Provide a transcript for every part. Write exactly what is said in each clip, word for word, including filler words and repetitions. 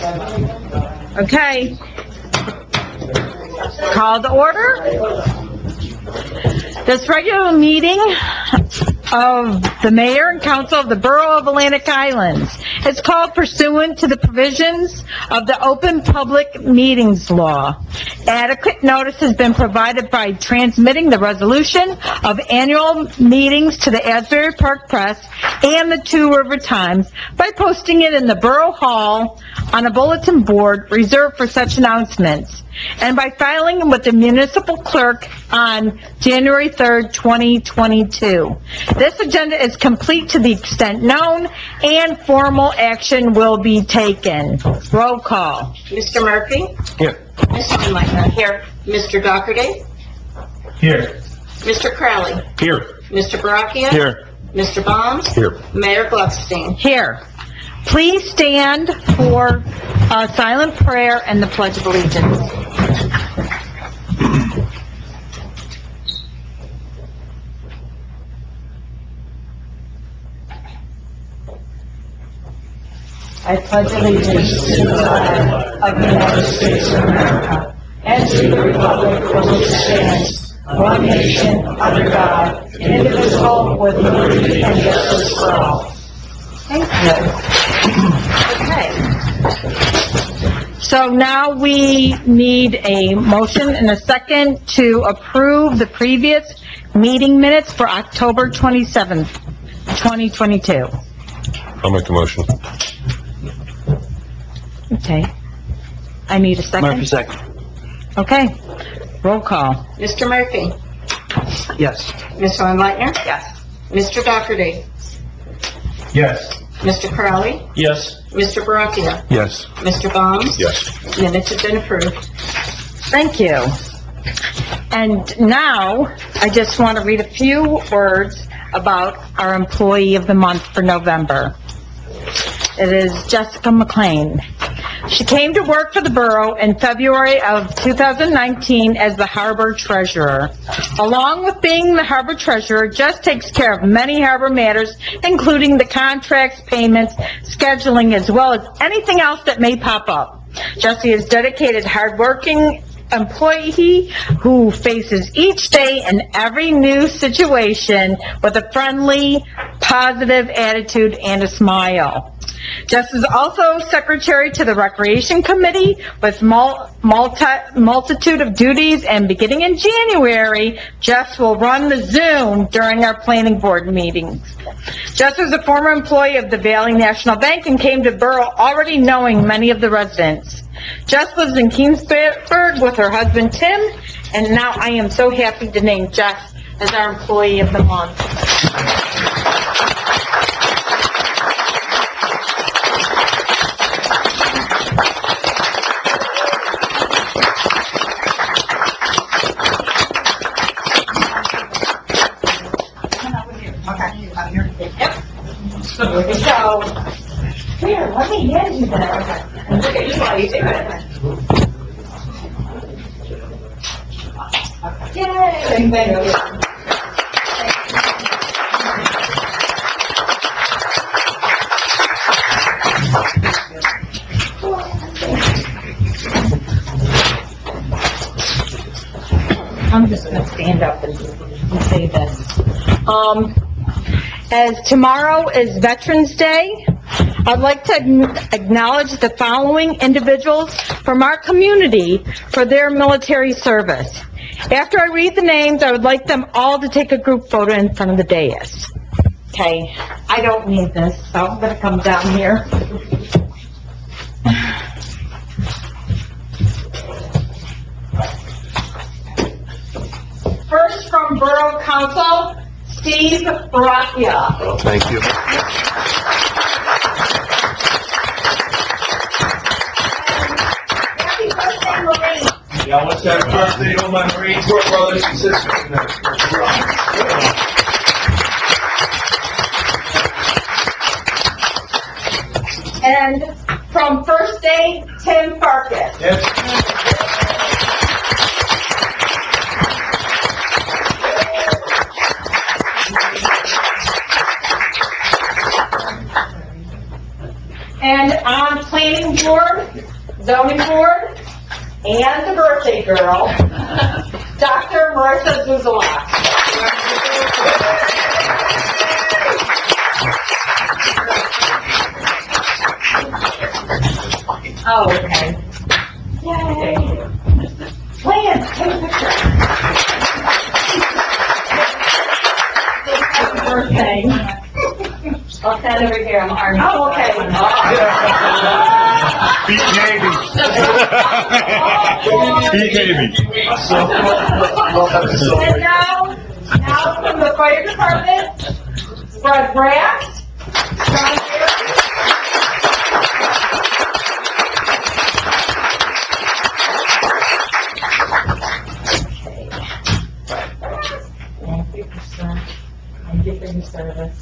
Okay. Call to order. This regular meeting of the mayor and council of the Borough of Atlantic Highlands is called pursuant to the provisions of the Open Public Meetings Law. Adequate notice has been provided by transmitting the resolution of annual meetings to the Asbury Park Press and the Two River Times by posting it in the Borough Hall on a bulletin board reserved for such announcements, and by filing with the municipal clerk on January third, twenty twenty-two. This agenda is complete to the extent known, and formal action will be taken. Roll call. Mister Murphy? Here. Mister Enlightner? Here. Mister Doherty? Here. Mister Crowley? Here. Mister Baracchia? Here. Mister Baum? Here. Mayor Gluckstein? Here. Please stand for a silent prayer and the Pledge of Allegiance. I pledge allegiance to the flag of the United States of America and to the republic for which it stands, one nation, under God, indivisible, with liberty and justice for all. Thank you. Okay. So now we need a motion and a second to approve the previous meeting minutes for October twenty-seventh, twenty twenty-two. I'll make the motion. Okay. I need a second. Murphy, second. Okay. Roll call. Mister Murphy? Yes. Mister Enlightner? Yes. Mister Doherty? Yes. Mister Crowley? Yes. Mister Baracchia? Yes. Mister Baum? Yes. Minutes have been approved. Thank you. And now, I just want to read a few words about our Employee of the Month for November. It is Jessica McLean. She came to work for the borough in February of two thousand nineteen as the harbor treasurer. Along with being the harbor treasurer, Jess takes care of many harbor matters, including the contracts, payments, scheduling, as well as anything else that may pop up. Jessie is dedicated, hardworking employee who faces each day and every new situation with a friendly, positive attitude and a smile. Jess is also secretary to the Recreation Committee with mul- multi- multitude of duties, and beginning in January, Jess will run the Zoom during our planning board meetings. Jess was a former employee of the Valley National Bank and came to Borough already knowing many of the residents. Jess lives in Keensburg with her husband Tim, and now I am so happy to name Jess as our Employee of the Month. So, here, let me hand you that. Look at you while you do it. Yay! Thank you. I'm just going to stand up and, and say this. Um, as tomorrow is Veterans Day, I'd like to acknowledge the following individuals from our community for their military service. After I read the names, I would like them all to take a group photo in front of the dais. Okay, I don't need this, so I'm going to come down here. First from Borough Council, Steve Baracchia. Thank you. Happy birthday, Marie. Yeah, let's have a birthday to my Marine Corps brothers and sisters. And from First Aid, Tim Farkas. Yes. And on planning board, zoning board, and the birthday girl, Doctor Marissa Zuzula. Oh, okay. Yay. Lance, take a picture. Happy birthday. I'll stand over here, I'm army. Oh, okay. Beat Navy. Beat Navy. And now, now from the fire department, Fred Brass, John Harris. Thank you, sir. Thank you for your service.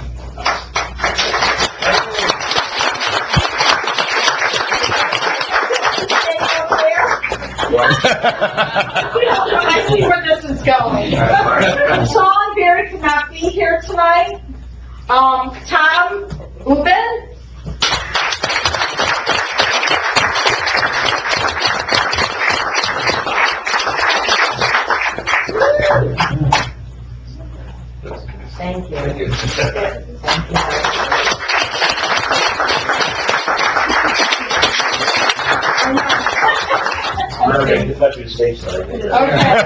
I see where this is going. Sean Berry could not be here tonight. Um, Tom Ubin. Thank you. Thank you. Thank you. Okay.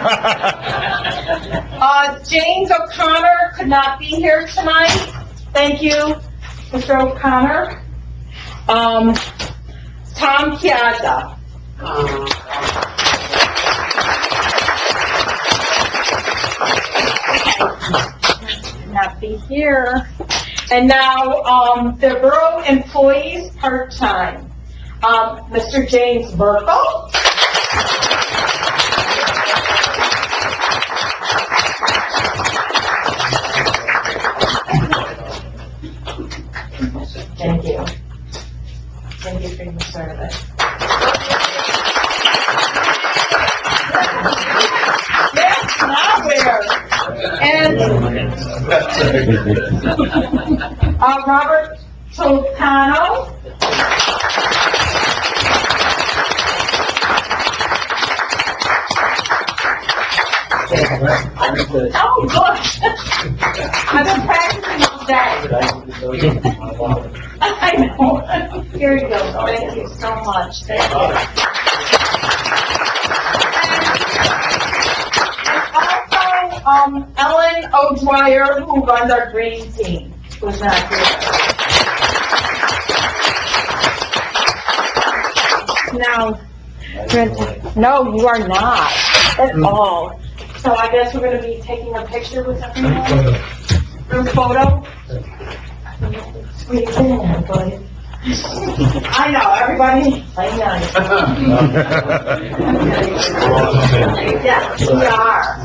Uh, James O'Connor could not be here tonight. Thank you, Mister O'Connor. Um, Tom Piazza. Not be here. And now, um, the borough employees part-time. Um, Mister James Burkle. Thank you. Thank you for your service. That's not where. And, uh, Robert Tolcano. Oh, good. I've been practicing all day. I know. Here you go. Thank you so much. Thank you. And also, um, Ellen O'Dwyer, who runs our green team, who's not here. Now, no, you are not at all. So I guess we're gonna be taking a picture with everyone? Group photo? Squeeze in, everybody. I know, everybody, play nice. Yes, we are.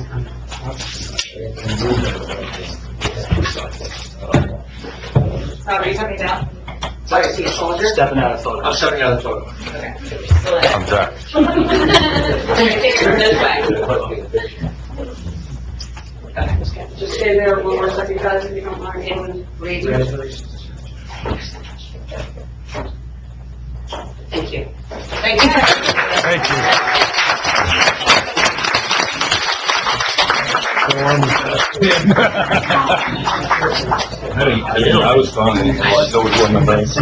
Oh, are you coming down? Sorry, see a soldier? Stepping out of photo. I'm stepping out of the photo. I'm Jack. Take it from this way. Just stay there one more second, guys, if you don't mind, and read. Congratulations. Thank you. Thank you. Thank you. I was fine. I still was doing my best.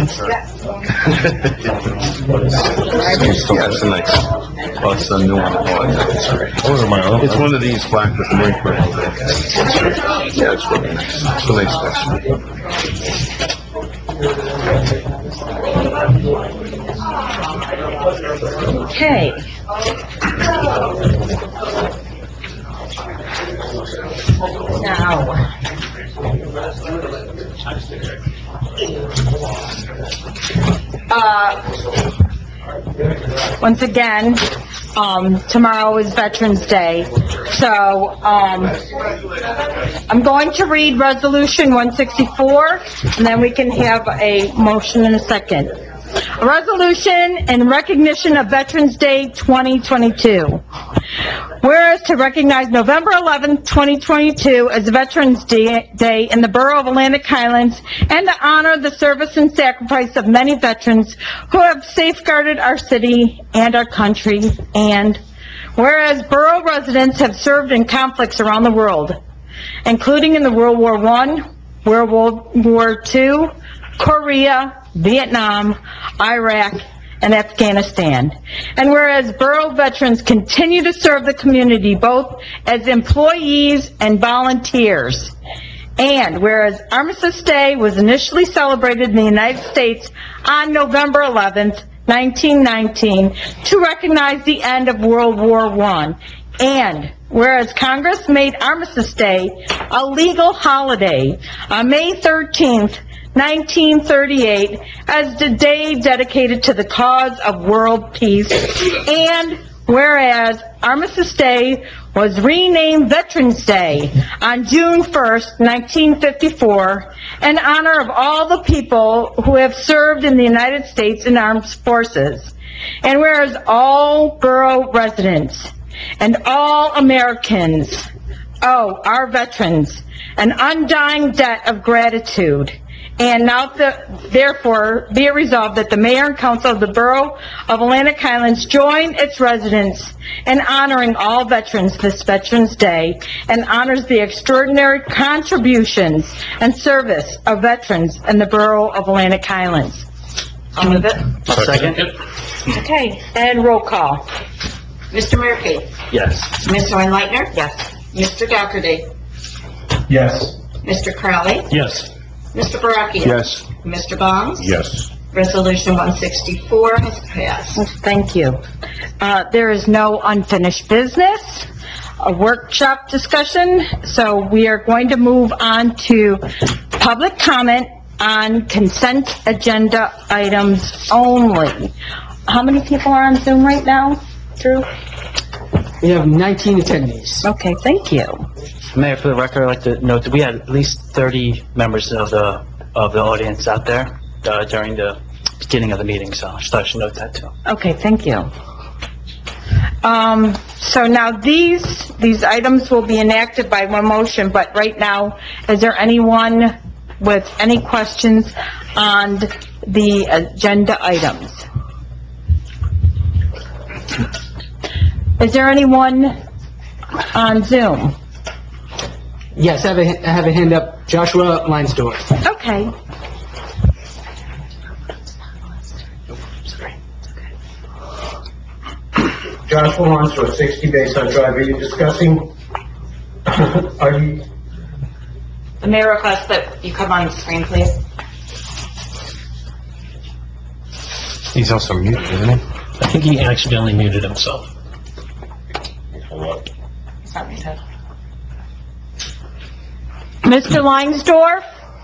Yeah, it's a nice, well, it's a new one. Those are my own. It's one of these black with the ring for it. Yeah, it's really nice. It's really special. Okay. Now. Uh, once again, um, tomorrow is Veterans Day, so, um, I'm going to read Resolution one sixty-four, and then we can have a motion in a second. A resolution in recognition of Veterans Day twenty twenty-two. Whereas to recognize November eleventh, twenty twenty-two as Veterans Day Day in the Borough of Atlantic Highlands, and to honor the service and sacrifice of many veterans who have safeguarded our city and our country. And whereas borough residents have served in conflicts around the world, including in the World War One, World War Two, Korea, Vietnam, Iraq, and Afghanistan. And whereas borough veterans continue to serve the community both as employees and volunteers. And whereas Armistice Day was initially celebrated in the United States on November eleventh, nineteen nineteen, to recognize the end of World War One. And whereas Congress made Armistice Day a legal holiday on May thirteenth, nineteen thirty-eight, as the day dedicated to the cause of world peace. And whereas Armistice Day was renamed Veterans Day on June first, nineteen fifty-four, in honor of all the people who have served in the United States and Armed Forces. And whereas all borough residents and all Americans owe our veterans an undying debt of gratitude. And now, the, therefore, be it resolved that the mayor and council of the Borough of Atlantic Highlands join its residents in honoring all veterans this Veterans Day, and honors the extraordinary contributions and service of veterans in the Borough of Atlantic Highlands. I'll move it. Second? Okay, and roll call. Mister Murphy? Yes. Mister Enlightner? Yes. Mister Dougherty? Yes. Mister Crowley? Yes. Mister Verrecchio? Yes. Mister Bond? Yes. Resolution one sixty-four has passed. Thank you. Uh, there is no unfinished business, a workshop discussion, so we are going to move on to public comment on consent agenda items only. How many people are on Zoom right now, Drew? We have nineteen attendees. Okay, thank you. Mayor, for the record, I'd like to note that we had at least thirty members of the, of the audience out there uh, during the beginning of the meeting, so I just thought I should note that too. Okay, thank you. Um, so now these, these items will be enacted by one motion, but right now, is there anyone with any questions on the agenda items? Is there anyone on Zoom? Yes, I have a, I have a hand up. Joshua Leinsdorf. Okay. Joshua Lonsdorf, sixty Bayside Drive. Are you discussing, are you, The mayor requests that you come on screen, please. He's also muted, isn't he? I think he accidentally muted himself. Mister Leinsdorf?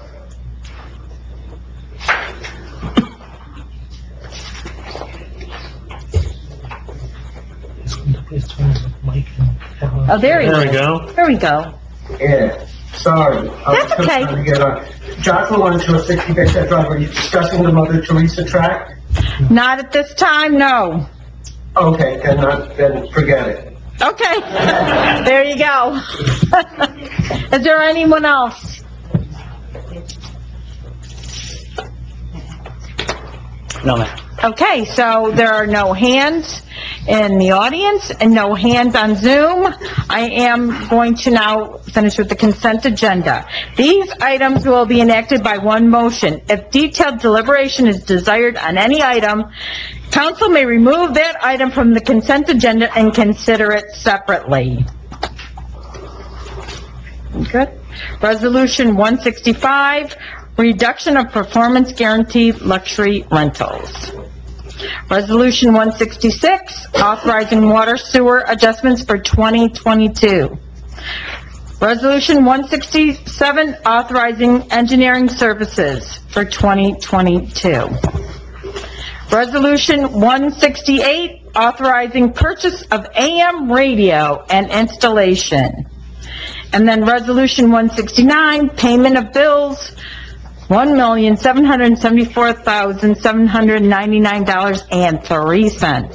Oh, there he is. There we go. There we go. yeah, sorry. I was That's just okay. trying to get on. Joshua Lonsdorf, sixty Bayside Drive. Are you discussing the Mother Teresa tract? Not at this time, no. Okay, then, not, then forget it. Okay, there you go. Is there anyone else? No, Mayor. Okay, so there are no hands in the audience and no hands on Zoom. I am going to now finish with the consent agenda. These items will be enacted by one motion. If detailed deliberation is desired on any item, council may remove that item from the consent agenda and consider it separately. Good. Resolution one sixty-five, reduction of performance guaranteed luxury rentals. Resolution one sixty-six, authorizing water sewer adjustments for twenty twenty-two. Resolution one sixty-seven, authorizing engineering services for twenty twenty-two. Resolution one sixty-eight, authorizing purchase of A M radio and installation. And then Resolution one sixty-nine, payment of bills, one million, seven hundred seventy-four thousand, seven hundred ninety-nine dollars and three cents.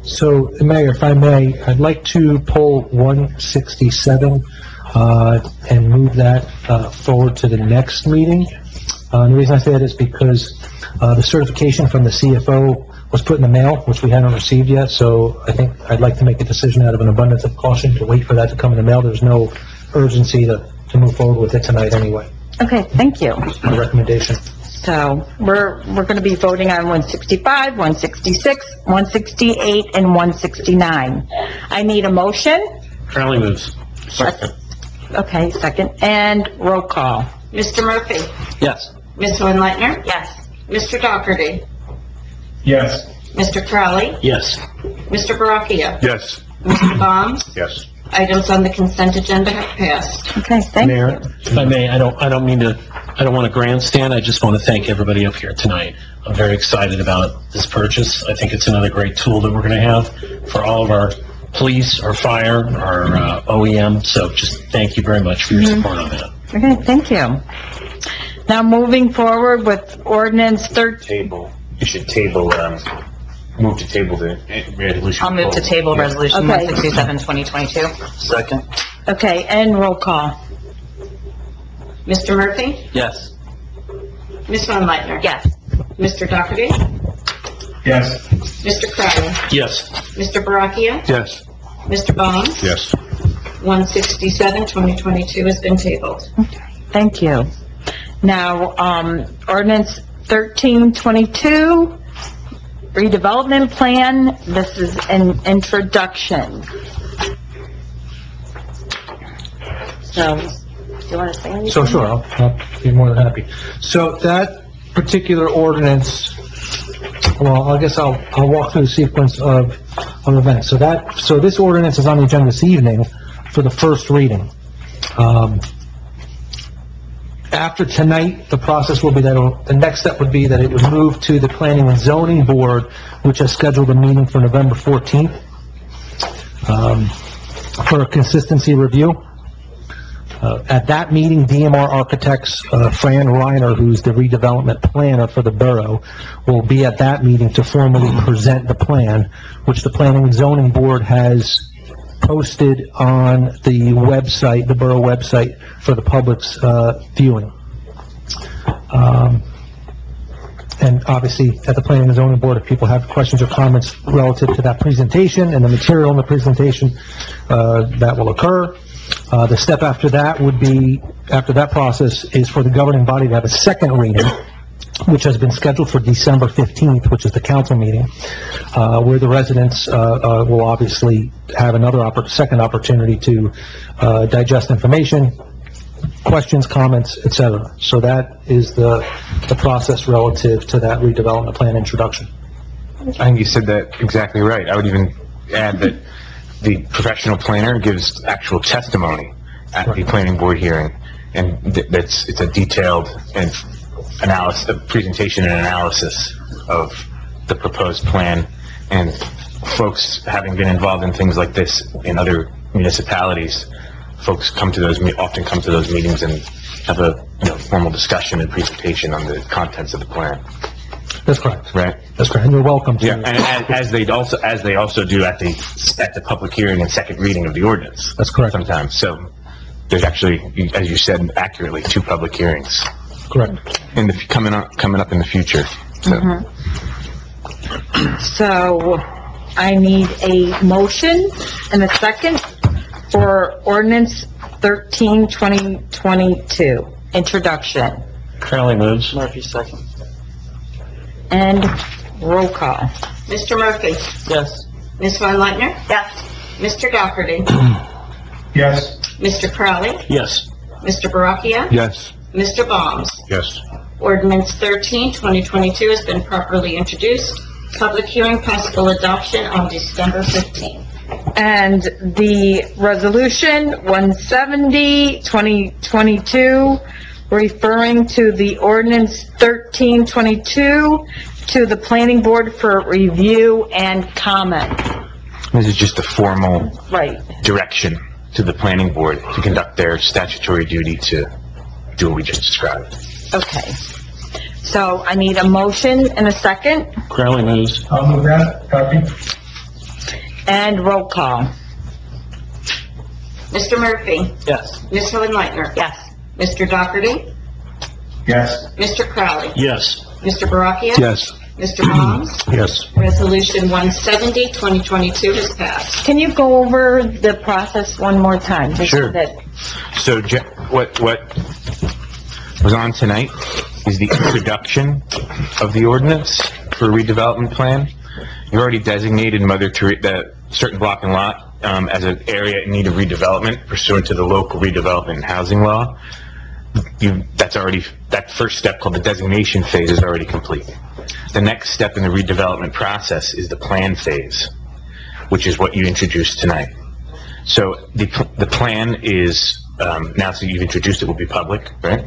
So, Mayor, if I may, I'd like to pull one sixty-seven, uh, and move that, uh, forward to the next meeting. Uh, and the reason I say that is because, uh, the certification from the C F O was put in the mail, which we haven't received yet, so I think I'd like to make a decision out of an abundance of caution to wait for that to come in the mail. There's no urgency to, to move forward with it tonight anyway. Okay, thank you. My recommendation. So, we're, we're gonna be voting on one sixty-five, one sixty-six, one sixty-eight, and one sixty-nine. I need a motion. Crowley moves. Okay, second, and roll call. Mister Murphy? Yes. Miz Van Lightner? Yes. Mister Dougherty? Yes. Mister Crowley? Yes. Mister Barakia? Yes. Mister Gong? Yes. Items on the consent agenda have passed. Okay, thank you. Mayor, if I may, I don't, I don't mean to, I don't want to grandstand. I just want to thank everybody up here tonight. I'm very excited about this purchase. I think it's another great tool that we're going to have for all of our police, our fire, our uh, O E M. So just thank you very much for your support on that. Okay, thank you. Now, moving forward with ordinance thirteen. Table, you should table, um, move to table the eh, resolution. I'll move to table resolution Okay. one sixty-seven, twenty twenty-two. Second? Okay, and roll call. Mister Murphy? Yes. Miz Van Lightner? Yes. Mister Dougherty? Yes. Mister Crowley? Yes. Mister Barakia? Yes. Mister Gong? Yes. one sixty-seven, twenty twenty-two has been tabled. Thank you. Now, um, ordinance thirteen twenty-two, redevelopment plan. This is an introduction. So, do you want to say anything? So sure, I'll, I'll be more than happy. So that particular ordinance, well, I guess I'll, I'll walk through the sequence of, of events. So that, so this ordinance is on the agenda this evening for the first reading. Um, after tonight, the process will be that, it'll- the next step would be that it would move to the Planning and Zoning Board, which has scheduled a meeting for November fourteenth, um, for a consistency review. Uh, at that meeting, D M R Architects, uh, Fran Reiner, who's the redevelopment planner for the borough, will be at that meeting to formally present the plan, which the Planning and Zoning Board has posted on the website, the borough website, for the public's, uh, viewing. Um, and obviously, at the Planning and Zoning Board, if people have questions or comments relative to that presentation and the material in the presentation, uh, that will occur. Uh, the step after that would be, after that process, is for the governing body to have a second reading, which has been scheduled for December fifteenth, which is the council meeting, uh, where the residents, uh, uh, will obviously have another oppor- second opportunity to, uh, digest information, questions, comments, et cetera. So that is the, the process relative to that redevelopment plan introduction. I think you said that exactly right. I would even add that the professional planner gives actual testimony at the planning board hearing, and th- that's, it's a detailed and analysis, a presentation and analysis of the proposed plan, and folks having been involved in things like this in other municipalities, folks come to those, me- often come to those meetings and have a, you know, formal discussion and presentation on the contents of the plan, That's correct. right? That's correct. And you're welcome to. Yeah, and as, as they also, as they also do at the, at the public hearing and second reading of the ordinance. That's correct. Sometimes, so there's actually, as you said accurately, two public hearings Correct. in the, coming up, coming up in the future, so. So, I need a motion and a second for ordinance thirteen twenty twenty-two, introduction, Crowley moves. Murphy, second. and roll call. Mister Murphy? Yes. Miz Van Lightner? Yes. Mister Dougherty? Yes. Mister Crowley? Yes. Mister Barakia? Yes. Mister Bombs? Yes. Ordinance thirteen, twenty twenty-two has been properly introduced. Public hearing possible adoption on December fifteenth. And the resolution one seventy, twenty twenty-two, referring to the ordinance thirteen twenty-two to the planning board for review and comment. This is just a formal Right. direction to the planning board to conduct their statutory duty to do what we just described. Okay. So I need a motion and a second. Crowley moves. I'll move that. Copy. And roll call. Mister Murphy? Yes. Miz Helen Leitner? Yes. Mister Dougherty? Yes. Mister Crowley? Yes. Mister Barakia? Yes. Mister Gomes? Yes. Resolution one seventy, twenty twenty-two has passed. Can you go over the process one more time? just so Sure. that- So, Je- what, what was on tonight is the introduction of the ordinance for a redevelopment plan. You already designated Mother Teresa, the certain block and lot, um, as an area in need of redevelopment pursuant to the local redevelopment and housing law. You, that's already, that first step called the designation phase is already complete. The next step in the redevelopment process is the plan phase, which is what you introduced tonight. So the, the plan is, um, now that you've introduced it, will be public, right?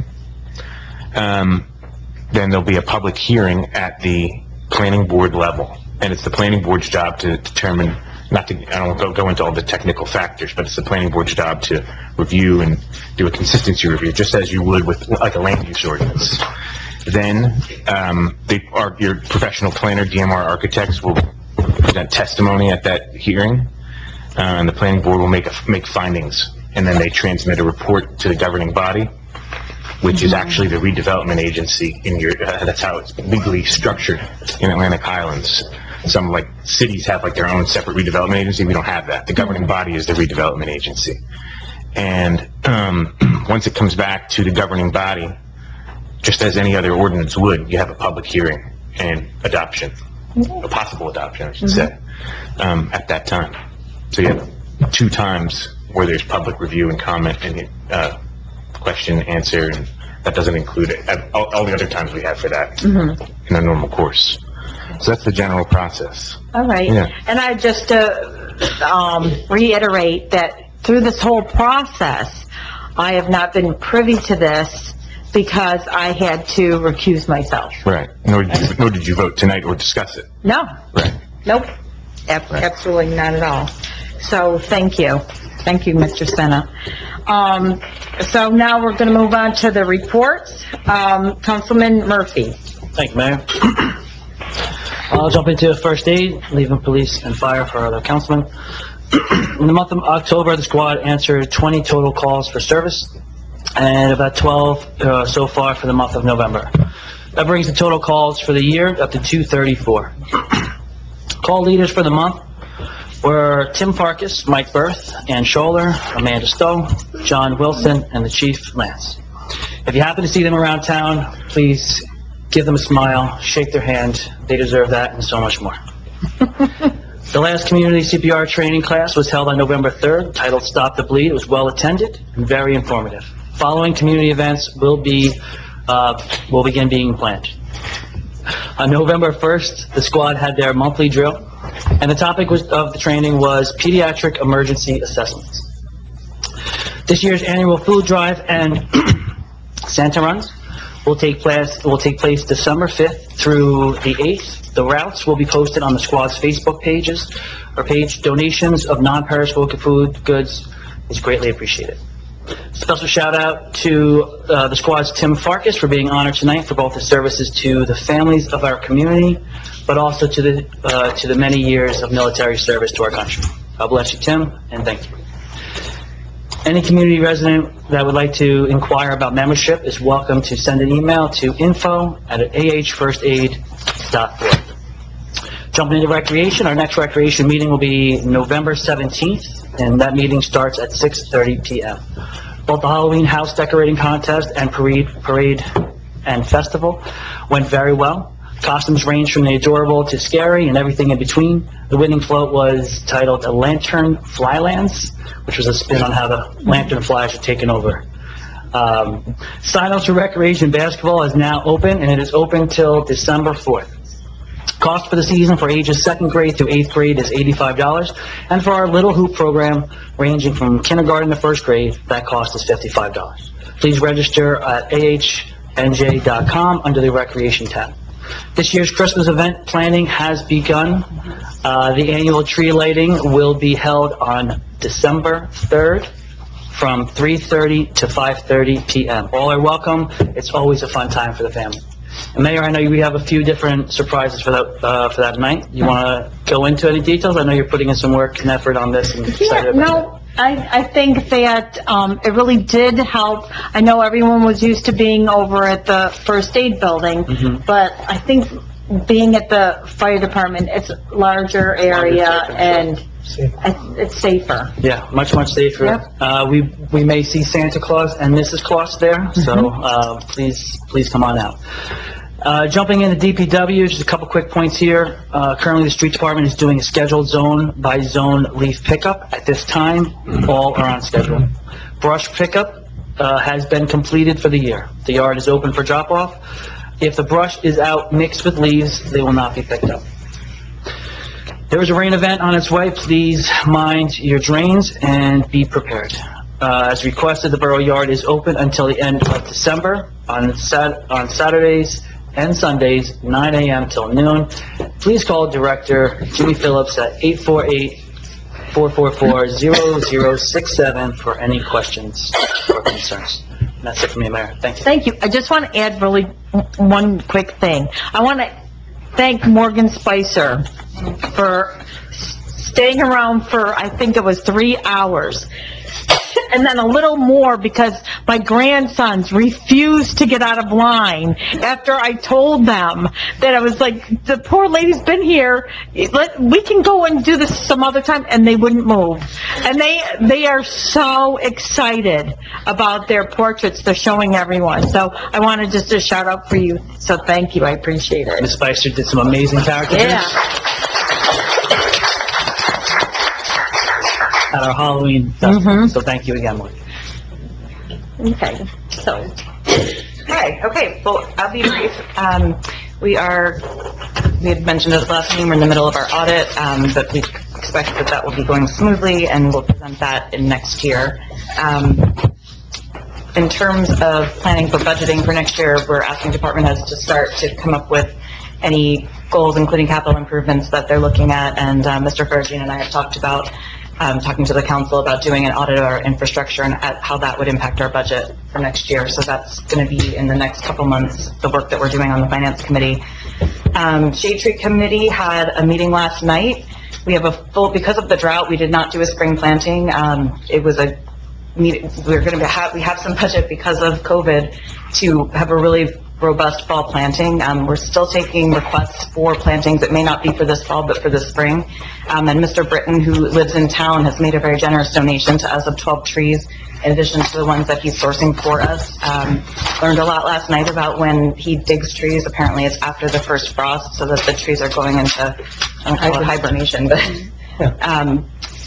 Um, then there'll be a public hearing at the planning board level. And it's the planning board's job to determine, not to, I don't go, go into all the technical factors, but it's the planning board's job to review and do a consistency review, just as you would with like a land use ordinance. Then, um, they, our, your professional planner, D M R architects, will present testimony at that hearing, uh, and the planning board will make, a, make findings, and then they transmit a report to the governing body, which is actually the redevelopment agency in your, uh, that's how it's legally structured in Atlantic Highlands. Some, like, cities have, like, their own separate redevelopment agency. We don't have that. The governing body is the redevelopment agency. And, um, once it comes back to the governing body, just as any other ordinance would, you have a public hearing and adoption, a possible adoption, I should say, um, at that time. So you have two times where there's public review and comment and, uh, question, answer, and that doesn't include it. All, all the other times we have for that in a normal course. So that's the general process. All right. Yeah. And I just, uh, um, reiterate that through this whole process, I have not been privy to this because I had to recuse myself. Right. Nor did you, nor did you vote tonight or discuss it. No. Right. Nope. Ab- Absolutely not at all. So, thank you. Thank you, Mister Senna. Um, so now we're going to move on to the reports. Um, Councilman Murphy. Thank you, Mayor. I'll jump into first aid, leaving police and fire for other councilmen. In the month of October, the squad answered twenty total calls for service, and about twelve uh, so far for the month of November. That brings the total calls for the year up to two thirty-four. Call leaders for the month were Tim Farkas, Mike Berth, Ann Scholler, Amanda Stowe, John Wilson, and the Chief, Lance. If you happen to see them around town, please give them a smile, shake their hand. They deserve that and so much more. The last community C P R training class was held on November third, titled Stop the Bleed. It was well attended and very informative. Following community events will be, uh, will begin being planned. On November first, the squad had their monthly drill, and the topic was, of the training was pediatric emergency assessments. This year's annual food drive and Santa runs will take place, will take place December fifth through the eighth. The routes will be posted on the squad's Facebook pages or page. Donations of non-perishable food goods is greatly appreciated. Special shout out to uh, the squad's Tim Farkas for being honored tonight for both his services to the families of our community, but also to the uh, to the many years of military service to our country. God bless you, Tim, and thank you. Any community resident that would like to inquire about membership is welcome to send an email to info at a h first aid dot org. Jumping into recreation, our next recreation meeting will be November seventeenth, and that meeting starts at six thirty p m Both the Halloween house decorating contest and parade, parade and festival went very well. Costumes ranged from the adorable to scary and everything in between. The winning float was titled a Lantern Flylands, which was a spin on how the lantern flies are taken over. Um, sign-ups for recreation basketball is now open, and it is open till December fourth. Cost for the season for ages second grade through eighth grade is eighty-five dollars, and for our Little Hoop program, ranging from kindergarten to first grade, that cost is fifty-five dollars. Please register at a h n j dot com under the Recreation tab. This year's Christmas event planning has begun. Uh, the annual tree lighting will be held on December third from three thirty to five thirty p m All are welcome. It's always a fun time for the family. And Mayor, I know we have a few different surprises for that, uh, for that night. You want to go into any details? I know you're putting in some work and effort on this and Yeah, excited about no, I, I think that, um, it really did help. I know everyone was used to being over at the first aid building, Mhm. but I think being at the fire department, it's a larger area and I- it's safer. that. Yeah, much, much safer. Yep. Uh, we, we may see Santa Claus and Missus Claus there, so, uh, please, please come on out. Uh, jumping into D P W, just a couple quick points here. Uh, currently, the street department is doing a scheduled zone-by-zone leaf pickup. At this time, all are on schedule. Brush pickup, uh, has been completed for the year. The yard is open for drop-off. If the brush is out mixed with leaves, they will not be picked up. There is a rain event on its way. Please mind your drains and be prepared. Uh, as requested, the Borough Yard is open until the end of December on Sat, on Saturdays and Sundays, nine A M till noon. Please call Director Jimmy Phillips at eight four eight, four four four, zero zero six seven for any questions or concerns. And that's it for me, Mayor. Thank you. Thank you. I just want to add really one quick thing. I want to thank Morgan Spicer for staying around for, I think it was three hours. And then a little more because my grandsons refused to get out of line after I told them that I was like, the poor lady's been here, let, we can go and do this some other time, and they wouldn't move. And they, they are so excited about their portraits they're showing everyone. So I wanted just to shout out for you, so thank you, I appreciate it. Miz Spicer did some amazing caricatures Yeah. at our Halloween festival, Mhm. so thank you again, Mike. Okay, so, Hi, okay, well, I'll be brief. Um, we are, we had mentioned at the last meeting, we're in the middle of our audit, um, but we expect that that will be going smoothly, and we'll present that in next year. Um, in terms of planning for budgeting for next year, we're asking department heads to start to come up with any goals, including capital improvements that they're looking at, and, uh, Mister Ferguson and I have talked about Um, talking to the council about doing an audit of our infrastructure and at how that would impact our budget for next year. So that's going to be in the next couple months, the work that we're doing on the finance committee. Um, Shade Tree Committee had a meeting last night. We have a full, because of the drought, we did not do a spring planting. Um, it was a, meet- we're going to have, we have some budget because of COVID to have a really robust fall planting. Um, we're still taking requests for plantings. It may not be for this fall, but for the spring. Um, and Mister Britton, who lives in town, has made a very generous donation to us of twelve trees, in addition to the ones that he's sourcing for us. Um, learned a lot last night about when he digs trees. Apparently it's after the first frost, so that the trees are going into, I don't call it hibernation, but, um,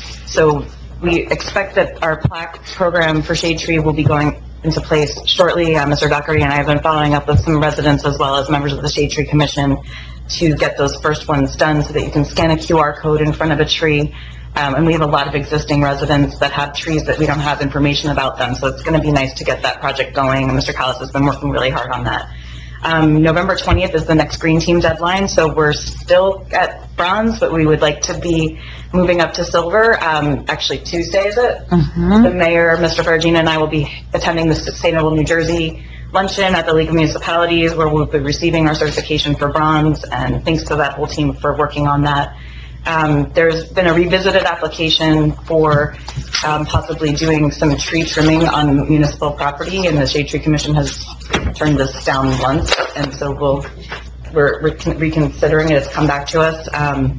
so we expect that our plaque program for Shade Tree will be going into place shortly. Uh, Mister Doherty and I have been following up with some residents as well as members of the Shade Tree Commission to get those first ones done so that you can scan a Q R code in front of a tree. Um, and we have a lot of existing residents that have trees that we don't have information about them. So it's going to be nice to get that project going. And Mister Callis has been working really hard on that. Um, November twentieth is the next Green Team deadline, so we're still at bronze, but we would like to be moving up to silver. Um, actually, Tuesday, is it? The mayor, Mister Fergina, and I will be attending the Sustainable New Jersey luncheon at the League of Municipalities, where we'll be receiving our certification for bronze, and thanks to that whole team for working on that. Um, there's been a revisited application for um, possibly doing some tree trimming on municipal property, and the Shade Tree Commission has turned this down once, and so we'll, we're recon- reconsidering it. It's come back to us, um,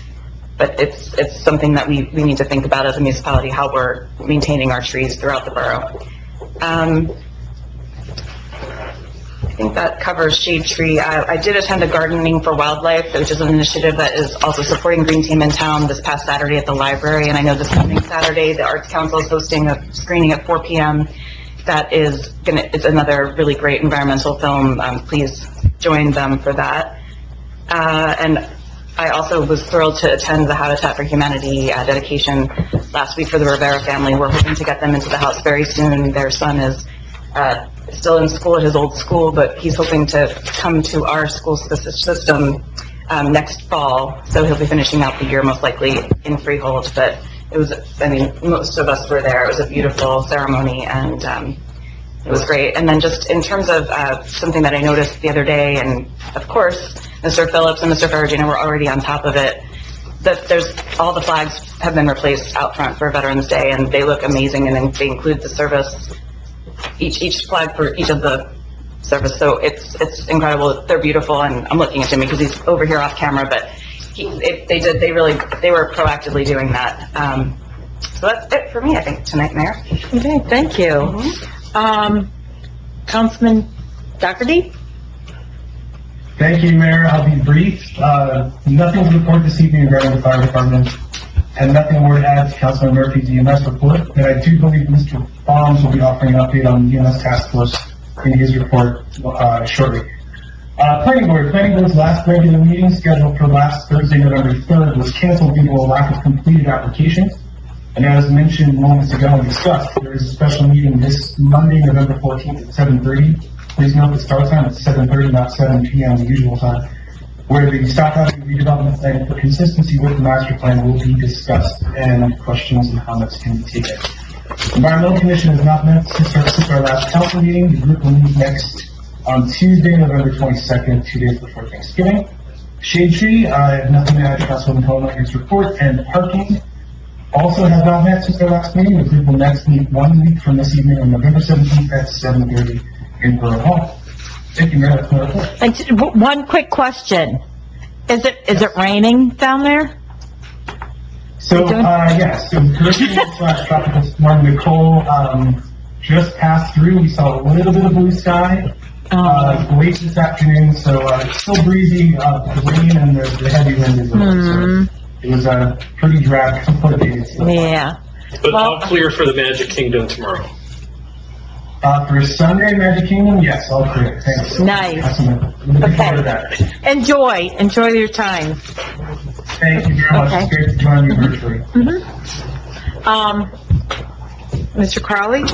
but it's it's something that we, we need to think about as a municipality, how we're maintaining our trees throughout the borough. Um, I think that covers Shade Tree. I, I did attend a Gardening for Wildlife, which is an initiative that is also supporting Green Team in town this past Saturday at the library. And I know this coming Saturday, the Arts Council is hosting a screening at four P M That is gonna, it's another really great environmental film. Um, please join them for that. Uh, and I also was thrilled to attend the Habitat for Humanity uh, dedication last week for the Rivera family. We're hoping to get them into the house very soon. Their son is uh, still in school at his old school, but he's hoping to come to our school system um, next fall. So he'll be finishing out the year most likely in Freehold. But it was, I mean, most of us were there. It was a beautiful ceremony, and um, it was great. And then just in terms of uh, something that I noticed the other day, and of course, Mister Phillips and Mister Ferragina were already on top of it, that there's, all the flags have been replaced out front for Veterans Day, and they look amazing, and then they include the service, each, each flag for each of the service, so it's, it's incredible. They're beautiful, and I'm looking at Jimmy because he's over here off camera, but he, it, they did, they really, they were proactively doing that. Um, so that's it for me, I think, tonight, Mayor. Okay, thank you. Um, Councilman Doherty? Thank you, Mayor. I'll be brief. Uh, nothing to report this evening regarding the fire department, and nothing more to add to Councilman Murphy's E M S report, but I do believe Mister Bonds will be offering an update on the E M S task force in his report, uh, shortly. Uh, planning board, planning board's last regular meeting scheduled for last Thursday, November third, was canceled due to a lack of completed applications. And as mentioned moments ago and discussed, there is a special meeting this Monday, November fourteenth at seven thirty. Please note the start time is seven thirty, not seven p m the usual time, where the South Avenue redevelopment plan for consistency with the master plan will be discussed, and questions and comments can be taken. Environmental Commission has not met since our, since our last council meeting. The group will meet next on Tuesday, November twenty-second, two days before Thanksgiving. Shade Tree, I have nothing to add to Councilwoman Hohenleicher's report, and parking also has not met since our last meeting. The group will next meet one week from this evening on November seventeenth at seven thirty in Borough Hall. Thank you, Mayor. That's my report. And t- w- one quick question. Is it, is it raining down there? So, You doing- uh, yes, so hurricane slash tropical storm Nicole, um, just passed through. We saw a little bit of blue sky, uh, late this afternoon, so, uh, it's still breezy, uh, the rain and the, the heavy wind is over, so it was a pretty drab couple of days. So, Yeah. But Well- all clear for the Magic Kingdom tomorrow. Uh, for Sunday, Magic Kingdom, yes, all clear. Thanks. Nice. Awesome. Looking forward to that. Enjoy, enjoy your time. Thank you very much. Okay. It's great to join you virtually. Um, Mister Crowley?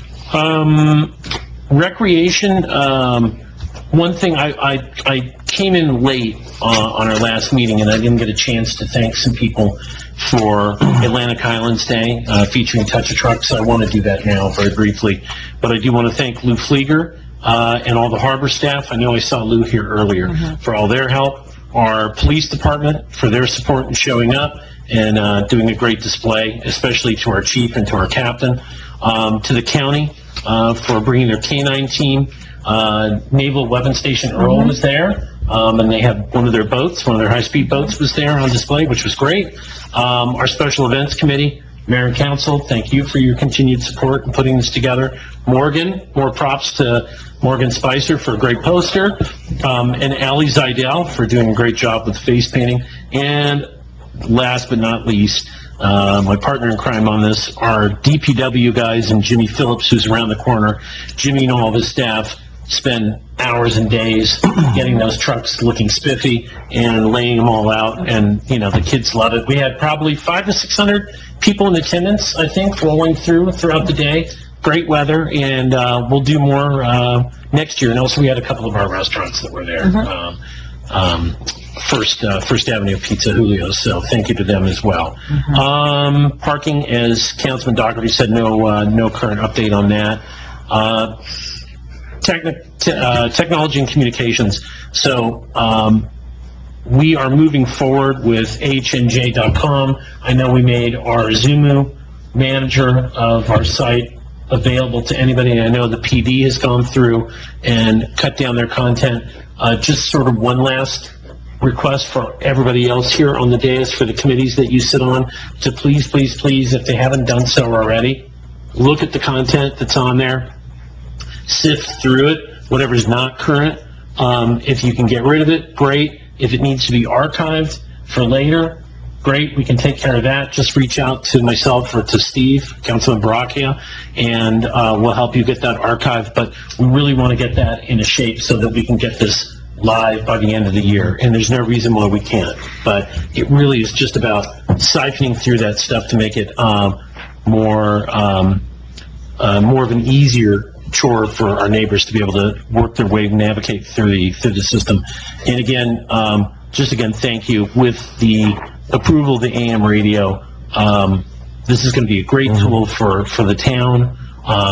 Um, recreation, um, one thing, I, I, I came in late, uh, on our last meeting, and I didn't get a chance to thank some people for Atlantic Highlands Day, uh, featuring Touch a Truck, so I want to do that now very briefly. But I do want to thank Lou Flieger, uh, and all the harbor staff. I know I saw Lou here earlier, for all their help. Our police department for their support in showing up and, uh, doing a great display, especially to our chief and to our captain. Um, to the county, uh, for bringing their K nine team. Uh, Naval Weapons Station Earl was there, um, and they had one of their boats, one of their high-speed boats was there on display, which was great. Um, our Special Events Committee, Mayor and Council, thank you for your continued support in putting this together. Morgan, more props to Morgan Spicer for a great poster, um, and Allie Zidell for doing a great job with face painting. And last but not least, uh, my partner in crime on this, our D P W guys and Jimmy Phillips, who's around the corner. Jimmy and all of his staff spend hours and days getting those trucks looking spiffy and laying them all out, and, you know, the kids love it. We had probably five to six hundred people in attendance, I think, rolling through throughout the day. Great weather, and uh, we'll do more uh, next year. And also, we had a couple of our restaurants that were there. Um, um, First, uh, First Avenue Pizza Julio's, so thank you to them as well. Um, parking, as Councilman Doherty said, no, uh, no current update on that. Uh, techni- te- uh, technology and communications. So, um, we are moving forward with H N J dot com. I know we made our Zumu manager of our site available to anybody. I know the P D has gone through and cut down their content. Uh, just sort of one last request for everybody else here on the dais, for the committees that you sit on, to please, please, please, if they haven't done so already, look at the content that's on there, sift through it, whatever's not current. Um, if you can get rid of it, great. If it needs to be archived for later, great, we can take care of that. Just reach out to myself or to Steve, Councilman Baracchia, and uh, we'll help you get that archived. But we really want to get that in a shape so that we can get this live by the end of the year, and there's no reason why we can't. But it really is just about siphoning through that stuff to make it um, more um, uh, more of an easier chore for our neighbors to be able to work their way, navigate through the through the system. And again, um, just again, thank you. With the approval of the A M radio, um, this is going to be a great tool for for the town. Um,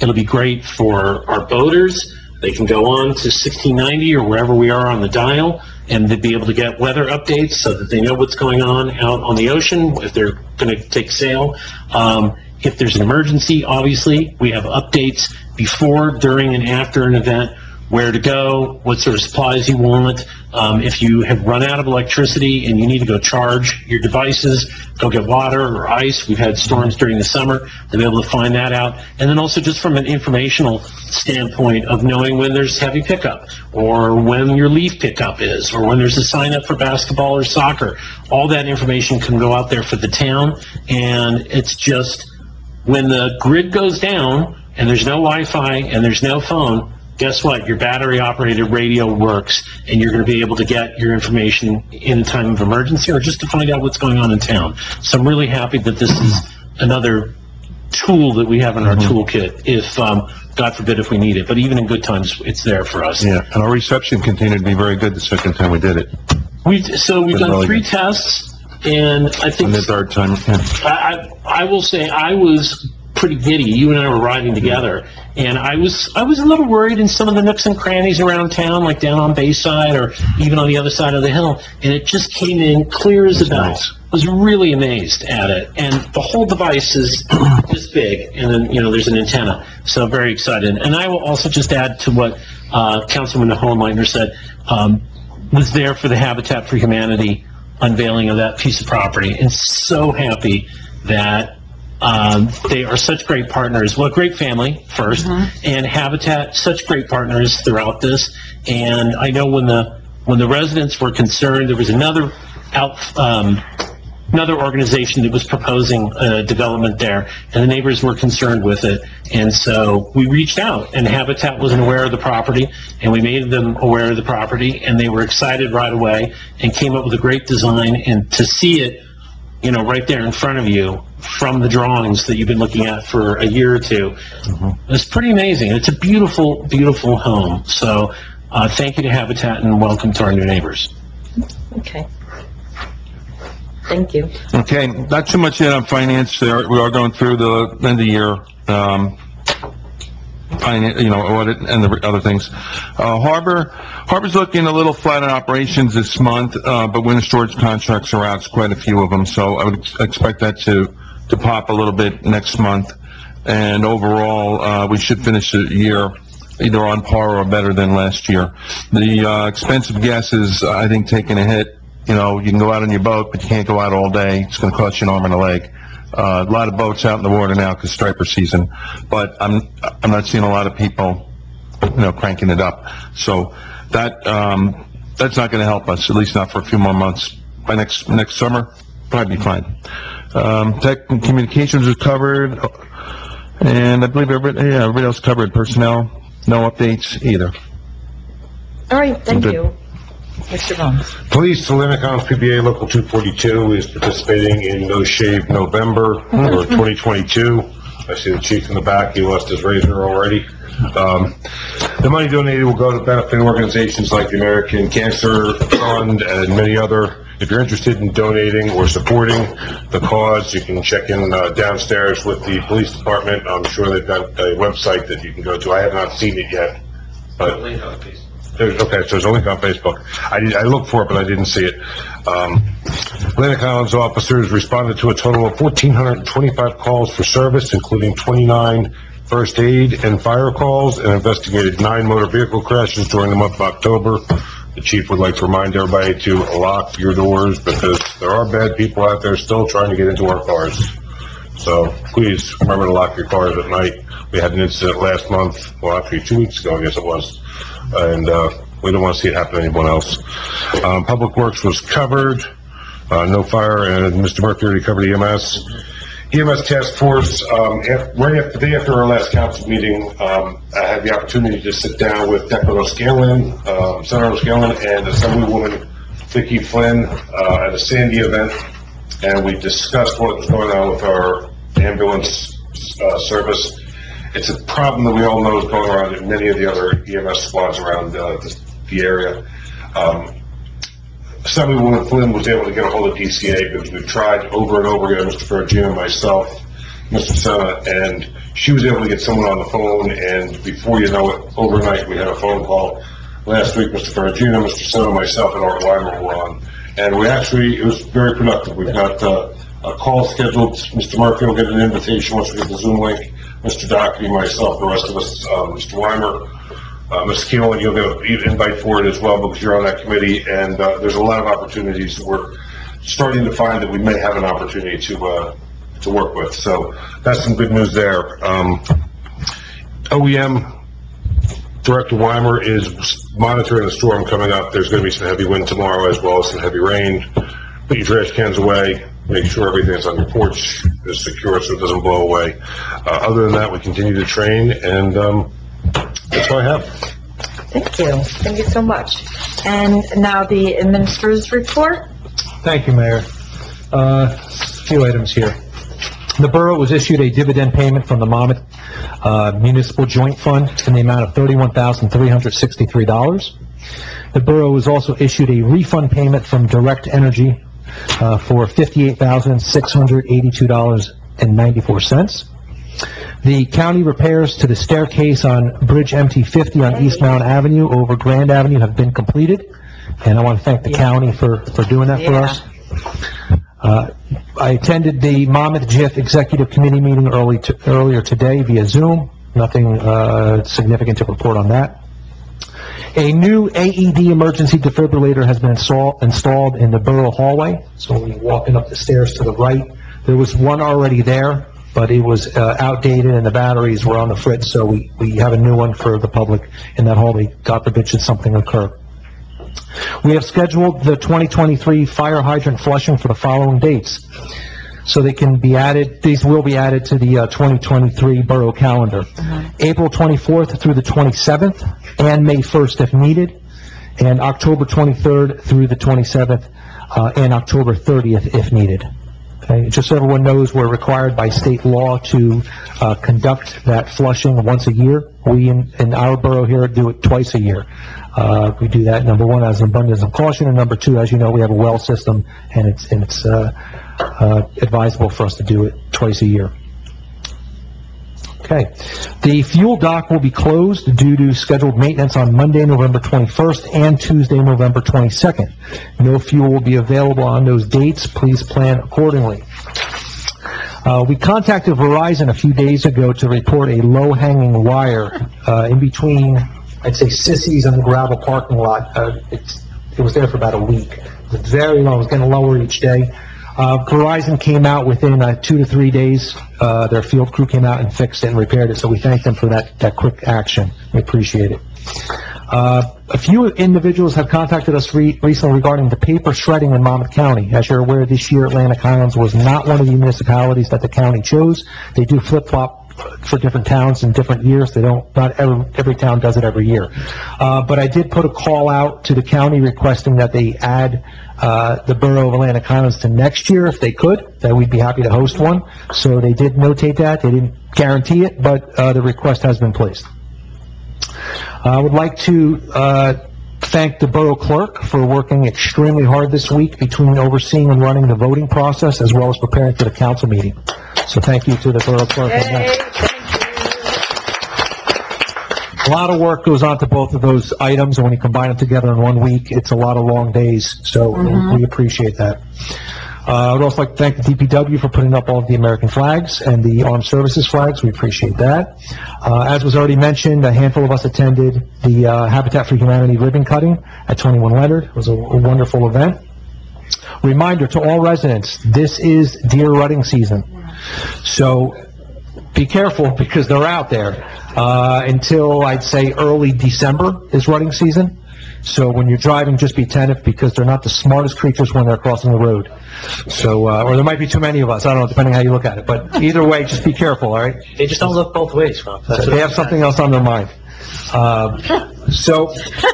It'll be great for our boaters. They can go on to sixteen ninety or wherever we are on the dial, and they'd be able to get weather updates so that they know what's going on out on the ocean if they're going to take sail. Um, if there's an emergency, obviously, we have updates before, during, and after an event, where to go, what sort of supplies you want. Um, if you have run out of electricity and you need to go charge your devices, go get water or ice. We've had storms during the summer. They'll be able to find that out. And then also just from an informational standpoint of knowing when there's heavy pickup, or when your leaf pickup is, or when there's a sign up for basketball or soccer. All that information can go out there for the town, and it's just, when the grid goes down and there's no Wi-Fi and there's no phone, guess what? Your battery-operated radio works, and you're going to be able to get your information in a time of emergency or just to find out what's going on in town. So I'm really happy that this is another tool that we have in our toolkit if, um, God forbid, if we need it. But even in good times, it's there for us. Yeah, and our reception continued to be very good the second time we did it. We've, so we've Been done really three good. tests, and I think... And the third time, yeah. I, I I will say I was pretty giddy. You and I were riding together, and I was I was a little worried in some of the nooks and crannies around town, like down on Bayside or even on the other side of the hill, and it just came in clear as a bell. Nice. I was really amazed at it, and the whole device is this big, and then, you know, there's an antenna, so very excited. And I will also just add to what uh, Councilman Hohenleitner said, um, was there for the Habitat for Humanity unveiling of that piece of property, and so happy that um, they are such great partners. Well, a great family first, and Habitat, such great partners throughout this. And I know when the when the residents were concerned, there was another out um, another organization that was proposing a development there, and the neighbors were concerned with it. And so we reached out, and Habitat wasn't aware of the property, and we made them aware of the property, and they were excited right away and came up with a great design. And to see it, you know, right there in front of you from the drawings that you've been looking at for a year or two, it's pretty amazing. It's a beautiful, beautiful home. So uh, thank you to Habitat, and welcome to our new neighbors. Okay. Thank you. Okay, not too much yet on finance. There, we are going through the end of the year, um, finance, you know, audit and the other things. Uh, Harbor, Harbor's looking a little flat on operations this month, uh, but winter storage contracts are out, it's quite a few of them, so I would ex- expect that to, to pop a little bit next month. And overall, uh, we should finish the year either on par or better than last year. The, uh, expensive gas is, I think, taking a hit. You know, you can go out on your boat, but you can't go out all day. It's going to cost you an arm and a leg. Uh, a lot of boats out in the water now because striper season, but I'm I'm not seeing a lot of people, you know, cranking it up. So that um, that's not going to help us, at least not for a few more months. By next next summer, probably be fine. Um, tech and communications is covered, and I believe everybody, yeah, everybody else covered. Personnel, no updates either. All right, thank Good. you. Mister Vaughn. Police, the Linicons P B A Local two forty-two is participating in No Shave November for twenty twenty-two. I see the chief in the back, he lost his razor already. Um, the money donated will go to benefit organizations like the American Cancer Fund and many other. If you're interested in donating or supporting the cause, you can check in uh, downstairs with the police department. I'm sure they've got a website that you can go to. I have not seen it yet, but there's, okay, so there's a link on Facebook. I, did- I looked for it, but I didn't see it. Um, Atlantic Highlands officers responded to a total of one thousand four hundred twenty-five calls for service, including twenty-nine first aid and fire calls, and investigated nine motor vehicle crashes during the month of October. The chief would like to remind everybody to lock your doors because there are bad people out there still trying to get into our cars. So please remember to lock your cars at night. We had an incident last month, well, actually two weeks ago, I guess it was, and uh, we don't want to see it happen to anyone else. Um, Public Works was covered, uh, no fire, and Mister Murphy already covered E M S. E M S Task Force, um, af- right after, the day after our last council meeting, um, I had the opportunity to sit down with Deputy O'Scanlan, um, Senator O'Scanlan, and Assemblywoman Vicki Flynn uh, at a Sandy event, and we discussed what was going on with our ambulance uh, service. It's a problem that we all know is going around in many of the other E M S squads around uh, the, the area. Um, Assemblywoman Flynn was able to get a hold of D C A because we've tried over and over again, Mister Ferragina and myself, Mister Senna, and she was able to get someone on the phone, and before you know it, overnight, we had a phone call. Last week, Mister Ferragina, Mister Senna, myself, and Art Weimer were on, and we actually, it was very productive. We've got uh, a call scheduled. Mister Murphy will get an invitation once we get the Zoom link. Mister Doherty, myself, the rest of us, uh, Mister Weimer, uh, Miz Keelan, you'll get an invite for it as well because you're on that committee, and uh, there's a lot of opportunities that we're starting to find that we may have an opportunity to uh, to work with. So that's some good news there. Um, O E M Director Weimer is monitoring the storm coming up. There's going to be some heavy wind tomorrow as well as some heavy rain. Put your trash cans away. Make sure everything on your porch is secure so it doesn't blow away. Uh, other than that, we continue to train, and um, that's all I have. Thank you. Thank you so much. And now the administrator's report. Thank you, Mayor. Uh, a few items here. The borough was issued a dividend payment from the Monmouth uh, Municipal Joint Fund in the amount of thirty-one thousand three hundred sixty-three dollars. The borough was also issued a refund payment from Direct Energy uh, for fifty-eight thousand six hundred eighty-two dollars and ninety-four cents. The county repairs to the staircase on Bridge M T fifty on East Mountain Avenue over Grand Avenue have been completed, and I want to thank the county for, for doing that for us. Uh, I attended the Monmouth J I F Executive Committee meeting early to, earlier today via Zoom. Nothing uh, significant to report on that. A new A E D emergency defibrillator has been install, installed in the borough hallway. So when you're walking up the stairs to the right, there was one already there, but it was uh, outdated and the batteries were on the fritz, so we, we have a new one for the public in that hallway. God forbid should something occur. We have scheduled the twenty twenty-three fire hydrant flushing for the following dates. So they can be added, these will be added to the uh, twenty twenty-three borough calendar. Uh-huh. April twenty-fourth through the twenty-seventh, and May first if needed, and October twenty-third through the twenty-seventh, uh, and October thirtieth if needed. Okay, just so everyone knows, we're required by state law to uh, conduct that flushing once a year. We in, in our borough here do it twice a year. Uh, we do that, number one, as an abundance of caution, and number two, as you know, we have a well system, and it's, and it's uh, uh, advisable for us to do it twice a year. Okay. The fuel dock will be closed due to scheduled maintenance on Monday, November twenty-first, and Tuesday, November twenty-second. No fuel will be available on those dates. Please plan accordingly. Uh, we contacted Verizon a few days ago to report a low-hanging wire uh, in between, I'd say, Sissy's and the gravel parking lot. Uh, it's, it was there for about a week. It was very low. It was getting lower each day. Uh, Verizon came out within uh, two to three days. Uh, their field crew came out and fixed it and repaired it, so we thank them for that, that quick action. We appreciate it. Uh, a few individuals have contacted us re recently regarding the paper shredding in Monmouth County. As you're aware, this year Atlantic Highlands was not one of the municipalities that the county chose. They do flip-flop for different towns in different years. They don't, not every, every town does it every year. Uh, but I did put a call out to the county requesting that they add uh, the borough of Atlantic Highlands to next year if they could, that we'd be happy to host one. So they did notate that. They didn't guarantee it, but uh, the request has been placed. I would like to uh, thank the borough clerk for working extremely hard this week between overseeing and running the voting process as well as preparing for the council meeting. So thank you to the borough clerk. On that. A lot of work goes on to both of those items, and when you combine them together in one week, it's a lot of long days, so mm-hmm. we appreciate that. Uh, I would also like to thank the D P W for putting up all of the American flags and the armed services flags. We appreciate that. Uh, as was already mentioned, a handful of us attended the uh, Habitat for Humanity ribbon cutting at twenty-one Leonard. It was a, a wonderful event. Reminder to all residents, this is deer rutting season. So be careful because they're out there. Uh, until, I'd say, early December is rutting season. So when you're driving, just be attentive because they're not the smartest creatures when they're crossing the road. So, uh, or there might be too many of us. I don't know, depending how you look at it. But either way, just be careful, all right? They just don't look both ways, Rob. So they have something else on their mind. Uh, so,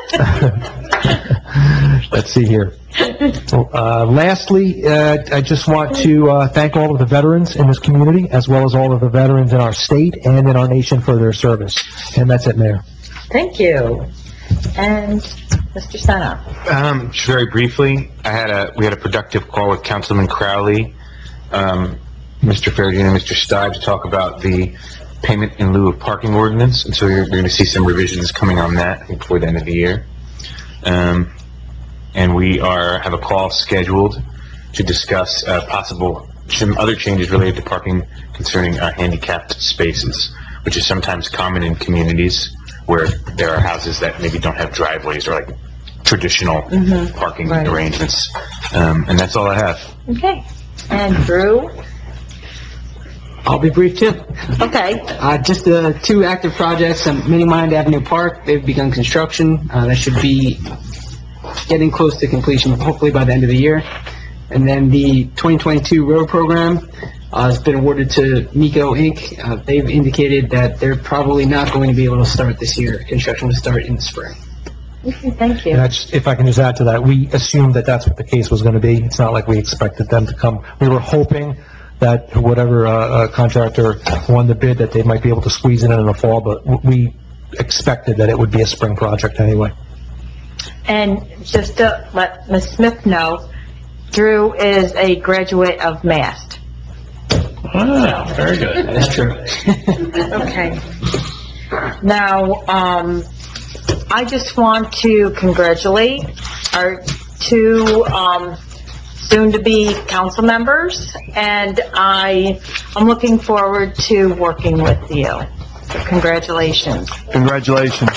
let's see here. Uh, lastly, uh, I just want to uh, thank all of the veterans in this community, as well as all of the veterans in our state and in our nation for their service. And that's it, Mayor. Thank you. And Mister Senna. Um, just very briefly, I had a we had a productive call with Councilman Crowley um, Mister Faragino and Mister Stive to talk about the payment in lieu of parking ordinance, and so you're, you're going to see some revisions coming on that before the end of the year. Um, and we are, have a call scheduled to discuss, uh, possible, some other changes related to parking concerning, uh, handicapped spaces, which is sometimes common in communities where there are houses that maybe don't have driveways or like traditional parking Right. arrangements. Um, and that's all I have. Okay. And Drew? I'll be brief too. Okay. Uh, just the two active projects, um, Mini Mind Avenue Park, they've begun construction. Uh, that should be getting close to completion, hopefully by the end of the year. And then the twenty twenty-two road program, uh, has been awarded to Nico Incorporated. Uh, they've indicated that they're probably not going to be able to start this year. Construction will start in the spring. Okay, thank you. And that's, if I can just add to that, we assumed that that's what the case was going to be. It's not like we expected them to come. We were hoping that whatever uh, uh, contractor won the bid, that they might be able to squeeze it in in the fall, but w- we expected that it would be a spring project anyway. And just to let Miz Smith know, Drew is a graduate of MAST. Ah, very good. That's true. Okay. Now, um, I just want to congratulate our two, um, soon-to-be council members, and I, I'm looking forward to working with you. So congratulations. Congratulations.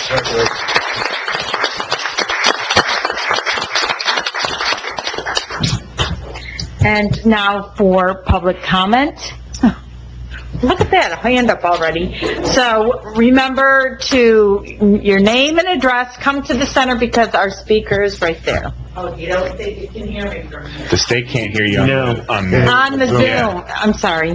And now for public comment. Look at that, a hand up already. So remember to, your name and address, come to the center because our speaker is right there. Oh, you don't think you can hear me from here? The state can't hear you on, No. the- on the... On the Yeah. Zoom, I'm sorry.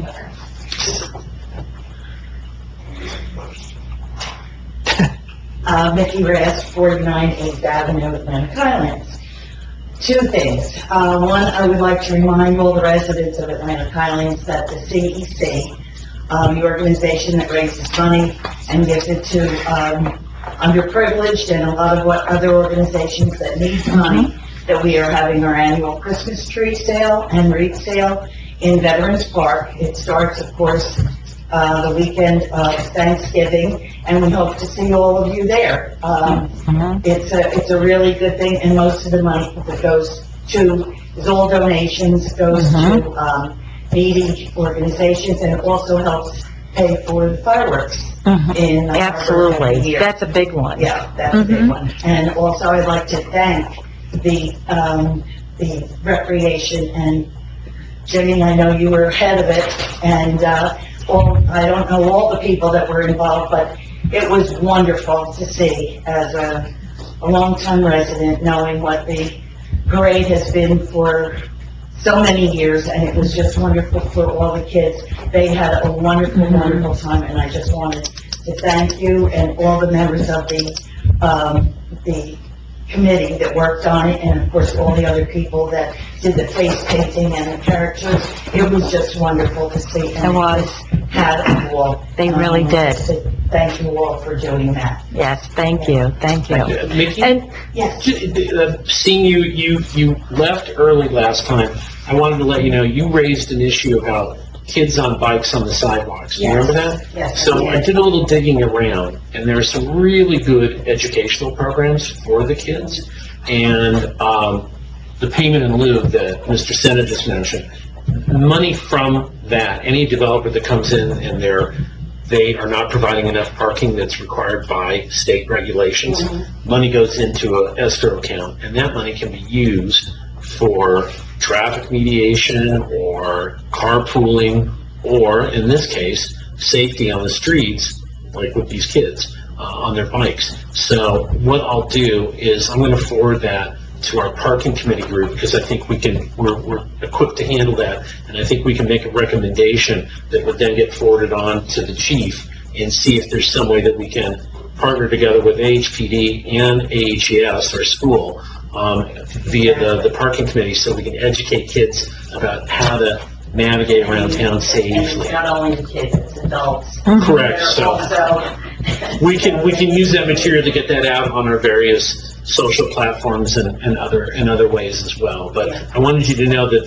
Uh, Mickey Rask, forty-nine eighth Avenue, Atlantic Highlands. Two things. Uh, one, I would like to remind all the residents of Atlantic Highlands that the C E C, um, the organization that raises money and gives it to, um, underprivileged and a lot of what other organizations that need money, that we are having our annual Christmas tree sale and wreath sale in Veterans Park. It starts, of course, uh, the weekend of Thanksgiving, and we hope to see all of you there. Um, it's a, it's a really good thing, and most of the money that goes to, is all donations, goes to, um, needy organizations, and it also helps pay for the fireworks in. uh, Absolutely, every year. that's a big one. Yeah, that's a big one. And also, I'd like to thank the, um, the recreation, and Jimmy, I know you were ahead of it, and, uh, all, I don't know all the people that were involved, but it was wonderful to see as a, a longtime resident, knowing what the parade has been for so many years, and it was just wonderful for all the kids. They had a wonderful, wonderful time, and I just wanted to thank you and all the members of the, um, the committee that worked on it, and of course, all the other people that did the face painting and the characters. It was just wonderful to see. and It was. Had a ball. They really Um, did. so Thank you all for doing that. Yes, thank you, thank you. Uh, Mickey? And, Yes. J- uh, Seeing you, you, you left early last time, I wanted to let you know, you raised an issue about kids on bikes on the sidewalks. Do you Yes. remember that? Yes, I So I did. did a little digging around, and there are some really good educational programs for the kids. And, um, the payment in lieu that Mister Senna just mentioned, money from that, any developer that comes in and they're, they are not providing enough parking that's required by state regulations, money goes into a escrow account, and that money can be used for traffic mediation or carpooling, or in this case, safety on the streets, like with these kids, uh, on their bikes. So what I'll do is I'm going to forward that to our parking committee group, because I think we can, we're, we're equipped to handle that, and I think we can make a recommendation that would then get forwarded on to the chief and see if there's some way that we can partner together with A H P D and A H E S, our school, um, via the, the parking committee, so we can educate kids about how to navigate around town And safely. it's not only the kids, it's adults. Correct, They're so also- we can, we can use that material to get that out on our various social platforms and, and other, and other ways as well. But I wanted you to know that there's,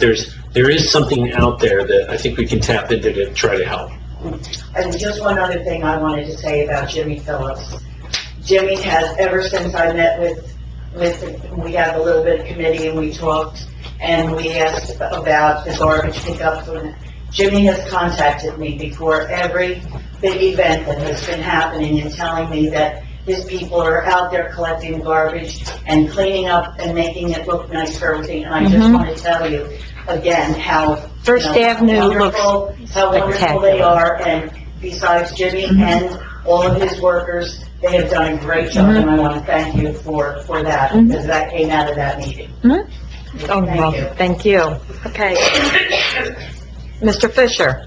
there is something out there that I think we can tap into to try to help. And just one other thing I wanted to say about Jimmy Phillips. Jimmy has, ever since I met with, with, we had a little bit of committee and we talked, and we asked about the garbage pickup. Jimmy has contacted me before every big event that has been happening and telling me that his people are out there collecting garbage and cleaning up and making it look nice for everything. And I just Mhm. want to tell you again how First you know, Avenue wonderful, looks how wonderful they spectacular. are. And besides Jimmy Mhm. and all of his workers, they have done a great job, Mhm. and I want to thank you for, for that, Mhm. because that came out of that meeting. Mhm. Oh, Thank well, you. thank you. Okay. Mister Fisher?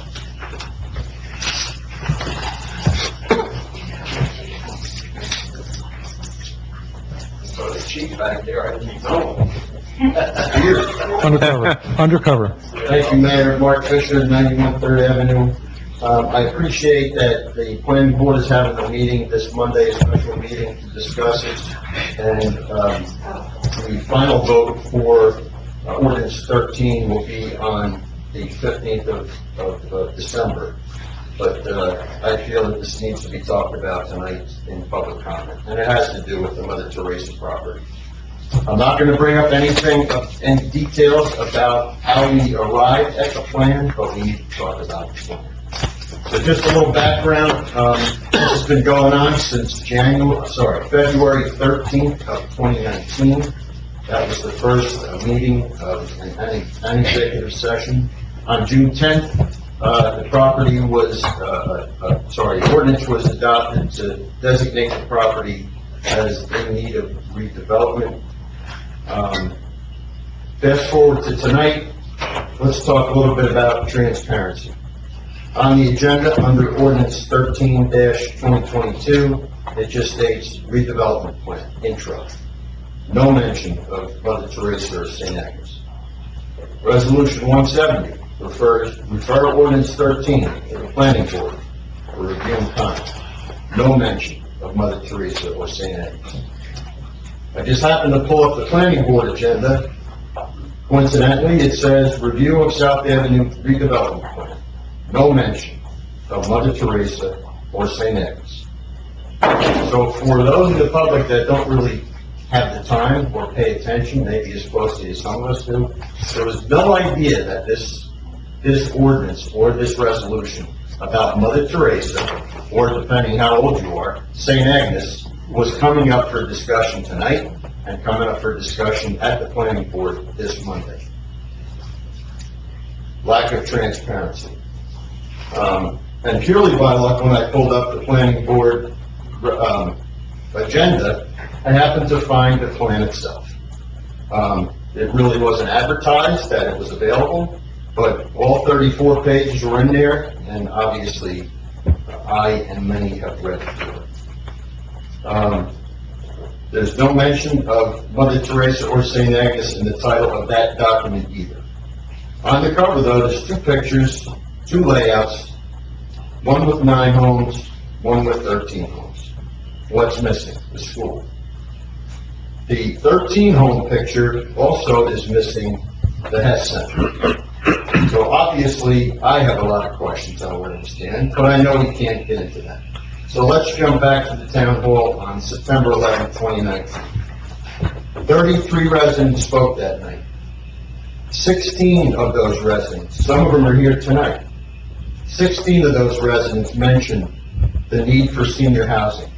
Undercover, undercover. Thank you, Mayor. Mark Fisher, ninety-one Third Avenue. Um, I appreciate that the planning board is having a meeting this Monday, a special meeting to discuss it. And, um, the final vote for uh, ordinance thirteen will be on the fifteenth of, of, uh, December. But, uh, I feel that this needs to be talked about tonight in public comment, and it has to do with the Mother Teresa property. I'm not going to bring up anything, of any details about how we arrived at the plan, but we need to talk about the plan. So just a little background, um, this has been going on since January, sorry, February thirteenth of twenty nineteen. That was the first uh, meeting of an, an an executive session. On June tenth, uh, the property was, uh, uh, sorry, ordinance was adopted to designate the property as in need of redevelopment. Um, fast forward to tonight, let's talk a little bit about transparency. On the agenda, under ordinance thirteen twenty twenty-two, it just states redevelopment plan, intro. No mention of Mother Teresa or Saint Agnes. Resolution one seventy refers, refer ordinance thirteen to the planning board for review and comment. No mention of Mother Teresa or Saint Agnes. I just happened to pull up the planning board agenda. Coincidentally, it says review of South Avenue redevelopment plan. No mention of Mother Teresa or Saint Agnes. So for those in the public that don't really have the time or pay attention, maybe as closely as some of us do, there was no idea that this, this ordinance or this resolution about Mother Teresa, or depending how old you are, Saint Agnes, was coming up for discussion tonight and coming up for discussion at the planning board this Monday. Lack of transparency. Um, and purely by luck, when I pulled up the planning board um, agenda, I happened to find the plan itself. Um, it really wasn't advertised that it was available, but all thirty-four pages were in there, and obviously I and many have read through it. Um, there's no mention of Mother Teresa or Saint Agnes in the title of that document either. On the cover, though, there's two pictures, two layouts, one with nine homes, one with thirteen homes. What's missing? The school. The thirteen home picture also is missing the Hess Center. So obviously, I have a lot of questions on where we stand, but I know we can't get into that. So let's jump back to the town hall on September eleventh, twenty nineteen. thirty-three residents spoke that night. sixteen of those residents, some of them are here tonight, sixteen of those residents mentioned the need for senior housing.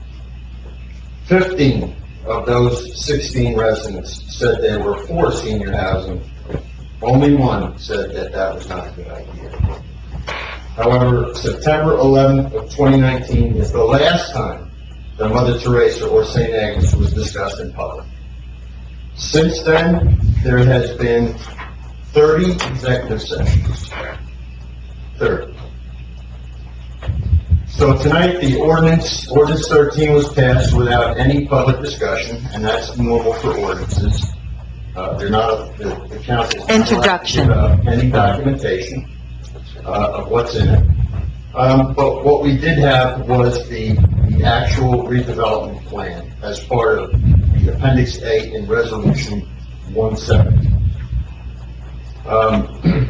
fifteen of those sixteen residents said they were for senior housing. Only one said that that was not a good idea. However, September eleventh of twenty nineteen is the last time that Mother Teresa or Saint Agnes was discussed in public. Since then, there has been thirty executive sessions. thirty. So tonight, the ordinance, ordinance thirteen was passed without any public discussion, and that's normal for ordinances. Uh, they're not, the, the council is not allowed to Introduction. give out any documentation uh, of what's in it. Um, but what we did have was the, the actual redevelopment plan as part of the Appendix A in Resolution one seventy. Um,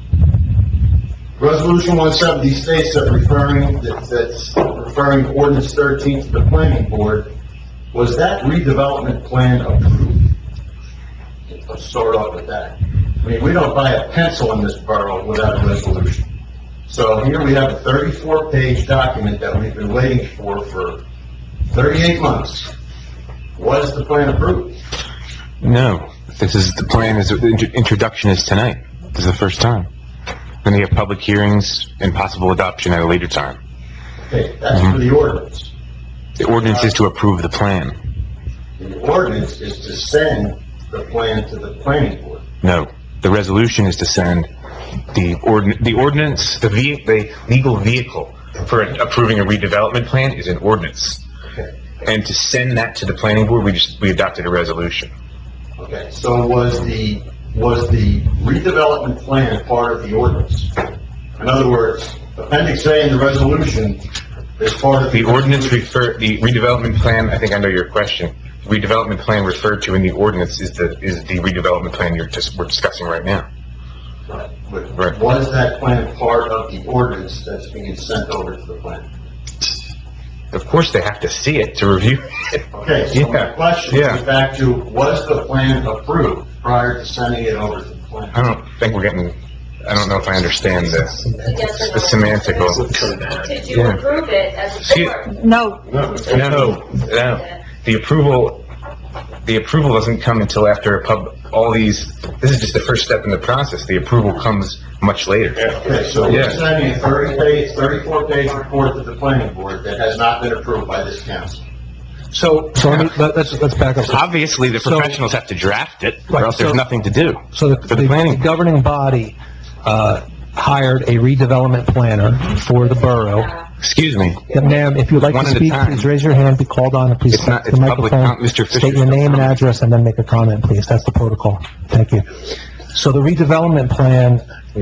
Resolution one seventy states that referring, that, that's referring ordinance thirteen to the planning board. Was that redevelopment plan approved? Let's start off with that. I mean, we don't buy a pencil in this borough without a resolution. So here we have a thirty-four page document that we've been waiting for for thirty-eight months. Was the plan approved? No, this is, the plan is, the intro- introduction is tonight. This is the first time. Then we have public hearings and possible adoption at a later time. Okay, that's Mhm. for the ordinance. The ordinance is to approve the plan. The ordinance is to send the plan to the planning board. No, the resolution is to send the ordin, the ordinance, the ve, the legal vehicle for approving a redevelopment plan is an ordinance. Okay. And to send that to the planning board, we just, we adopted a resolution. Okay, so was the, was the redevelopment plan part of the ordinance? In other words, Appendix A in the resolution is part of the... The ordinance refer, the redevelopment plan, I think I know your question. Redevelopment plan referred to in the ordinance is the, is the redevelopment plan you're just, we're discussing right now. Right. But Right. Was that plan part of the ordinance that's being sent over to the plan? Of course, they have to see it to review it. Okay, so my Yeah, question yeah. is back to, was the plan approved prior to sending it over to the plan? I don't think we're getting, I don't know if I understand the, the semantical. Did you Yeah. approve it as a See- board? No, No, no. The approval, the approval doesn't come until after a pub, all these, this is just the first step in the process. The approval comes much later. Okay, so Yeah. we're sending a thirty page, thirty-four page report to the planning board that has not been approved by this council. So, so let me, let- let's, let's back up. Obviously, the So- professionals have to draft it, or Right, else there's so- nothing to do. So the, For the the planning. governing body, uh, hired a redevelopment planner for the borough. Excuse me. Yeah, ma'am, if you'd like One to at a speak, time. please raise your hand, be called on, and please It's not- step to the it's public microphone. com- Mister State Fisher's your no name and comment. address, and then make a comment, please. That's the protocol. Thank you. So the redevelopment plan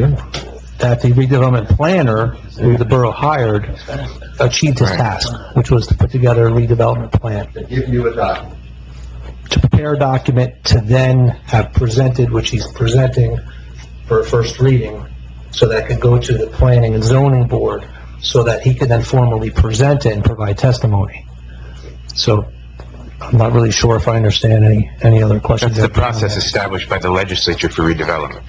that the redevelopment planner, who the borough hired, achieved his Right. task, which was to put together a redevelopment plan, They give you a document. to prepare a document to then have presented, which he's presenting for a first reading, so that can go to the planning and zoning board, so that he can then formally present it and provide testimony. So, I'm not really sure if I understand any, any other questions. That's the process established by the legislature for redevelopment.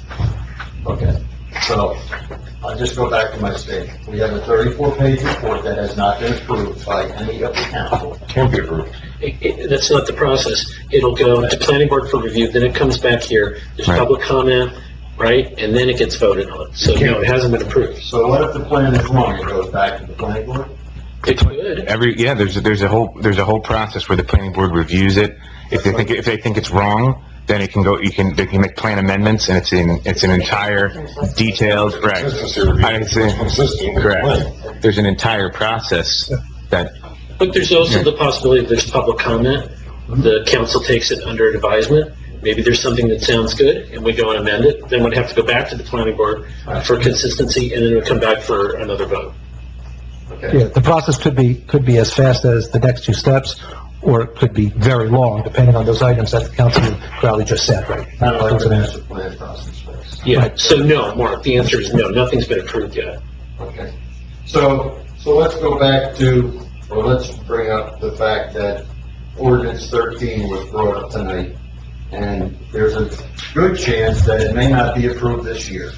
Okay, so I'll just go back to my statement. We have a thirty-four page report that has not been approved by any of the council. Can't be approved. It- it- That's not the process. It'll go to planning board for review, then it comes back here, there's Right. public comment, right? And then it gets voted on. So, no, it hasn't been approved. So what if the plan is wrong? It goes back to the planning board? It could. Every, yeah, there's, a- there's a whole, there's a whole process where the planning board reviews it. If they think, if they think it's wrong, then it can go, you can, they can make plan amendments, and it's in, it's an entire detailed, right. Consistency review. I see. Consistent with the plan. Correct. There's an entire process that, But there's also the possibility that there's public comment, the council takes it under advisement, maybe there's something that sounds good, and we go and amend it, then we'd have to go back to the planning board for consistency, and then it would come back for another vote. Okay. Yeah, the process could be, could be as fast as the next two steps, or it could be very long, depending on those items that Councilman Crowley just said, right? Kind of like the master plan process was. Yeah, so no, Mark, the answer is no, nothing's been approved yet. Okay. So, so let's go back to, or let's bring up the fact that ordinance thirteen was brought up tonight, and there's a good chance that it may not be approved this year.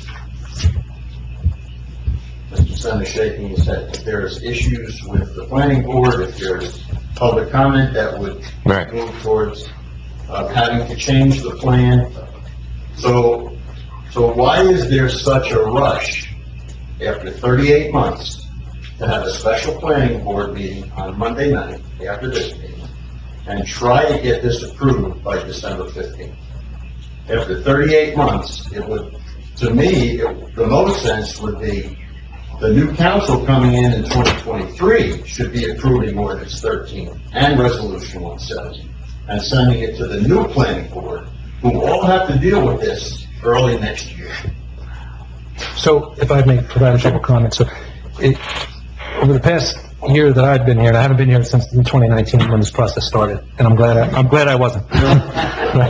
Mister Sen is shaking his head. If there's issues with the planning board, if there's public comment that would Right. move towards uh, having to change the plan. So, so why is there such a rush after thirty-eight months to have a special planning board meeting on Monday night after this meeting and try to get this approved by December fifteenth? After thirty-eight months, it would, to me, it- the most sense would be the new council coming in in twenty twenty-three should be approving ordinance thirteen and resolution one seventy and sending it to the new planning board, who all have to deal with this early next year. So, if I may provide a couple comments, so, it, over the past year that I've been here, and I haven't been here since twenty nineteen when this process started, and I'm glad I, I'm glad I wasn't. Right.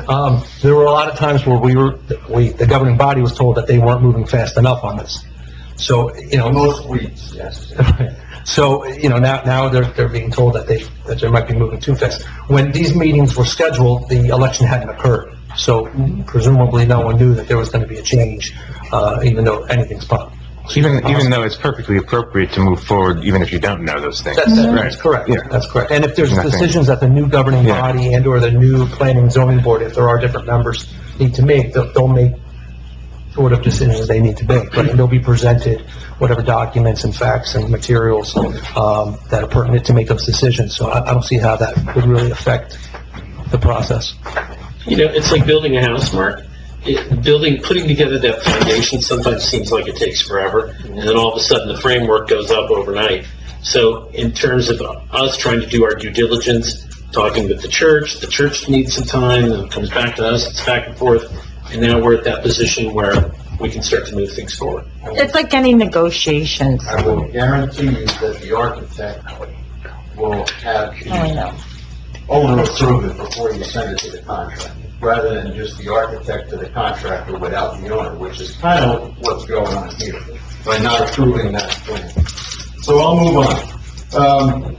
Um, there were a lot of times where we were, we, the governing body was told that they weren't moving fast enough on this. So, you know. Most weeks, yes. So, you know, now, now they're, they're being told that they, that they might be moving too fast. When these meetings were scheduled, the election hadn't occurred. So presumably no one knew that there was going to be a change, uh, even though anything's possible. Even, even though it's perfectly appropriate to move forward, even if you don't know those things. That's, Right. that's correct. Yeah. That's correct. And if there's Nothing. decisions that the new governing Yeah. body and or the new planning and zoning board, if there are different members need to make, they'll, they'll make sort of decisions they need to make, right? And they'll be presented whatever documents and facts and materials, um, that are pertinent to make those decisions. So I, I don't see how that would really affect the process. You know, it's like building a house, Mark. It, building, putting together that foundation sometimes seems like it takes forever, and then all of a sudden the framework goes up overnight. So in terms of us trying to do our due diligence, talking with the church, the church needs some time, and it comes back to us, it's back and forth, and now we're at that position where we can start to move things forward. It's like any negotiations. I will guarantee you that the architect will have Oh, I know. the owner approve it before you send it to the contractor, rather than just the architect to the contractor without the owner, which is kind of what's going on here, by not approving that plan. So I'll move on. Um,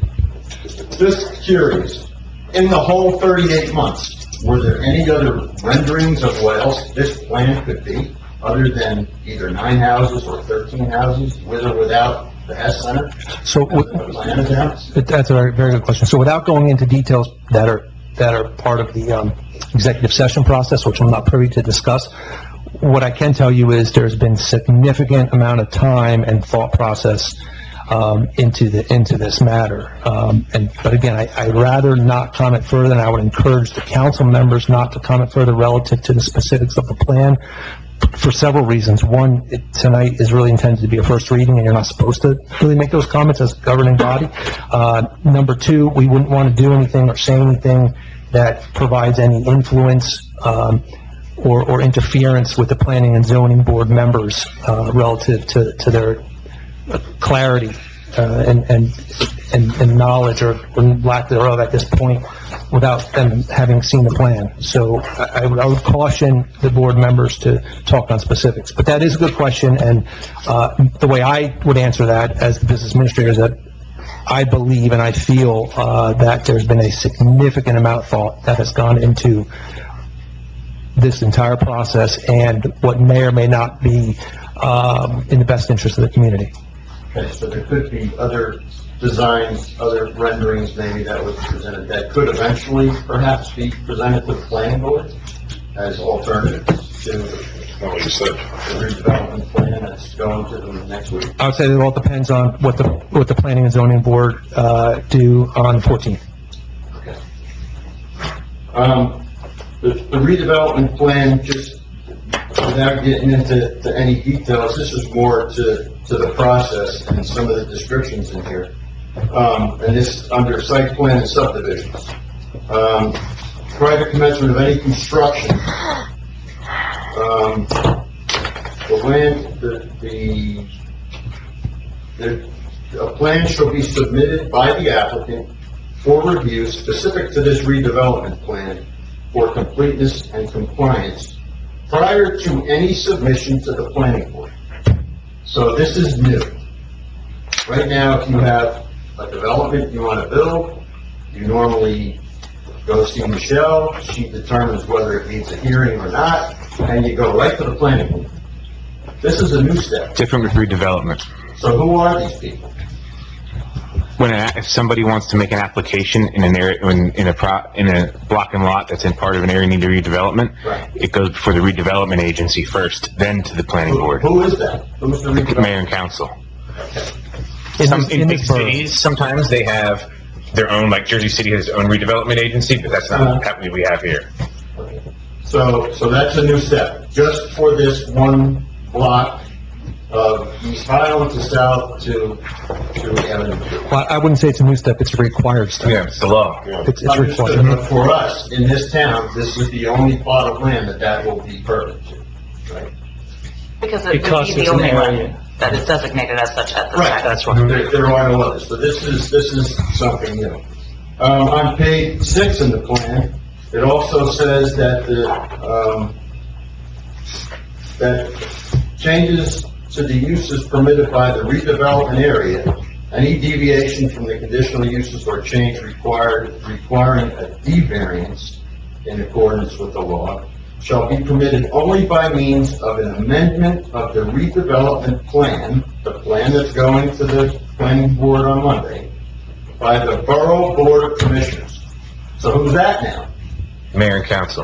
just curious, in the whole thirty-eight months, were there any other renderings of what else this plan could be, other than either nine houses or thirteen houses, with or without the Hess Center? So with- The plan is out? But that's a very, very good question. So without going into details that are, that are part of the, um, executive session process, which I'm not privy to discuss, what I can tell you is there's been significant amount of time and thought process, um, into the, into this matter. Um, and, but again, I, I'd rather not comment further, and I would encourage the council members not to comment further relative to the specifics of the plan, for several reasons. One, it, tonight is really intended to be a first reading, and you're not supposed to really make those comments as a governing body. Uh, number two, we wouldn't want to do anything or say anything that provides any influence, um, or, or interference with the planning and zoning board members, uh, relative to, to their clarity, uh, and, and, and, and knowledge or lack thereof at this point, without them having seen the plan. So I, I would, I would caution the board members to talk on specifics. But that is a good question, and, uh, the way I would answer that as the business administrator is that I believe and I feel, uh, that there's been a significant amount of thought that has gone into this entire process and what may or may not be, um, in the best interest of the community. Okay, so there could be other designs, other renderings maybe that was presented, that could eventually perhaps be presented to the planning board as alternatives to the redevelopment plan that's going to the next week. I would say that it all depends on what the, what the planning and zoning board, uh, do on the fourteenth. Okay. Um, the, the redevelopment plan, just without getting into, to any details, this is more to, to the process and some of the descriptions in here. Um, and this under site plan and subdivisions. Um, private commencement of any construction. Um, the land, the, the, the, a plan shall be submitted by the applicant for review specific to this redevelopment plan for completeness and compliance prior to any submission to the planning board. So this is new. Right now, if you have a development you want to build, you normally go see Michelle, she determines whether it needs a hearing or not, and you go right to the planning board. This is a new step. Different with redevelopment. So who are these people? When, a- if somebody wants to make an application in an area, in, in a pro, in a block and lot that's in part of an area needing redevelopment, Right. it goes before the redevelopment agency first, then to the planning Who, board, who is that? Who's the redevelopment? mayor and council. In Some, this- in in big this borough. cities, sometimes they have their own, like Jersey City has its own redevelopment agency, but that's not what we have here. So, so that's a new step, just for this one block of East Highland to South to, to Avenue Two. Well, I wouldn't say it's a new step, it's a required step. Yeah, it's the law. It's, it's Understood, required. but for us, in this town, this is the only plot of land that that will be pertinent to, right? Because it Because would be it's the an only one area. that is designated as such at this Right. time. That's right. There, there are no others, so this is, this is something new. Um, on page six in the plan, It also says that the, um, that changes to the uses permitted by the redevelopment area, any deviation from the conditional uses or change required, requiring a D variance in accordance with the law, shall be permitted only by means of an amendment of the redevelopment plan, the plan that's going to the planning board on Monday, by the Borough Board of Commissioners. So who's that now? Mayor and council.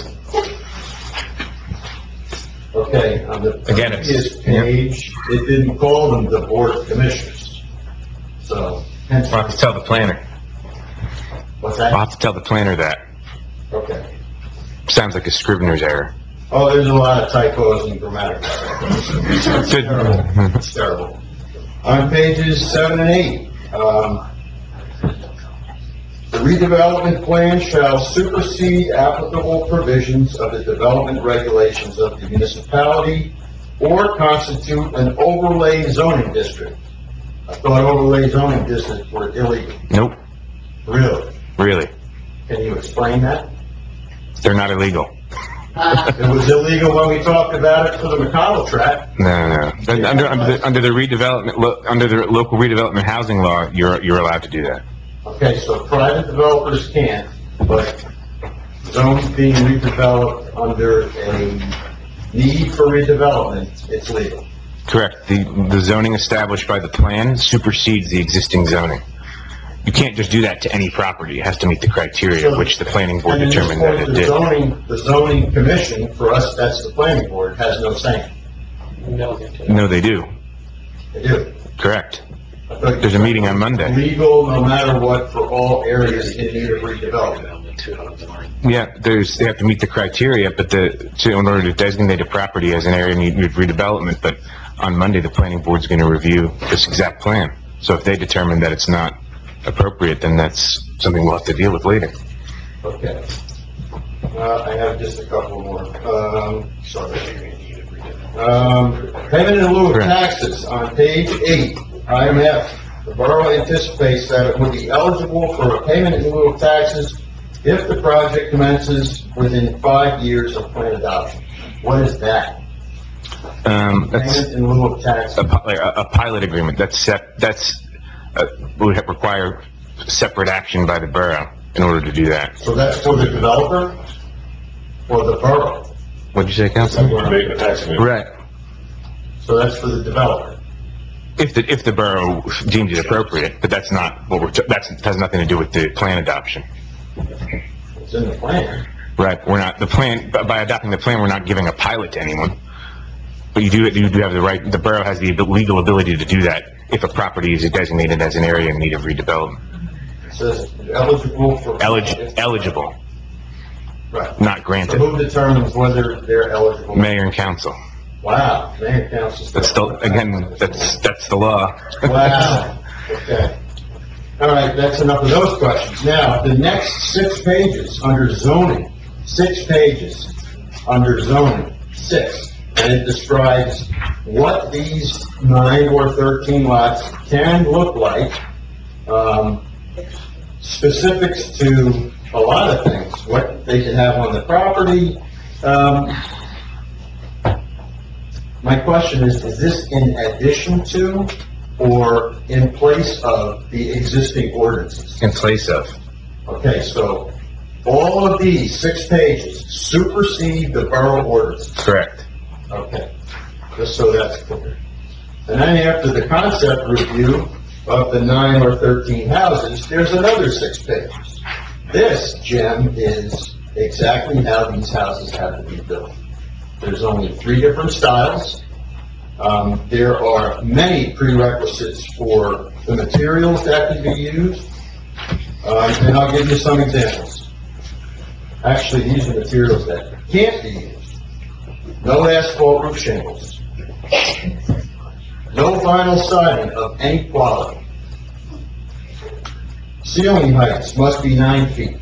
Okay, on the Again, it's- previous page, it didn't call them the Board of Commissioners. So, hence, We'll have to tell the planner. what's We'll that? have to tell the planner that. Okay. Sounds like a scrivener's error. Oh, there's a lot of typos and grammatical errors. It's terrible. It's terrible. On pages seven and eight, um, the redevelopment plan shall supersede applicable provisions of the development regulations of the municipality or constitute an overlay zoning district. I thought overlay zoning districts were illegal. Nope, Really? really. Can you explain that? They're not illegal. It was illegal when we talked about it for the McConnell tract. No, no, no. Under, under the, under the redevelopment, lo- under the local redevelopment housing law, you're, you're allowed to do that. Okay, so private developers can't, but zones being redeveloped under a need for redevelopment, it's legal. Correct. The, the zoning established by the plan supersedes the existing zoning. You can't just do that to any property. It has to meet the criteria, which the planning board And at this determined that point, it the did. zoning, the zoning commission, for us, that's the planning board, has no say. No, they do. They do. Correct. I thought There's a meeting on Monday. legal, no matter what, for all areas in need of redevelopment. Yeah, there's, they have to meet the criteria, but the, to, in order to designate a property as an area in need of redevelopment, but on Monday, the planning board's gonna review this exact plan. So if they determine that it's not appropriate, then that's something we'll have to deal with later. Okay. Uh, I have just a couple more. Um, sorry. Um, payment in lieu of Correct. taxes on page eight, item F. The borough anticipates that it will be eligible for a payment in lieu of taxes if the project commences within five years of plan adoption. What is that? Um, that's Payment in lieu of taxes. a, pi- a, a pilot agreement. That's sep, that's, uh, would have require separate action by the borough in order to do that. So that's for the developer or the borough? What'd you say, Councilman? We're making a tax amendment. Right. So that's for the developer. If the, if the borough deems it appropriate, but that's not what we're, t- that's, has nothing to do with the plan adoption. It's in the plan. Right, we're not, the plan, by by adopting the plan, we're not giving a pilot to anyone. But you do, you do have the right, the borough has the legal ability to do that if a property is designated as an area in need of redevelopment. It says eligible for... Elig- eligible, Right. not So granted. who determines whether they're eligible? Mayor and council. Wow, mayor and council. That's the, again, that's, that's the law. Wow, okay. All right, that's enough of those questions. Now, the next six pages under zoning, six pages under zoning, six, and it describes what these nine or thirteen lots can look like, um, specifics to a lot of things, what they can have on the property. Um, my question is, is this in addition to or in place of the existing ordinances? In place of. Okay, so all of these six pages supersede the borough ordinances. Correct. Okay, just so that's clear. And then after the concept review of the nine or thirteen houses, there's another six pages. This, Jim, is exactly how these houses have to be built. There's only three different styles. Um, there are many prerequisites for the materials that can be used. Um, and I'll give you some examples. Actually, these are materials that can't be used. No asphalt roof shingles. No vinyl siding of any quality. Ceiling heights must be nine feet.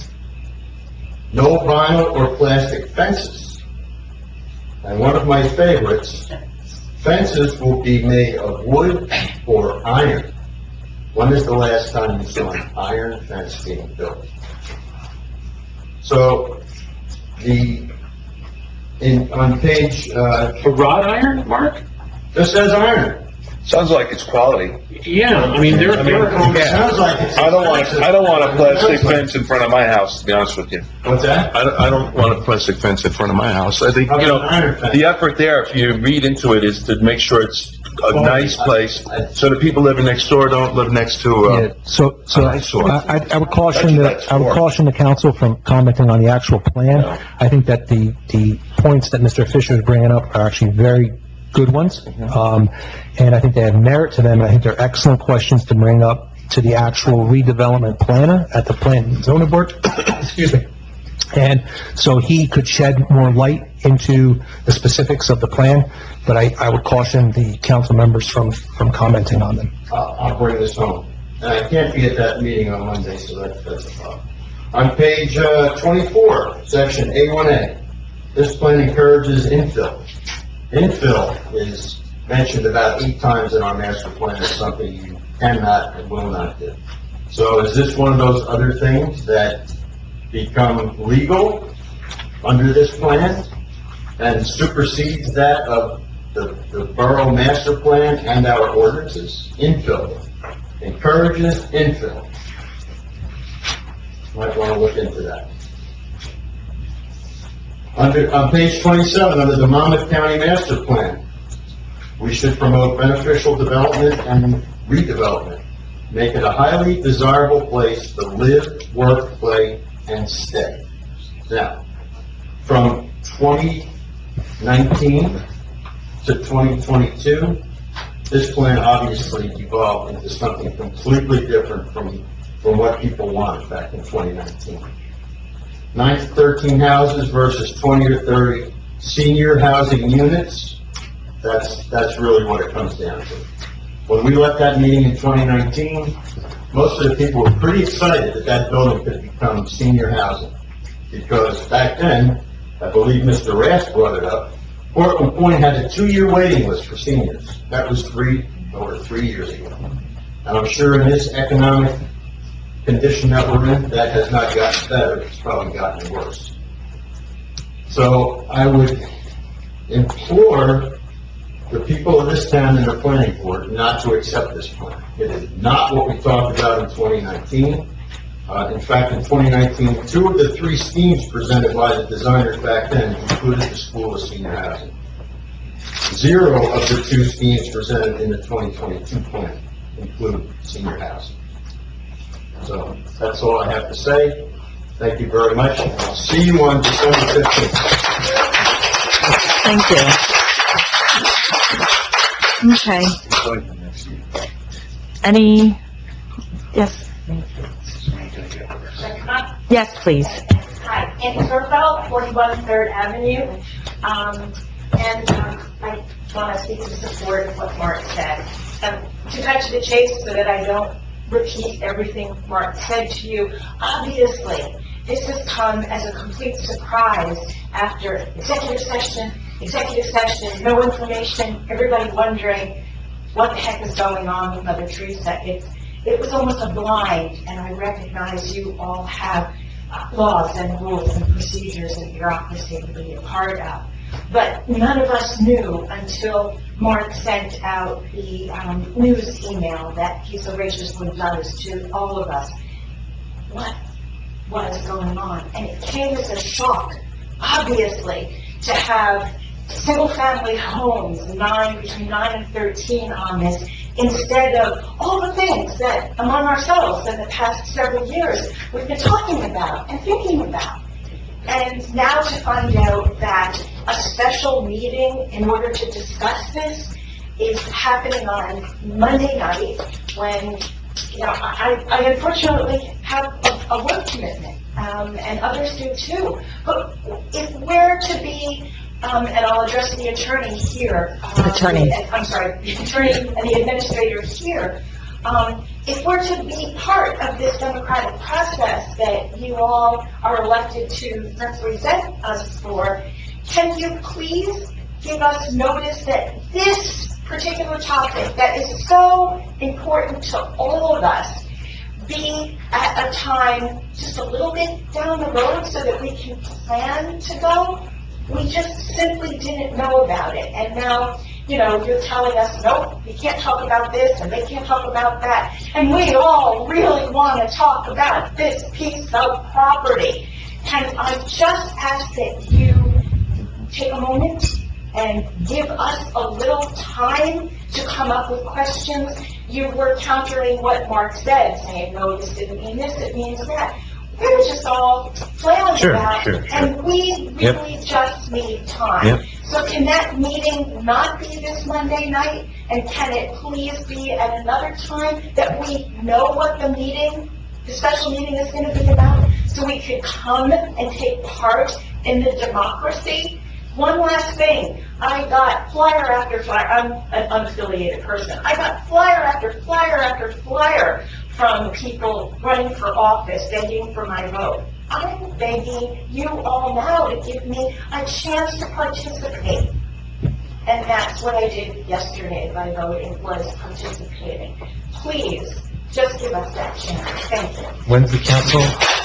No vinyl or plastic fences. And one of my favorites, fences will be made of wood or iron. When is the last time you saw an iron fence being built? So, the, in, on page, uh... For wrought iron, Mark? This says iron. Sounds like it's quality. Yeah, I mean, they're, they're, It sounds like it's... I don't want, expensive. I don't want a plastic fence in front of my house, to be honest with you. What's that? I don't, I don't want a plastic fence in front of my house. I think, you know, the effort there, if you read into it, is to make sure it's a nice place, so the people living next door don't live next to, Yeah, uh, so, so an I, eyesore. I I would caution That's- the, I would that's caution the council from commenting on the actual plan. I think that the, the points that Mister Fisher is bringing up are actually very good ones. Um, and I think they have merit to them, and I think they're excellent questions to bring up to the actual redevelopment planner at the Plan and Zoning Board. Excuse me. And so he could shed more light into the specifics of the plan, but I, I would caution the council members from, from commenting on them. I'll, I'll bring this home. And I can't be at that meeting on Monday, so that, that's a problem. On page, uh, twenty-four, section A one A, this plan encourages infill. Infill is mentioned about eight times in our master plan as something you cannot and will not do. So is this one of those other things that become legal under this plan and supersedes that of the, the borough master plan and our ordinances? Infill. Encourages infill. Might want to look into that. Under, on page twenty-seven, under the Monmouth County Master Plan, we should promote beneficial development and redevelopment. Make it a highly desirable place to live, work, play, and stay. Now, from twenty nineteen to twenty twenty-two, this plan obviously evolved into something completely different from, from what people wanted back in twenty nineteen. Nine to thirteen houses versus twenty or thirty senior housing units, that's, that's really what it comes down to. When we left that meeting in twenty nineteen, most of the people were pretty excited that that building could become senior housing. Because back then, I believe Mister Rask brought it up, Portland Point had a two-year waiting list for seniors. That was three, over three years ago. And I'm sure in this economic condition that we're in, that has not gotten better, it's probably gotten worse. So I would implore the people of this town and the planning board not to accept this plan. It is not what we talked about in twenty nineteen. Uh, in fact, in twenty nineteen, two of the three schemes presented by the designers back then included the School of Senior Housing. Zero of the two schemes presented in the twenty twenty-two plan include senior housing. So that's all I have to say. Thank you very much. I'll see you on December fifteenth. Thank you. Okay. Any, yes? Yes, please. Hi, Ann Zerfeld, forty-one Third Avenue. Um, and um, I want to speak in support of what Mark said. Um, to cut to the chase so that I don't repeat everything Mark said to you, obviously, this has come as a complete surprise after executive session, executive session, no information, everybody wondering what the heck is going on with Mother Teresa. It, it was almost a blind, and I recognize you all have uh, laws and rules and procedures and bureaucracy to be a part of. But none of us knew until Mark sent out the um, news email that he so graciously does to all of us what was going on. And it came as a shock, obviously, to have single-family homes, nine, between nine and thirteen on this, instead of all the things that, among ourselves, in the past several years, we've been talking about and thinking about. And now to find out that a special meeting in order to discuss this is happening on Monday night when, you know, I, I unfortunately have a, a work commitment, um, and others do too. But if we're to be, um, and I'll address the attorney here. Um, Attorney. I'm sorry, the attorney and the administrator here. Um, if we're to be part of this democratic process that you all are elected to represent us for, can you please give us notice that this particular topic that is so important to all of us be at a time just a little bit down the road so that we can plan to go? We just simply didn't know about it. And now, you know, you're telling us, nope, we can't talk about this and they can't talk about that. And we all really want to talk about this piece of property. And I just ask that you take a moment and give us a little time to come up with questions. You were countering what Mark said, saying, no, this didn't mean this, it means that. We were just all flailing Sure, about, sure, sure. and we Yep. really just need time. Yep. So can that meeting not be this Monday night, and can it please be at another time that we know what the meeting, the special meeting is going to be about, so we could come and take part in the democracy? One last thing, I got flyer after flyer, I'm an unaffiliated person, I got flyer after flyer after flyer from people running for office begging for my vote. I'm begging you all now to give me a chance to participate. And that's what I did yesterday by voting, was participating. Please, just give us that chance. Thank you. When's the council?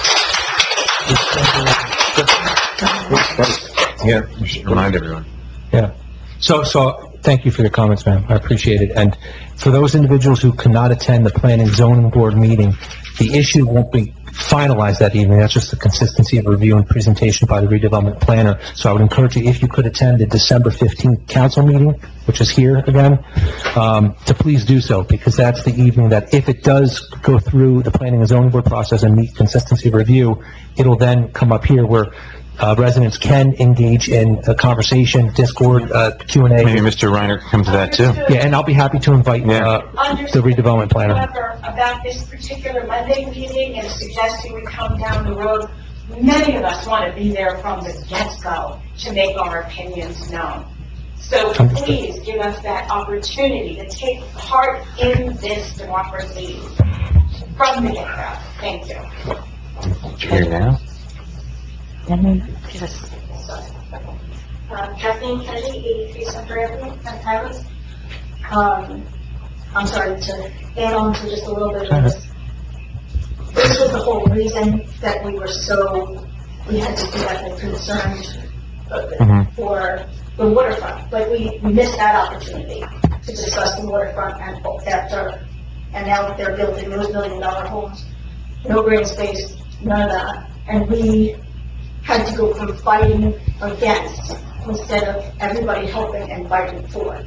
Yeah, you should remind everyone. Yeah. So, so, thank you for your comments, ma'am. I appreciate it. And for those individuals who cannot attend the planning zoning board meeting, the issue won't be finalized that evening. That's just the consistency of review and presentation by the redevelopment planner. So I would encourage you, if you could attend the December fifteenth council meeting, which is here again, um, to please do so, because that's the evening that, if it does go through the planning and zoning board process and meet consistency review, it'll then come up here where Uh, residents can engage in a conversation, Discord, uh, Q and A. Maybe Mister Reiner can come to that too. Yeah, and I'll be happy to invite, uh, the redevelopment planner. However, about this particular Monday meeting and suggesting we come down the road, many of us want to be there from the get-go to make our opinions known. So please give us that opportunity to take part in this democracy from the get-go. Thank you. You're here now? Yes. Uh, Kathleen Kennedy, eighty-three Center Avenue, Penn Island. Um, I'm sorry to add on to just a little bit of this. This was the whole reason that we were so, we had to be like concerned uh, Mhm. for the waterfront. Like, we we missed that opportunity to discuss the waterfront and after, and now that they're building those million dollar homes, no green space, none of that. And we had to go from fighting against instead of everybody helping and fighting for.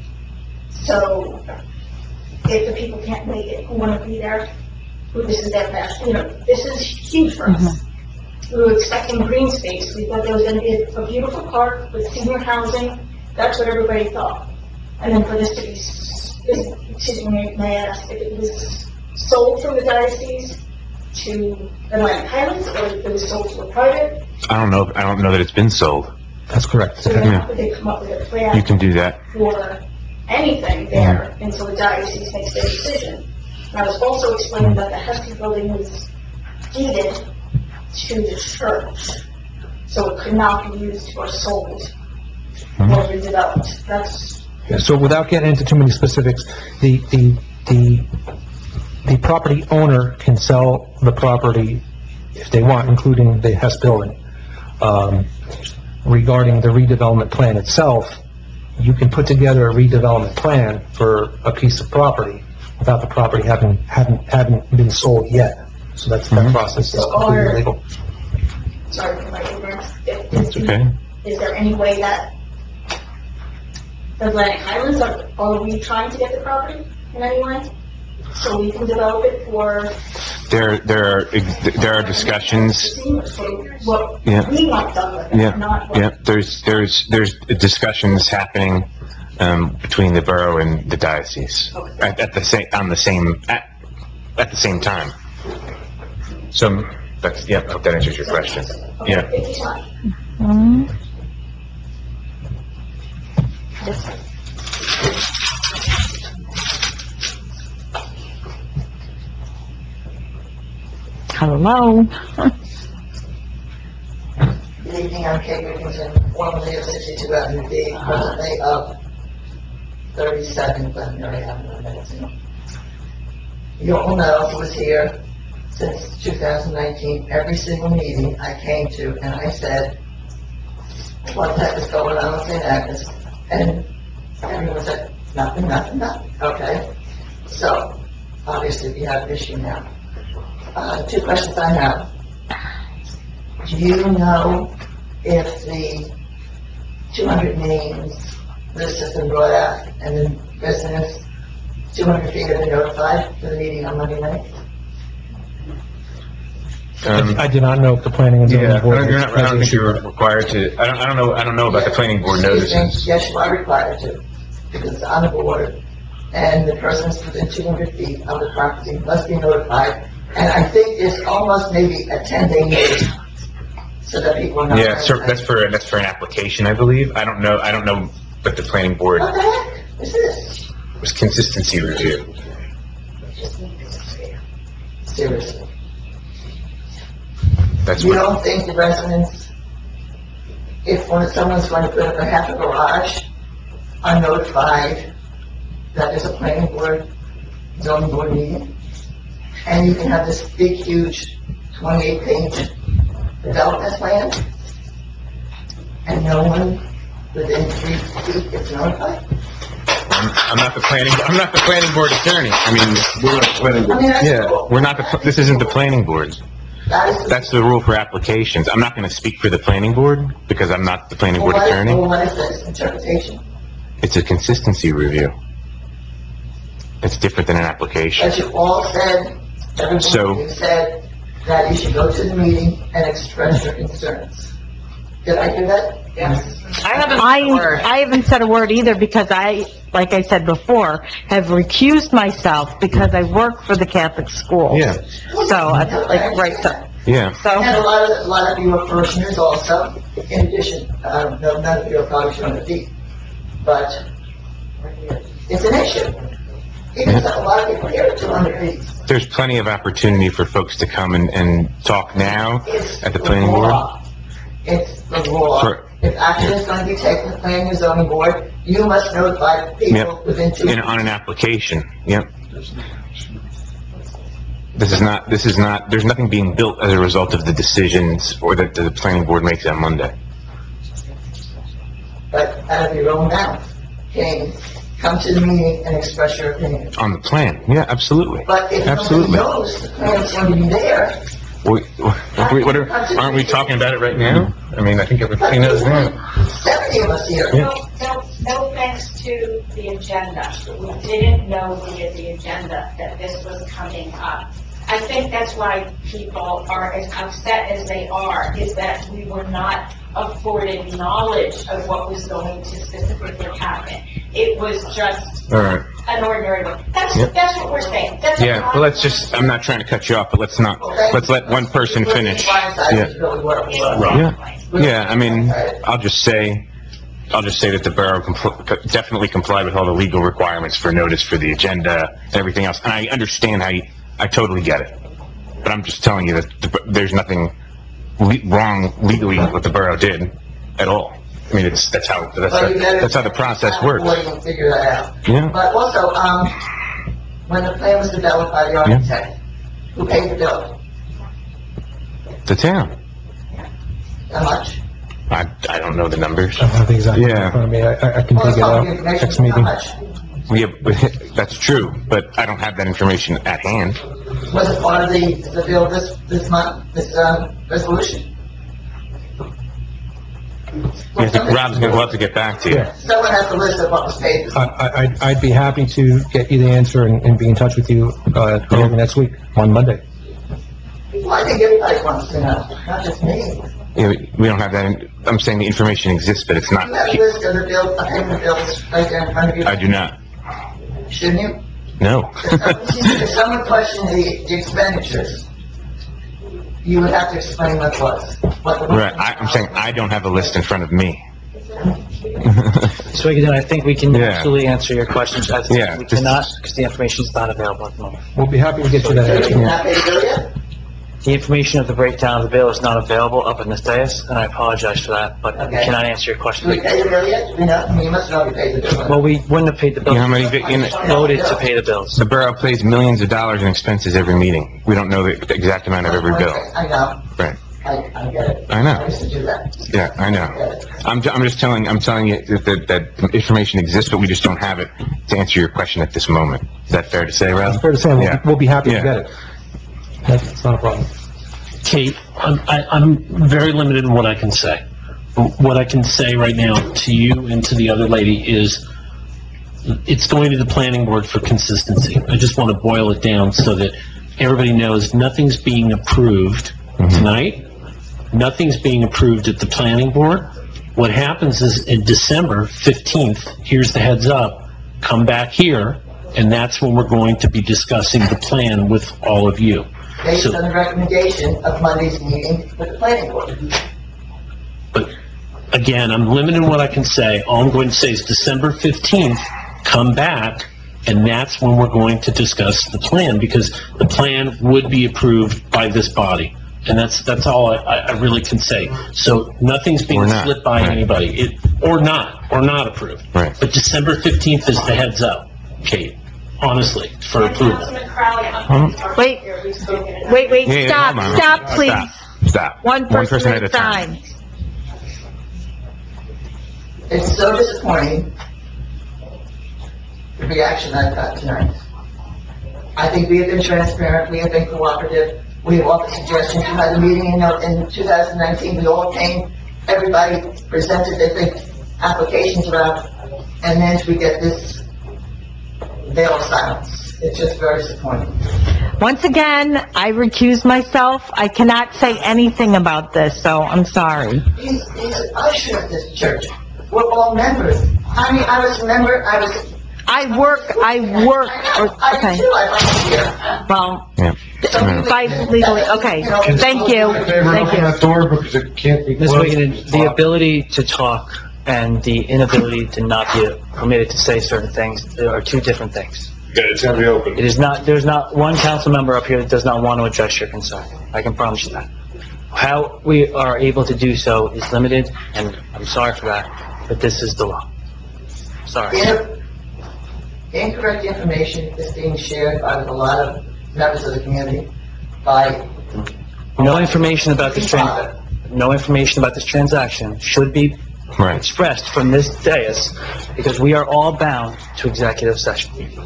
So if the people can't make it, who want to be there, who this is their best, you know, this is huge for us. We were expecting green space. We thought there was going to be a, a beautiful park with senior housing. That's what everybody thought. And then for this to be, s- is- excuse me, may I ask if it was sold from the diocese to Atlantic Highlands, or if it was sold to a private? I don't know, I don't know that it's been sold. That's correct. So then Yeah. how could they come up with a plan? You can do that. For anything there until the diocese makes their decision. And I was also explaining that the Hester building was deeded to the church, so it could not be used or sold or redeveloped. That's, Yeah, so without getting into too many specifics, the, the, the, the property owner can sell the property if they want, including the Hess building. Um, regarding the redevelopment plan itself, you can put together a redevelopment plan for a piece of property without the property having, having, having been sold yet. So that's, that process is completely legal. sorry for my ignorance. If- That's okay. Is there any way that Atlantic Highlands, are, are we trying to get the property in any way? So we can develop it for There, there are, there are discussions. seniors, so what Yeah. we want done with it, Yeah, not what. yeah, there's, there's, there's discussions happening, um, between the borough and the diocese. At, at the same, on the same, at, at the same time. So, that's, yeah, I hope that answers your question. Okay, Yeah. thank you so much. Hmm. Hello? Good evening, I'm Kate Wigginton, formerly of sixty-two Avenue B, presently of thirty-second Glenmary Avenue, Middleton. You all know who was here since two thousand nineteen, every single meeting I came to, and I said, what the heck is going on with Saint Agnes? And everyone said, nothing, nothing, nothing. Okay. So, obviously, we have an issue now. Uh, two questions I have. Do you know if the two hundred names list has been brought out and the residents two hundred feet have been notified for the meeting on Monday night? Um, I do not know if the planning and zoning Yeah, board. you're not, I has don't think issued you're that. required to, I don't, I don't know, I don't know about the planning board notices. Yes, you are required to, because it's on the board, and the persons within two hundred feet of the property must be notified. And I think it's almost maybe a ten-day notice, so that people are not. Yeah, so that's for, that's for an application, I believe. I don't know, I don't know what the planning board, What the heck is this? was consistency review. Seriously. That's You what, don't think the residents, if when someone's going to put up a half a garage, are notified that there's a planning board, zoning board meeting? And you can have this big, huge twenty-eight page development plan, and no one within three feet gets notified? I'm, I'm not the planning, I'm not the planning board attorney. I mean, we're not the planning I mean, that's Yeah, cool. we're not the, this isn't the planning board. That is. That's the rule for applications. I'm not gonna speak for the planning board, because I'm not the planning Well, board what is- attorney. well, what is this interpretation? It's a consistency review. It's different than an application. That you all said, everyone So- you said that you should go to the meeting and express your concerns. Did I do that? Yes. I haven't I, said a word. I haven't said a word either because I, like I said before, have recused myself because I work for the Catholic school. Yeah, So, I- like, right, so, yeah. And a so, lot of, a lot of you are parishioners also, in addition, um, no, none of you are probably two hundred feet, but it's an issue. Even though a lot of people here are two hundred feet. There's plenty of opportunity for folks to come and, and talk now It's at the planning board. law. It's the law. For- If action is going to be taken to planning and zoning board, you must notify people Yep, within two. in, on an application, yep. This is not, this is not, there's nothing being built as a result of the decisions or that the planning board makes on Monday. But out of your own mouth, can come to the meeting and express your opinion. On the plan, yeah, absolutely. But if nobody Absolutely. knows the plan's going to be there, We, we, what are, aren't we talking about it right now? I mean, I think everybody knows now. seventy of us here. No, no, no thanks to the agenda. We didn't know via the agenda that this was coming up. I think that's why people are as upset as they are, is that we were not afforded knowledge of what was going to specifically happen. It was just All right. an ordinary one. That's, Yep. that's what we're saying. That's what Yeah, I'm- well, let's just, I'm not trying to cut you off, but let's not, let's let one person finish. Yeah. Yeah, yeah, I mean, I'll just say, I'll just say that the borough compl- definitely complied with all the legal requirements for notice for the agenda and everything else. And I understand how you, I totally get it. But I'm just telling you that the, there's nothing le- wrong legally with what the borough did at all. I mean, it's, that's how, that's, Well, you better- that's how the process works. Well, you'll figure that out. Yeah. But also, um, when the plan was developed by the architect, who paid the bill? The town. How much? I, I don't know the numbers. I don't have the exact number Yeah. in front of me. I, I I can Well, dig it's it public out information, next how meeting. much? Yeah, but that's true, but I don't have that information at hand. Was it part of the, the bill this, this month, this, um, resolution? I think Rob's gonna, we'll have to get back to you. Yeah. Someone has to list of what was paid. I, I, I'd- I'd be happy to get you the answer and, and be in touch with you, uh, early next week, on Monday. Well, I think everybody wants to know, not just me. Yeah, we we don't have that, in- I'm saying the information exists, but it's not, You have a list of the bill, of payment bills right there in front of you. I do not. Shouldn't you? No. If someone questioned the, the expenditures, you would have to explain what was, what the. Right, I, I'm saying I don't have a list in front of me. So again, I think we can Yeah. absolutely answer your questions. I think Yeah, we this- cannot, because the information is not available at the moment. We'll be happy to get you that So you answer. did not pay the bill yet? The information of the breakdown of the bill is not available up in this dais, and I apologize for that, but we Okay. cannot answer your question. Do we pay the bill yet? We know, you must have already paid the bill. Well, we wouldn't have paid the bill. You know how many, vi- you know, Voted to pay the bills. the borough pays millions of dollars in expenses every meeting. We don't know the the exact amount of every bill. I know, Right. I, I get it. I know. I used to do that. Yeah, I know. I'm, ju- I'm just telling, I'm telling you that, that, that information exists, but we just don't have it to answer your question at this moment. Is that fair to say, Rob? It's fair to say, we'll, Yeah. we'll be happy to Yeah. get it. That's not a problem. Kate, I'm, I- I'm very limited in what I can say. What I can say right now to you and to the other lady is, it's going to the planning board for consistency. I just want to boil it down so that everybody knows nothing's being approved tonight. Nothing's being approved at the planning board. What happens is in December fifteenth, here's the heads up, come back here, and that's when we're going to be discussing the plan with all of you. Based So- on the recommendation of Monday's meeting with the planning board. But again, I'm limited in what I can say. All I'm going to say is December fifteenth, come back, and that's when we're going to discuss the plan, because the plan would be approved by this body. And that's, that's all I, I really can say. So nothing's being Or not. split by Right. anybody, it, or not, or not approved. Right. But December fifteenth is the heads up, Kate, honestly, for And approval. Councilman Crowley, Um, I'm Wait. here, we've spoken enough. Wait, wait, Yeah, yeah, stop, hold on. stop, please. Stop. Stop. One person at a time. It's so disappointing, the reaction I've got tonight. I think we have been transparent, we have been cooperative, we have offered suggestions. You had a meeting in, in two thousand nineteen, we all came, everybody presented their big applications around, and then we get this veil of silence. It's just very disappointing. Once again, I recuse myself. I cannot say anything about this, so I'm sorry. He's, he's an usher at this church. We're all members. I mean, I was a member, I was, I work, I work, I okay, do, I volunteer. well, Yeah. by legally, okay, thank you, thank Open you. that door because it can't be Miz closed. Wiggins, the ability to talk and the inability to not be permitted to say certain things are two different things. Yeah, it's gonna be open. It is not, there's not one council member up here that does not want to address your concern. I can promise you that. How we are able to do so is limited, and I'm sorry for that, but this is the law. Sorry. If incorrect information is being shared by a lot of members of the community, by, No information about this tran, no information about this transaction should be Right. expressed from this dais, because we are all bound to executive session.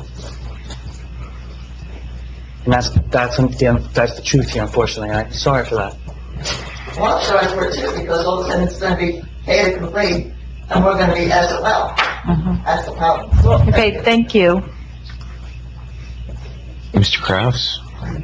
And that's, that's, the- that's the truth here, unfortunately, and I'm sorry for that. well, I'm sorry for it too, because all of a sudden it's gonna be pay to complete, and we're gonna be as well. That's the problem. Okay, thank you. Mister Kraus?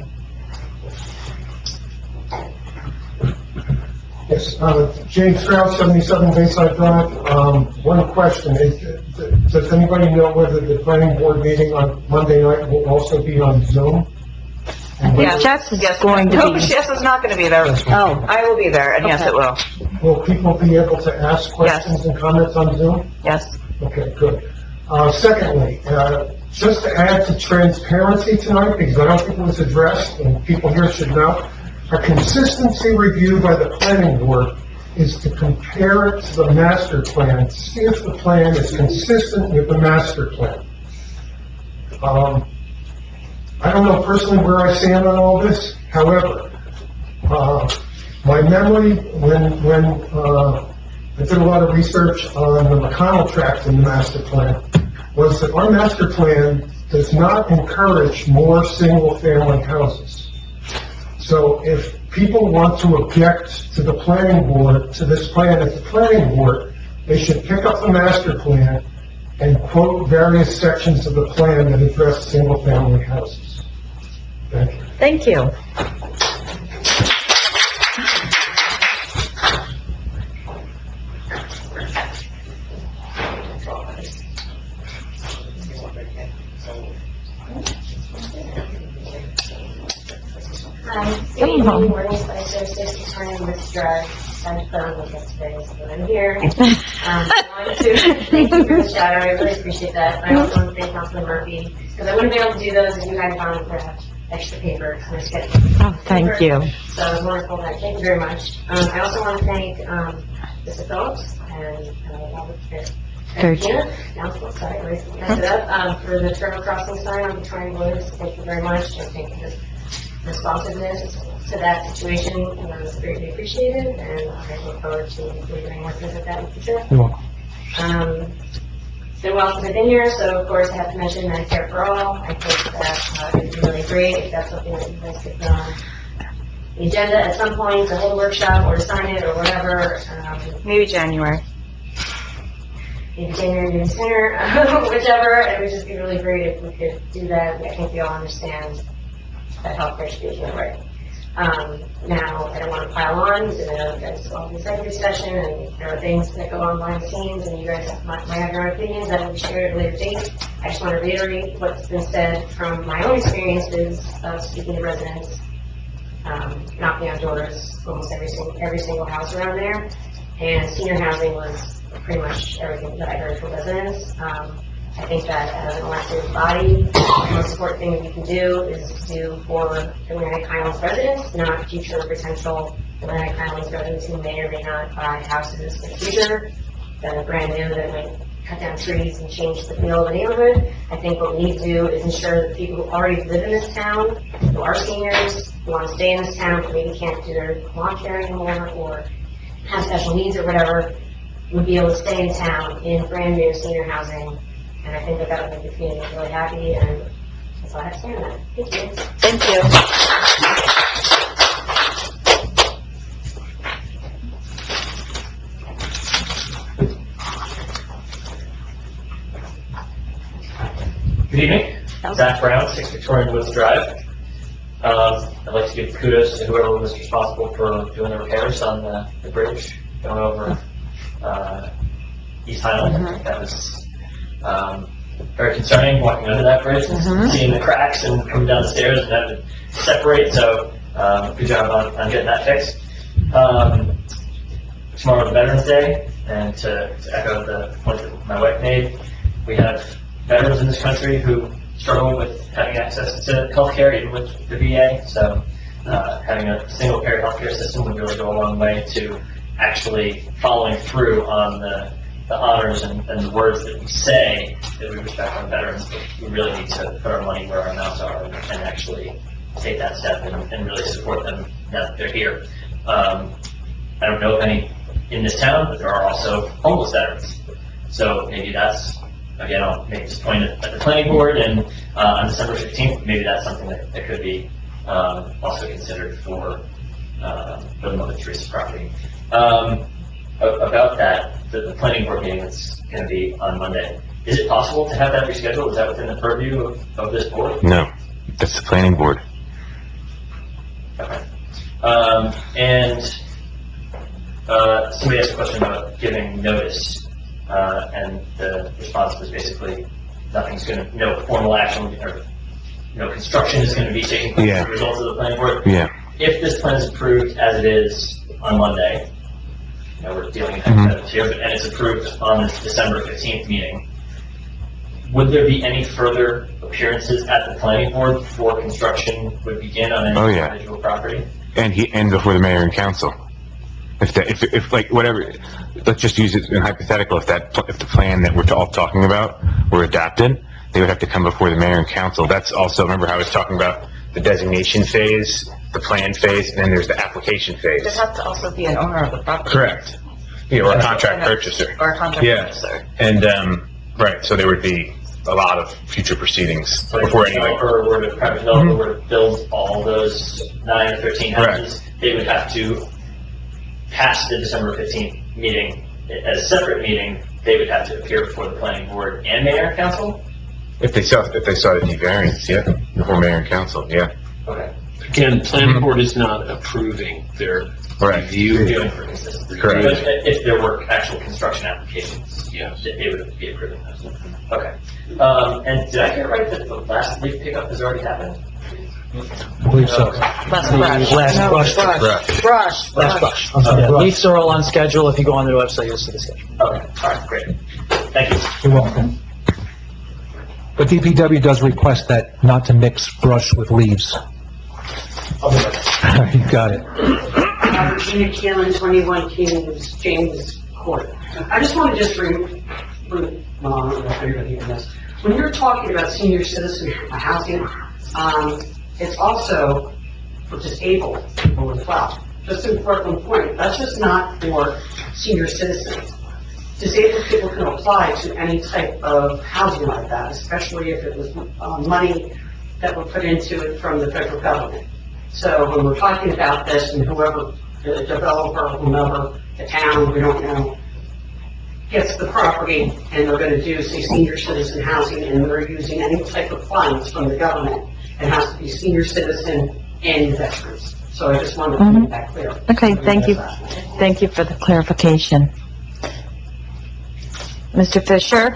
Yes, uh, James Kraus, seventy-seven Bayside Drive. Um, one question, is, does anybody know whether the planning board meeting on Monday night will also be on Zoom? Yes. Jess is Yes, going to no, be, Jess is not going to be there. oh, I will be there, and yes, Okay. it will. Will people be able to ask questions and comments on Zoom? Yes. Okay, good. Uh, secondly, uh, just to add to transparency tonight, because I don't think it was addressed, and people here should know, a consistency review by the planning board is to compare it to the master plan, see if the plan is consistent with the master plan. Um, I don't know personally where I stand on all this, however, uh, my memory, when, when, uh, I did a lot of research on the McConnell tract in the master plan, was that our master plan does not encourage more single-family houses. So if people want to object to the planning board, to this plan at the planning board, they should pick up the master plan and quote various sections of the plan that address single-family houses. Thank you. thank you. Hi, good evening, Morning Spicer, sixty-nine West Drive, I'm phone with experience, but I'm here. Um, I want to thank you for the shout out, I really appreciate that. I also want to thank Councilman Murphy, because I wouldn't be able to do those if you hadn't gone for that. extra paper on my schedule. Oh, thank you. So it was wonderful. Thank you very much. Um, I also want to thank, um, Mister Phillips and, uh, Robert, Third. Tina, council, sorry, I raised messed it up, um, for the turtle crossing sign on Victoria Woods. Thank you very much. I think the responsiveness to that situation was greatly appreciated, and I look forward to doing work with that in the future. You're welcome. Um, it's been a while since I've been here, so of course I have to mention Medicare for All. I think that uh, it's really great if that's something that you guys could put on the agenda at some point to hold a workshop or to sign it or whatever. Um, Maybe January. maybe January, maybe sooner, whichever. It would just be really great if we could do that. I think we all understand that healthcare should be human right. Um, now, I don't want to pile on, because I know you guys all the executive session, and there are things that go on behind the scenes, and you guys might, might have your own opinions that will be shared at a later date. I just want to reiterate what's been said from my own experiences of speaking to residents, um, knocking on doors, almost every single, every single house around there, and senior housing was pretty much everything that I heard from residents. Um, I think that as an elected body, the most important thing that we can do is to do for Atlantic Highlands residents, not future potential Atlantic Highlands residents who may or may not buy houses in the future that are brand new, that might cut down trees and change the feel of the neighborhood. I think what we need to do is ensure that the people who already live in this town, who are seniors, who want to stay in this town, but maybe can't do their lawn care anymore or have special needs or whatever, would be able to stay in town in brand new senior housing. And I think that that would make the community really happy, and that's all I have to say on that. Thank you. Thank you. Good evening. Zach Brown, six Victorian Woods Drive. Um, I'd like to give kudos to whoever was responsible for doing the repairs on the, the bridge going over uh, East Highland. I think that was um, very concerning, walking under that bridge and Mhm. seeing the cracks and coming down the stairs and having to separate. So um, good job on, on getting that fixed. Um, tomorrow is Veterans Day, and to, to echo the point that my wife made, we have veterans in this country who struggle with having access to healthcare, even with the V A. So uh, having a single-payer healthcare system would really go a long way to actually following through on the, the honors and, and the words that we say that we respect our veterans. We really need to put our money where our mouths are and, and actually take that step and, and really support them now that they're here. Um, I don't know of any in this town, but there are also homeless veterans. So maybe that's, again, I'll make this point at, at the planning board, and uh, on December fifteenth, maybe that's something that, that could be um, also considered for, uh, for the Mother Teresa property. Um, a- about that, the, the planning board meeting that's going to be on Monday, is it possible to have that rescheduled? Is that within the purview of, of this board? No, that's the planning board. Okay. Um, and uh, somebody asked a question about giving notice, uh, and the response was basically nothing's going to, no formal action or no construction is going to be taking place Yeah. as a result of the planning board. Yeah. If this plan is approved as it is on Monday, you know, we're dealing in Mhm. hypotheticals here, but, and it's approved on the December fifteenth meeting, would there be any further appearances at the planning board before construction would begin on any Oh, yeah. individual property? And he, and before the mayor and council. If that, if, if like, whatever, let's just use it in hypothetical, if that, pl- if the plan that we're all talking about were adopted, they would have to come before the mayor and council. That's also, remember how I was talking about the designation phase, the plan phase, and then there's the application phase? There has to also be an owner of the property. Correct. Yeah, or a contract purchaser. Or a contract Yeah. purchaser. And, um, right, so there would be a lot of future proceedings So if before a anybody. developer were to, private developer were to build all those nine or thirteen houses, they would have to pass the December fifteenth meeting. As a separate meeting, they would have to appear before the planning board and mayor and council? If they saw, if they saw the variance, yeah, before mayor and council, yeah. Okay. Again, planning board is not approving their Right. review. Reviewing for consistency. Correct. But if there were actual construction applications, Yes. they would be approving those. Okay. Um, and did I hear right that the last leaf pickup has already happened? I believe so. Last The brush. Last No, brush. Brush. Brush. Last brush. I'm sorry, Yeah, brush. leafs are all on schedule. If you go on the website, you'll see the schedule. Okay, all right, great. Thank you. You're welcome. But D P W does request that not to mix brush with leaves. You got it. Uh, Virginia Keelan, twenty-one Kings, James Court. I just want to just re, re, well, I don't know if everybody hearing this. When you're talking about senior citizen housing, um, it's also for disabled people as well. Just an important point, that's just not for senior citizens. Disabled people can apply to any type of housing like that, especially if it was uh, money that were put into it from the federal government. So when we're talking about this, and whoever, the developer, whomever, the town, we don't know, gets the property and they're going to do, say, senior citizen housing, and they're using any type of funds from the government, it has to be senior citizen and veterans. So I just wanted to make that clear. Okay, thank you. Thank you for the clarification. Mister Fisher?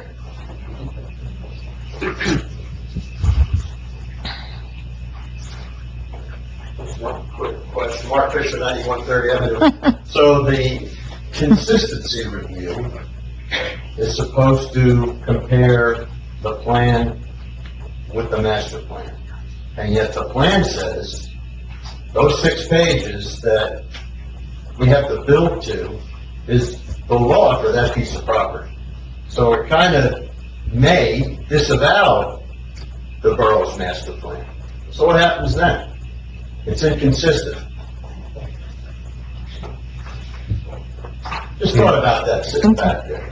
One quick question. Mark Fisher, ninety-one thirty Avenue. So the consistency review is supposed to compare the plan with the master plan. And yet the plan says those six pages that we have to build to is the law for that piece of property. So it kind of may disavow the borough's master plan. So what happens then? It's inconsistent. Just thought about that sitting back there.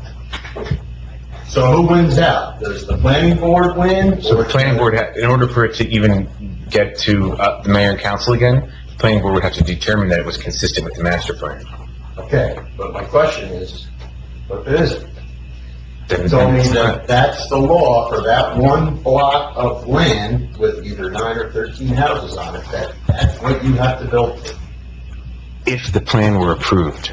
So who wins out? Does the planning board win? So the planning board, ha- in order for it to even get to uh, the mayor and council again, the planning board would have to determine that it was consistent with the master plan. Okay, but my question is, what if it isn't? Then You told me it's that not. that's the law for that one block of land with either nine or thirteen houses on it, that that's what you have to build to. If the plan were approved.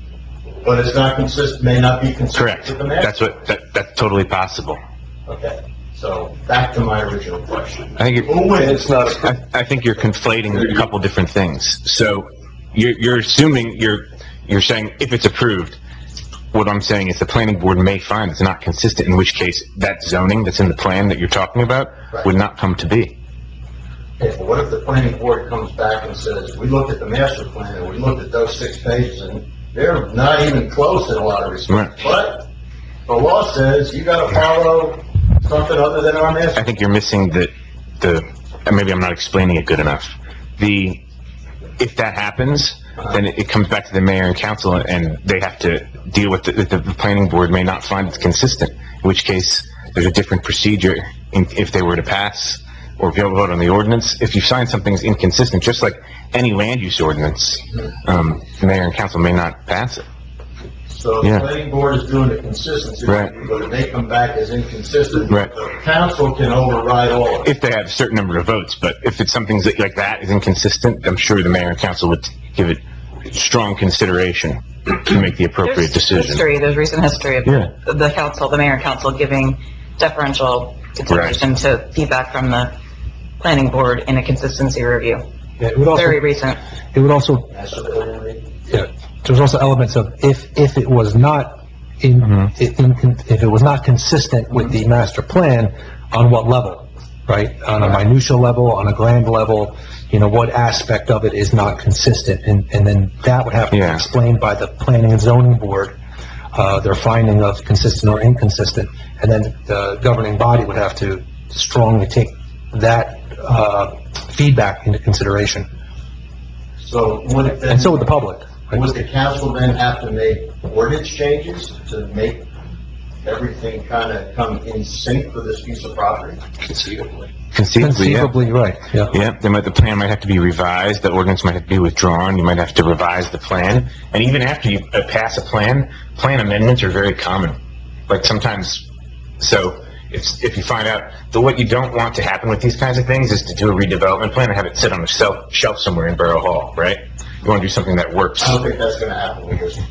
But it's not consistent, may not be consistent Correct. with the master. That's what, that, that's totally possible. Okay, so back to my original question. I think it, Who wins? I, I think you're conflating a couple different things. So you're, you're assuming, you're, you're saying if it's approved, what I'm saying is the planning board may find it's not consistent, in which case that zoning that's in the plan that you're talking about Right. would not come to be. Okay, but what if the planning board comes back and says, we looked at the master plan and we looked at those six pages and they're not even close in a lot of respects. But the law says you gotta follow something other than our master. I think you're missing the, the, and maybe I'm not explaining it good enough. The, if that happens, then it, it comes back to the mayor and council, and they have to deal with it. The, the planning board may not find it's consistent, in which case there's a different procedure in, if they were to pass or if you vote on the ordinance. If you find something's inconsistent, just like any land use ordinance, um, the mayor and council may not pass it. So the Yeah. planning board is doing the consistency, Right. but it may come back as inconsistent. Right. The council can override all of it. If they have a certain number of votes, but if it's something that- like that is inconsistent, I'm sure the mayor and council would give it strong consideration to make the appropriate There's decision. history, there's recent history of Yeah. the council, the mayor and council giving deferential consideration to feedback from the planning board in a consistency review. Yeah, it would also, Very recent. it would also, Master plan, maybe? yeah, there's also elements of if, if it was not in, in, if it was not consistent with the master plan, on what level, right? On a minutia level, on a grand level, you know, what aspect of it is not consistent? And, and then that would have to be Yeah. explained by the planning and zoning board, uh, their finding of consistent or inconsistent. And then the governing body would have to strongly take that, uh, feedback into consideration. So would it then? And so would the public. Would the council then have to make ordinance changes to make everything kind of come in sync for this piece of property? Conceivably. Conceivably, yeah. Conceivably, right, yeah. Yeah, they might, the plan might have to be revised, the ordinance might have to be withdrawn, you might have to revise the plan. And even after you uh, pass a plan, plan amendments are very common. Like sometimes, so if, if you find out that what you don't want to happen with these kinds of things is to do a redevelopment plan and have it sit on a shelf, shelf somewhere in Borough Hall, right? You want to do something that works. I don't think that's gonna happen with this.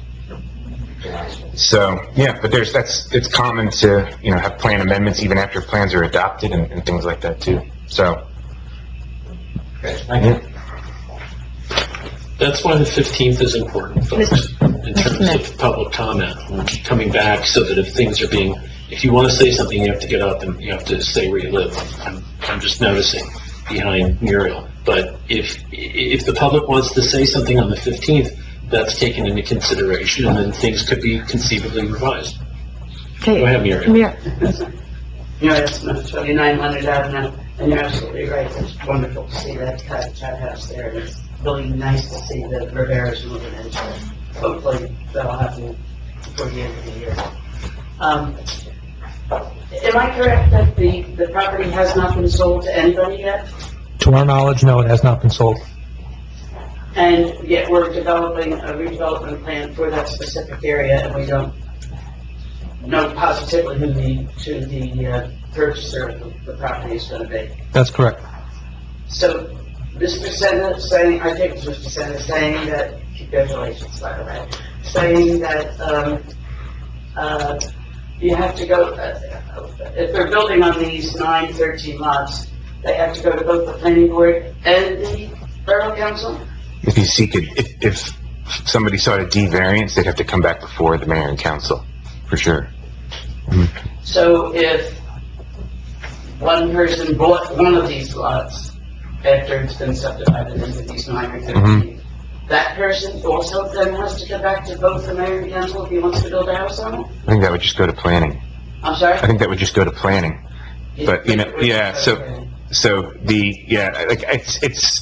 So, yeah, but there's, that's, it's common to, you know, have plan amendments even after plans are adopted and, and things like that too. So, Okay, thank you. That's why the fifteenth is important, folks, in terms of public comment, coming back so that if things are being if you want to say something, you have to get up and you have to say where you live. I'm, I'm just noticing behind Muriel. But if, if the public wants to say something on the fifteenth, that's taken into consideration, and then things could be conceivably revised. Okay. Go ahead, Muriel. Mir- You know, it's twenty-nine Leonard Avenue, and you're absolutely right. It's wonderful to see that cottage house there. It's really nice to see the Riveras moving into it. Hopefully, that'll happen before the end of the year. Um, am I correct that the, the property has not been sold to anybody yet? To our knowledge, no, it has not been sold. And yet we're developing a redevelopment plan for that specific area, and we don't know positively who the, who the uh, purchaser of the, the property is going to be. That's correct. So, Mister Senna is saying, I think Mister Senna is saying that, congratulations, by the way, saying that, um, uh, you have to go, uh, if they're building on these nine, thirteen lots, they have to go to both the planning board and the borough council? If you seek it, if, if somebody sought a D variance, they'd have to come back before the mayor and council, for sure. So if one person bought one of these lots after it's been subdivided into these nine or thirteen, that person also then has to come back to both the mayor and council if he wants to build a house on it? I think that would just go to planning. I'm sorry? I think that would just go to planning. But, you know, yeah, so, so the, yeah, like, it's, it's,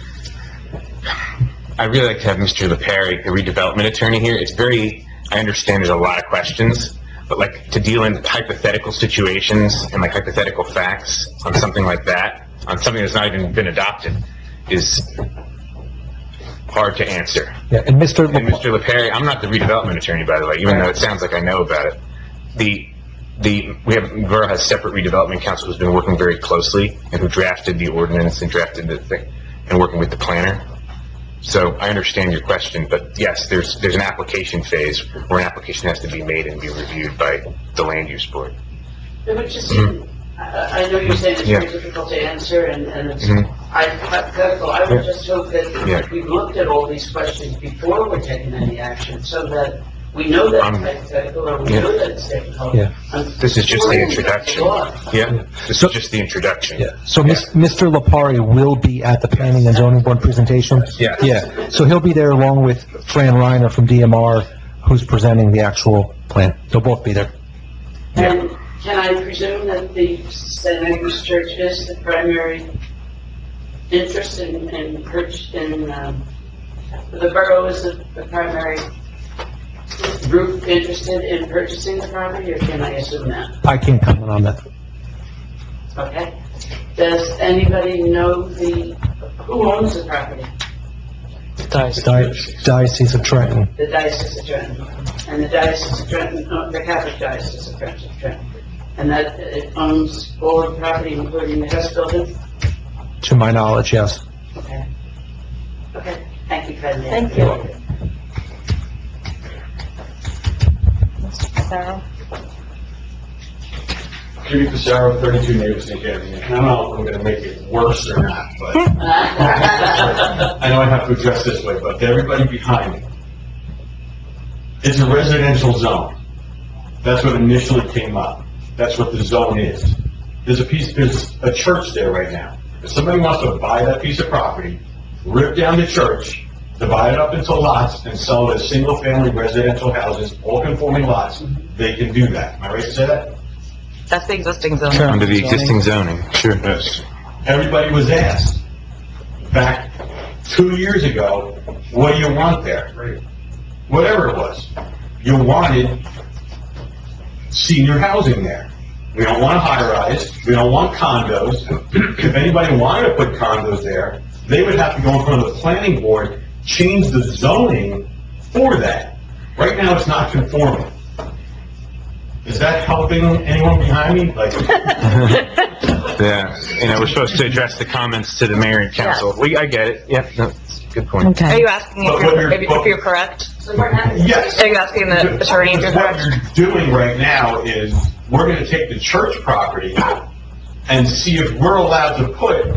I'd really like to have Mister LaPerry, the redevelopment attorney here. It's very, I understand there's a lot of questions, but like, to deal in hypothetical situations and like hypothetical facts on something like that, on something that's not even been adopted, is hard to answer. Yeah, and Mister And Mister LaPerry, I'm not the redevelopment attorney, by the way, even though it sounds like I know about it. The, the, we have, Borough has separate redevelopment council who's been working very closely and who drafted the ordinance and drafted the thing, and working with the planner. So I understand your question, but yes, there's, there's an application phase where an application has to be made and be reviewed by the land use board. It would just seem, I, I know you're saying it's Yeah. very difficult to answer and, and it's Mhm. hypothetical. I would Yeah. just hope that Yeah. we looked at all these questions before we're taking any action so that we know that it's Um, hypothetical or we yeah. know that it's difficult. Yeah. Um, This is just the before we introduction. look at the law. Yeah, this is just the introduction. Yeah. So Mis- Mister Lapari will be at the planning and zoning board presentation? Yes. Yeah. So he'll be there along with Fran Reiner from D M R, who's presenting the actual plan. They'll both be there. And can I presume that the Saint Andrew's Church is the primary interest in, in purch, in, um, the borough is the, the primary group interested in purchasing the property, or can I assume that? I can't comment on that. Okay. Does anybody know the, who owns the property? Di- Diocese of Trenton. The Diocese of Trenton. And the Diocese of Trenton, uh, the Catholic Diocese of Trenton, Trenton. And that it owns all of the property, including the Hess building? To my knowledge, yes. Okay. Okay, thank you, President. Thank you. Sarah? Jimmy Pissarro, thirty-two Navesink Avenue. I don't know if I'm gonna make it worse or not, but I know I have to address this way, but to everybody behind me, it's a residential zone. That's what initially came up. That's what the zone is. There's a piece, there's a church there right now. If somebody wants to buy that piece of property, rip down the church, divide it up into lots, and sell it as single-family residential houses, all conforming lots, they can do that. Am I right to say that? That's the existing zone. Under the existing zoning, sure. Yes. Everybody was asked back two years ago, what do you want there? Whatever it was. You wanted senior housing there. We don't want high-rise, we don't want condos. If anybody wanted to put condos there, they would have to go in front of the planning board, change the zoning for that. Right now, it's not conforming. Is that helping anyone behind me? Like, Yeah, you know, we're supposed to address the comments to the mayor and council. We, I get it. Yeah, no, good point. Are you asking But if what you're, you're- if if you're correct? yes. Are you asking the attorney if you're What correct? you're doing right now is, we're gonna take the church property and see if we're allowed to put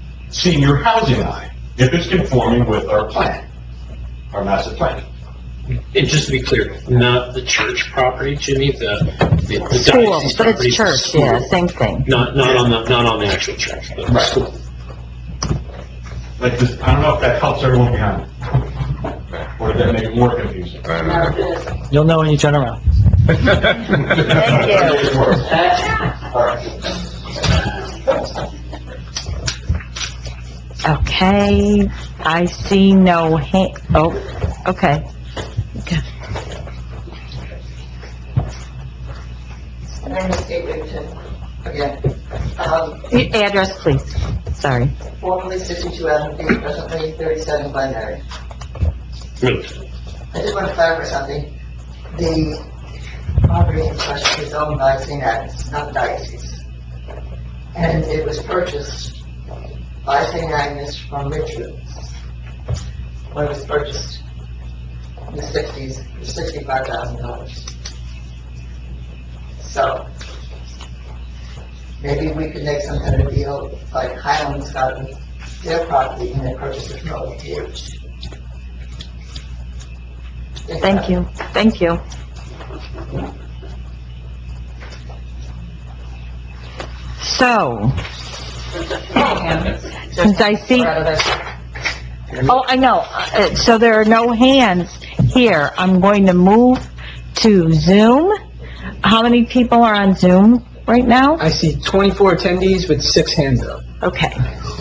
senior housing on it, if it's conforming with our plan, our master plan. And just to be clear, not the church property, Jimmy, the, the the School, diocese but property. it's church, yeah, same thing. Not, not on the, not on the actual church, but the school. Like this, I don't know if that helps everyone behind. Or does that make it more confusing? You'll know when you turn around. Thank you. Okay, I see no hand, oh, okay. Okay. My name is Kate Whittington, again. Um, Your address, please, sorry. formerly sixty-two Avenue, presently thirty-seven Glenmary. I just want to clarify something. The property in question is owned by Saint Agnes, not the diocese. And it was purchased by Saint Agnes from Richards. When it was purchased in the sixties, it was sixty-five thousand dollars. So, maybe we could make some kind of deal, like Highlands got their property and they purchased it from O P H. Thank you, thank you. So, since I see, oh, I know, Uh, so there are no hands here. I'm going to move to Zoom. How many people are on Zoom right now? I see twenty-four attendees with six hands up. Okay.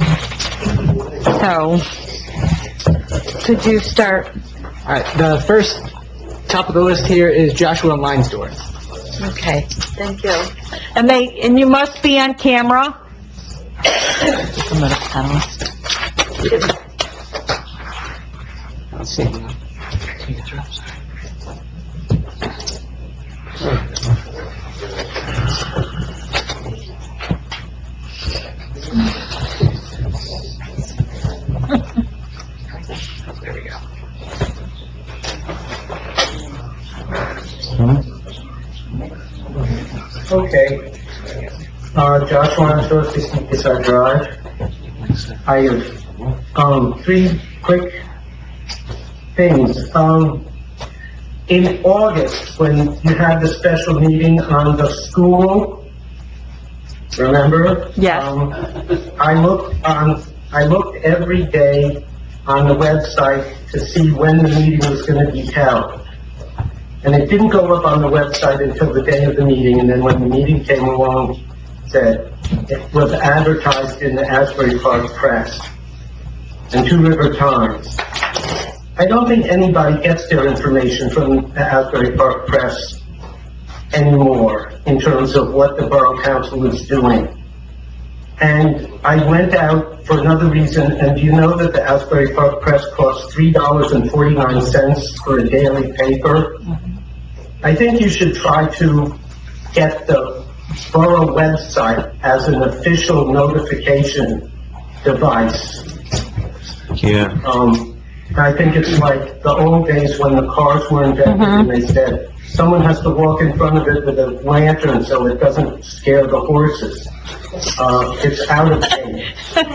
So, could you start? All right, the first top of the list here is Joshua Leinsdorf. Okay, thank you. And they, and you must be on camera? Just a minute, panelists. Let's see. There we go. Okay. Uh, Josh Leinsdorf, sixty Kisar Drive. I have, um, three quick things. Um, in August, when you had the special meeting on the school, remember? Yes. Um, I looked on, I looked every day on the website to see when the meeting was gonna be held. And it didn't go up on the website until the day of the meeting, and then when the meeting came along, it said it was advertised in the Asbury Park Press and Two River Times. I don't think anybody gets their information from the Asbury Park Press anymore in terms of what the Borough Council is doing. And I went out for another reason, and do you know that the Asbury Park Press costs three dollars and forty-nine cents for a daily paper? I think you should try to get the borough website as an official notification device. Yeah. Um, I think it's like the old days when the cars were invented and they said, someone has to walk in front of it with a lantern so it doesn't scare the horses. Uh, it's out of date.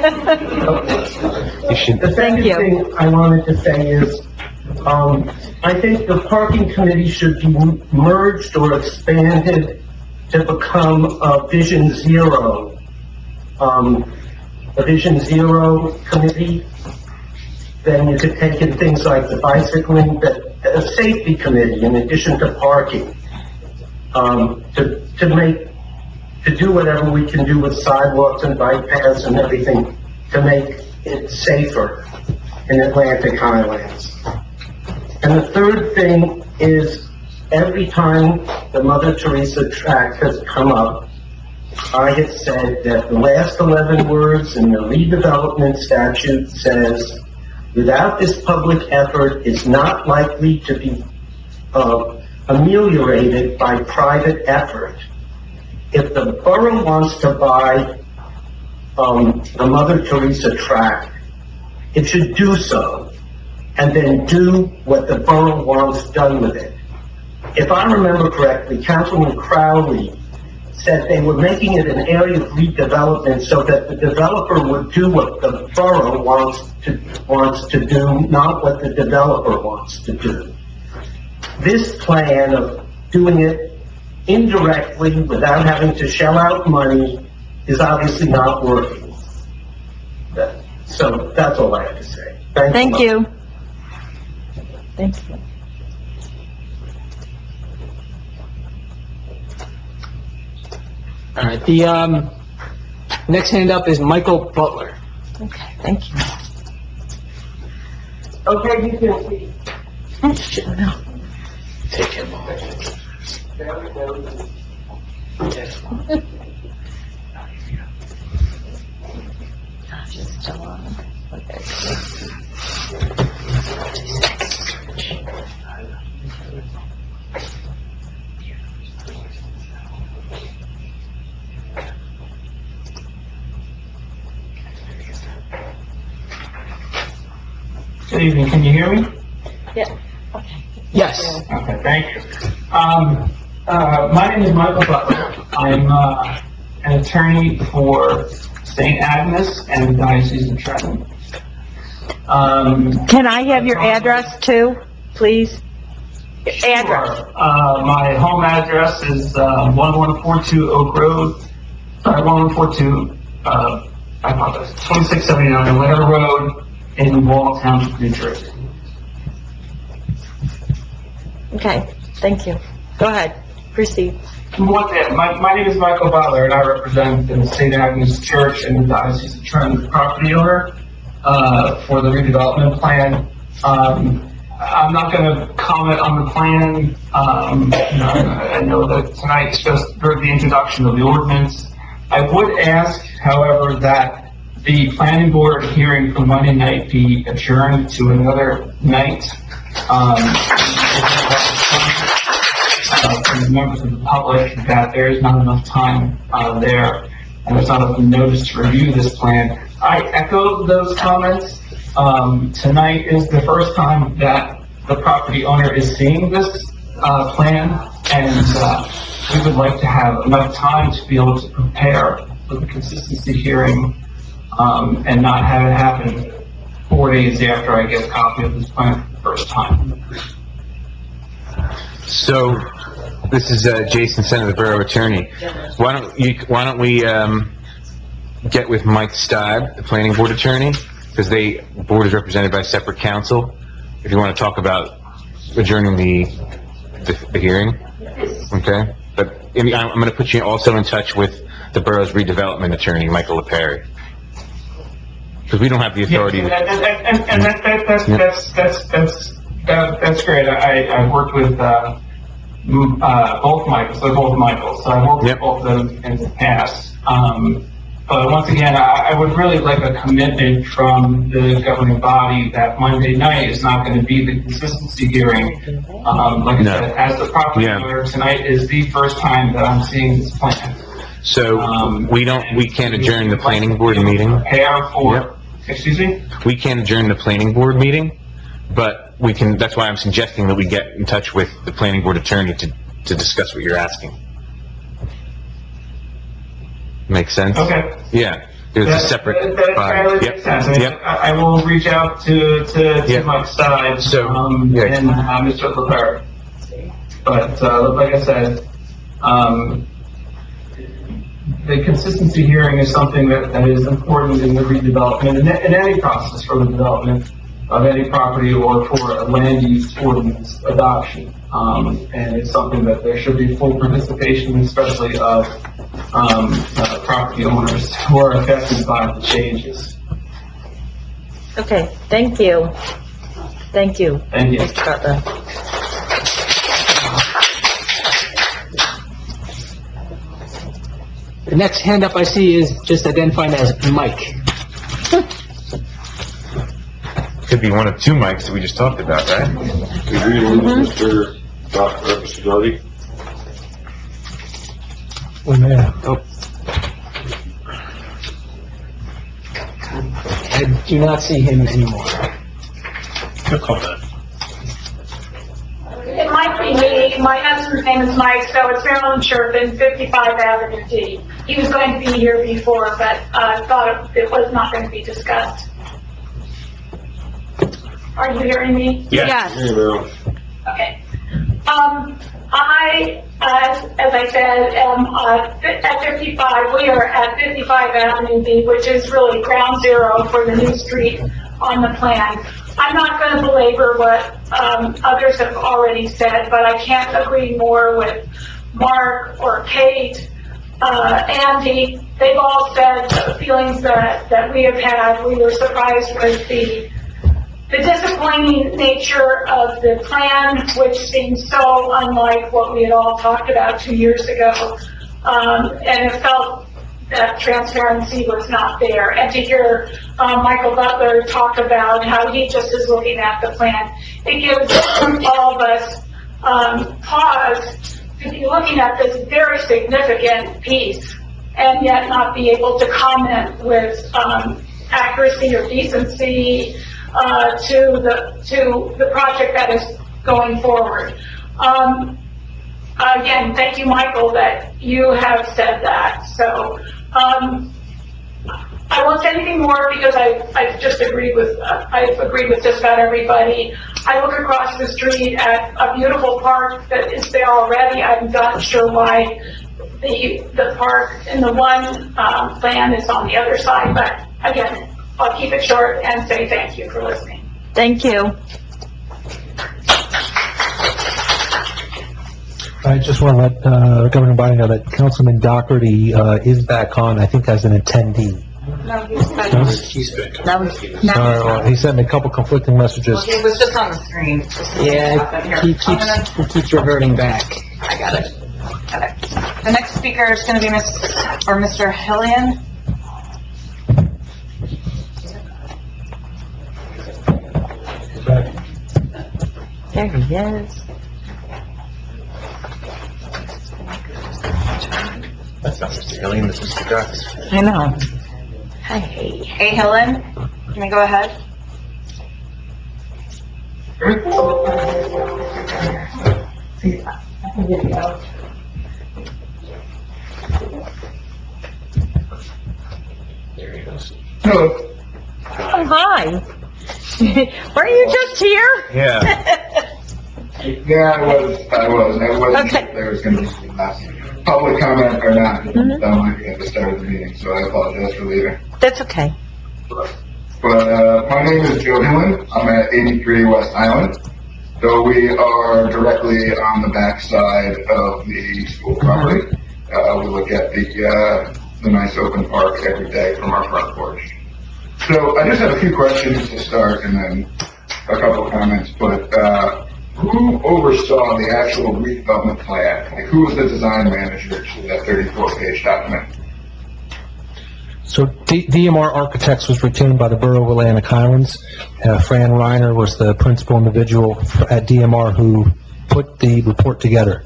The second thing I wanted to say is, um, I think the parking committee should be merged or expanded to become a Vision Zero, um, a Vision Zero committee. Then you could take in things like the bicycling, that a safety committee in addition to parking, um, to, to make, to do whatever we can do with sidewalks and bike paths and everything to make it safer in Atlantic Highlands. And the third thing is, every time the Mother Teresa tract has come up, I have said that the last eleven words in the redevelopment statute says, without this public effort, it's not likely to be uh, ameliorated by private effort. If the borough wants to buy um, the Mother Teresa tract, it should do so, and then do what the borough wants done with it. If I remember correctly, Councilman Crowley said they were making it an area of redevelopment so that the developer would do what the borough wants to, wants to do, not what the developer wants to do. this plan of doing it indirectly without having to shell out money is obviously not working. That- So that's all I have to say. Thank Thank you. you. Thank you. All right, the, um, next hand up is Michael Butler. Okay, thank you. Okay, you can see. Take him on. Good evening, can you hear me? Yeah. Yes. Okay, thank you. Um, uh, my name is Michael Butler. I'm, uh, an attorney for Saint Agnes and the Diocese of Trenton. Um, Can I have your address too, please? Address. Sure. Uh, my home address is, uh, one one four two Oak Road, sorry, one one four two, uh, I apologize, twenty-six seventy-nine Ladder Road in Wall Township, New Jersey. Okay, thank you. Go ahead, proceed. What, yeah, my, my name is Michael Butler, and I represent the Saint Agnes Church and the Diocese of Trenton, the property owner, uh, for the redevelopment plan. Um, I'm not gonna comment on the plan. Um, you know, I I know that tonight's just for the introduction of the ordinance. I would ask, however, that the planning board hearing for Monday night be adjourned to another night. Um, uh, from the members of the public that there is not enough time, uh, there, and there's not enough notice to review this plan. I echo those comments. Um, tonight is the first time that the property owner is seeing this, uh, plan, and, uh, we would like to have enough time to be able to prepare for the consistency hearing, um, and not have it happen four days after I get a copy of this plan for the first time. So, this is, uh, Jason Senna, the Borough Attorney. Why don't you, why don't we, um, get with Mike Steib, the Planning Board Attorney, because they, the board is represented by separate counsel, if you want to talk about adjourning the, the, the hearing, okay? But, I mean, I'm gonna put you also in touch with the borough's redevelopment attorney, Michael LePerry. Because we don't have the authority Yeah, to... and, and, and, and that, that, that's, that's, that's, that's, that, that's great. I, I've worked with, uh, m- uh, both Michaels, they're both Michaels, so I've worked with both of them in the past. Um, but once again, I, I would really like a commitment from the governing body that Monday night is not gonna be the consistency hearing. Um, like I No. said, as the property Yeah. owner, tonight is the first time that I'm seeing this plan. So, we don't, we can't adjourn the planning board meeting? Prepare for, excuse me? We can't adjourn the planning board meeting, but we can, that's why I'm suggesting that we get in touch with the planning board attorney to, to discuss what you're asking. Make sense? Okay. Yeah, it's a That- separate That that body. entirely Yep. makes sense. I mean, Yep. I I will reach out to, to, to Yep. Mike Stein, So, um, yeah. and, uh, Mister LePere. But, uh, like I said, um, the consistency hearing is something that, that is important in the redevelopment, in, in any process for the development of any property or for a land use ordinance adoption. Um, and it's something that there should be full participation, especially of, um, uh, property owners who are affected by the changes. Okay, thank you. Thank you. Thank you. Mister Butler. The next hand up I see is just identified as Mike. Could be one of two mics that we just talked about, right? Mister Doctor Mister Doty? Wait a minute. Oh, I do not see him anymore. He'll call back. It might be me. My husband's name is Mike, so it's Marilyn Sherpin, fifty-five Avenue D. He was going to be here before, but uh, thought it it was not going to be discussed. Are you hearing me? yes. Hey, Marilyn. Okay. Um, I, as, as I said, am uh, at fifty-five, we are at fifty-five Avenue B, which is really ground zero for the new street on the plan. I'm not going to belabor what um, others have already said, but I can't agree more with Mark or Kate, uh, Andy. They've all said the feelings that, that we have had. We were surprised with the The disappointing nature of the plan, which seems so unlike what we had all talked about two years ago, um, and it felt that transparency was not there. And to hear um, Michael Butler talk about how he just is looking at the plan, it gives all of us um, pause to be looking at this very significant piece and yet not be able to comment with um, accuracy or decency Uh, to the to the project that is going forward. Um, again, thank you, Michael, that you have said that. So um, I won't say anything more because I I just agreed with uh, I've agreed with just about everybody. I look across the street at a beautiful park that is there already. I'm not sure why the the park in the one um, plan is on the other side, but again, I'll keep it short and say thank you for listening. Thank you. I just want to let uh, Governor Biden know that Councilman Doherty uh, is back on, I think, as an attendee. No, he's back. No? He's back. That was, Sorry, well, he sent me a couple conflicting messages. Well, he was just on the screen. Yeah, he keeps, he keeps reverting back. I got it. Okay. The next speaker is going to be Miss or Mister Hillian. there he is. That's not Mister Hillian, that's Mister Gus. I know. Hey, hey, Helen, can we go ahead? Hello. Oh, hi. Were you just here? Yeah. Yeah, I was, I was, I wasn't sure if there was gonna be some last public comment or not. Mhm. That might be at the start of the meeting, so I apologize for leaving. That's okay. But, uh, my name is Joe Hillen. I'm at eighty-three West Island. So we are directly on the backside of the school property. Uh, we look at the, uh, the nice open park every day from our front porch. So I just have a few questions to start and then a couple of comments, but, uh, who oversaw the actual redevelopment plan? Like, who was the design manager to that thirty-four page document? So D- DMR Architects was retained by the Borough of Atlantic Highlands. Uh, Fran Reiner was the principal individual f- at D M R who put the report together.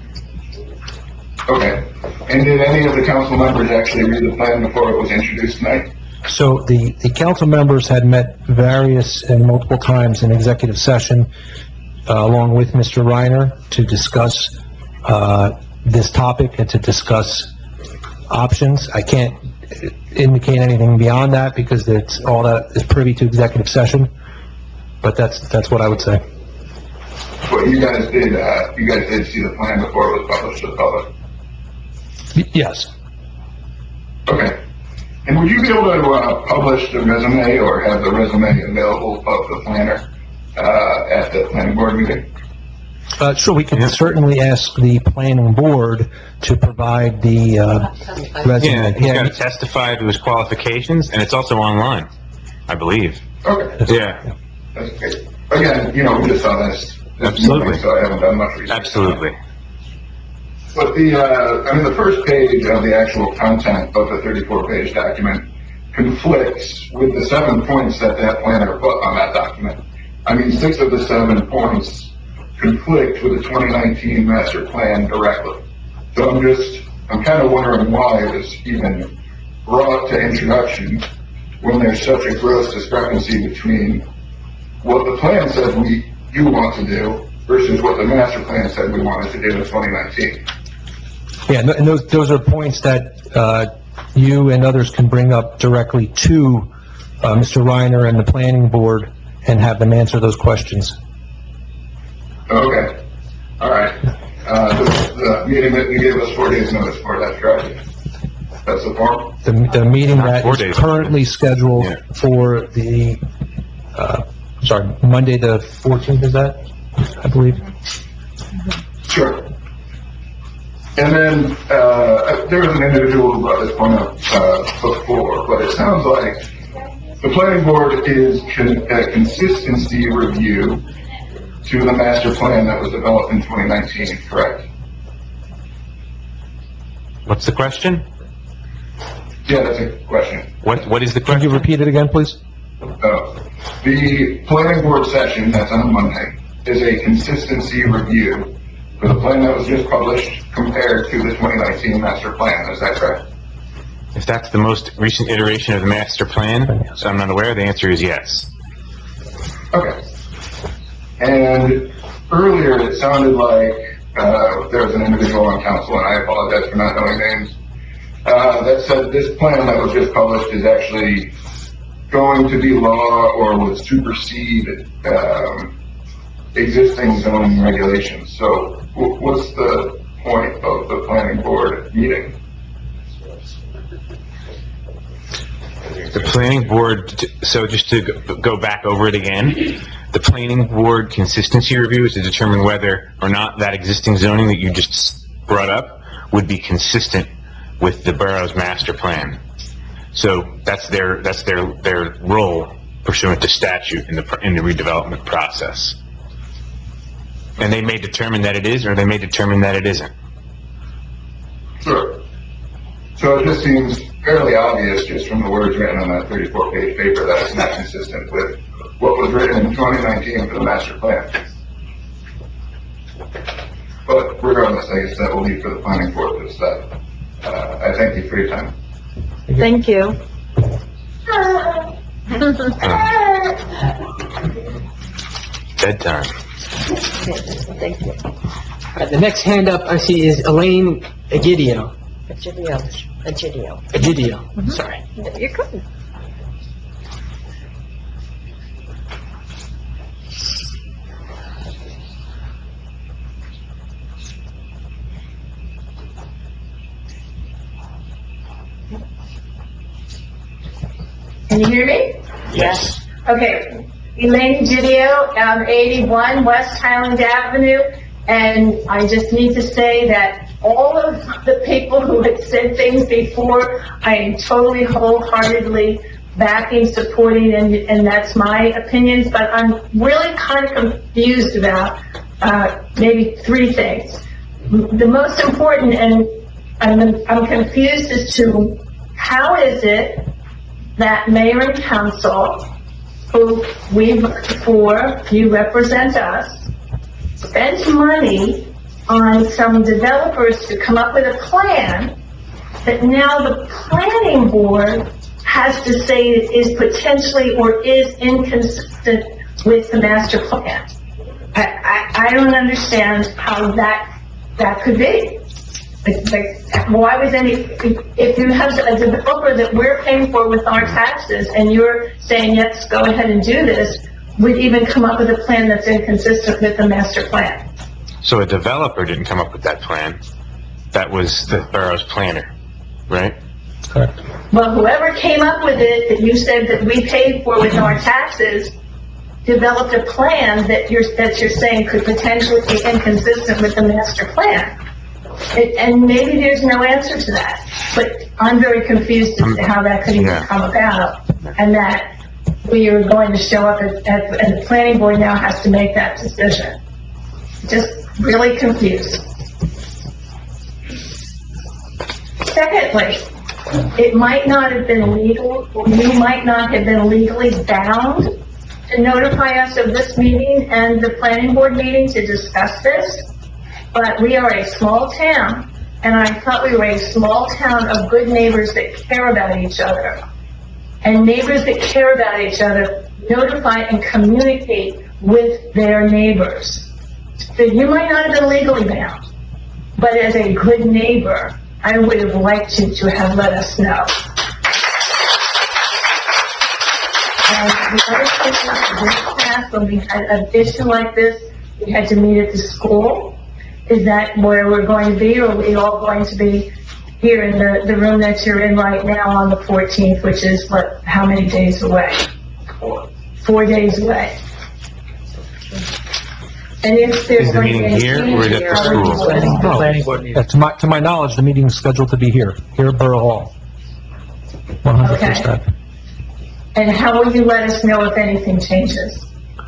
Okay. And did any of the council members actually read the plan before it was introduced tonight? So the, the council members had met various and multiple times in executive session, uh, along with Mister Reiner, to discuss uh, this topic and to discuss options. I can't indicate anything beyond that because it's all that is privy to executive session, but that's that's what I would say. But you guys did, uh, you guys did see the plan before it was published to the public? Y- Yes. Okay. And would you be able to, uh, publish the resume or have the resume available of the planner, uh, at the planning board meeting? Uh, sure, we can certainly ask the planning board to provide the uh, resume. Yeah, he's got to testify to his qualifications, and it's also online, I believe. Okay. Yeah, That's great. Again, you know, we just saw this. this Absolutely. morning, So I haven't done much research. absolutely. But the, uh, I mean, the first page of the actual content of the thirty-four page document conflicts with the seven points that that planner put on that document. I mean, six of the seven points conflict with the twenty nineteen master plan directly. So I'm just, I'm kind of wondering why it was even brought to introduction when there's such a gross discrepancy between what the plan said we, you want to do versus what the master plan said we wanted to do in twenty nineteen. Yeah, and th- and those, those are points that uh, you and others can bring up directly to uh, Mister Reiner and the planning board and have them answer those questions. Okay. All right. Uh, the, the meeting that you gave us four days notice for, that's correct? That's the form? The, the meeting that four is days. currently scheduled for the, uh, sorry, Monday the fourteenth, is that, I believe? Sure. And then, uh, there was an individual who brought this point up, uh, before, but it sounds like the planning board is con- a consistency review to the master plan that was developed in twenty nineteen, correct? What's the question? Yeah, that's a question. What, what is the Could question? you repeat it again, please? Uh, the planning board session that's on Monday is a consistency review for the plan that was just published compared to the twenty nineteen master plan, is that correct? If that's the most recent iteration of the master plan, so I'm not aware, the answer is yes. Okay. And earlier it sounded like uh, there was an individual on council, and I apologize for not knowing names, uh, that said this plan that was just published is actually going to be law or would supersede um, existing zoning regulations. So w- what's the point of the planning board meeting? The planning board, so just to go- go back over it again, the planning board consistency review is to determine whether or not that existing zoning that you just brought up would be consistent with the borough's master plan. So that's their, that's their, their role pursuant to statute in the, in the redevelopment process. And they may determine that it is, or they may determine that it isn't. Sure. So it just seems fairly obvious just from the words written on that thirty-four page paper that it's not consistent with what was written in twenty nineteen for the master plan. But regardless, I guess that will be for the planning board to decide. Uh, I thank you for your time. Thank you. Bedtime. Thank you. All right, the next hand up I see is Elaine Egidio. Egidio, Egidio. Egidio, sorry. You're good. Can you hear me? Yes. Okay, Elaine Gidio, um, eighty-one West Highland Avenue, and I just need to say that all of the people who had said things before, I am totally wholeheartedly backing, supporting, and, and that's my opinions, but I'm really kind of confused about, uh, maybe three things. The most important, and I'm, I'm confused as to how is it that mayor and council, who we vote for, you represent us, spent money on some developers to come up with a plan that now the planning board has to say it is potentially or is inconsistent with the master plan. I, I, I don't understand how that, that could be. Like, like, why was any, if you have a developer that we're paying for with our taxes and you're saying, yes, go ahead and do this, we'd even come up with a plan that's inconsistent with the master plan. So a developer didn't come up with that plan. That was the borough's planner, right? Correct. Well, whoever came up with it, that you said that we paid for with our taxes, developed a plan that you're, that you're saying could potentially be inconsistent with the master plan. It, and maybe there's no answer to that, but I'm very confused as to how that could even Yeah. come about, and that we are going to show up at, at, and the planning board now has to make that decision. Just really confused. Secondly, it might not have been legal, or you might not have been legally bound to notify us of this meeting and the planning board meeting to discuss this, but we are a small town, and I thought we were a small town of good neighbors that care about each other. And neighbors that care about each other notify and communicate with their neighbors. So you might not have been legally bound, but as a good neighbor, I would have liked you to have let us know. And the other thing is, in the past, when we had an issue like this, we had to meet at the school. is that where we're going to be, or are we all going to be here in the, the room that you're in right now on the fourteenth, which is what, how many days away? Four. Four days away. And if there's Is the going to be meeting any here, change or is it here, the how would you school? want it? The planning board meeting. Uh, To my, to my knowledge, the meeting is scheduled to be here, here at Borough Hall. one hundred percent. And how will you let us know if anything changes?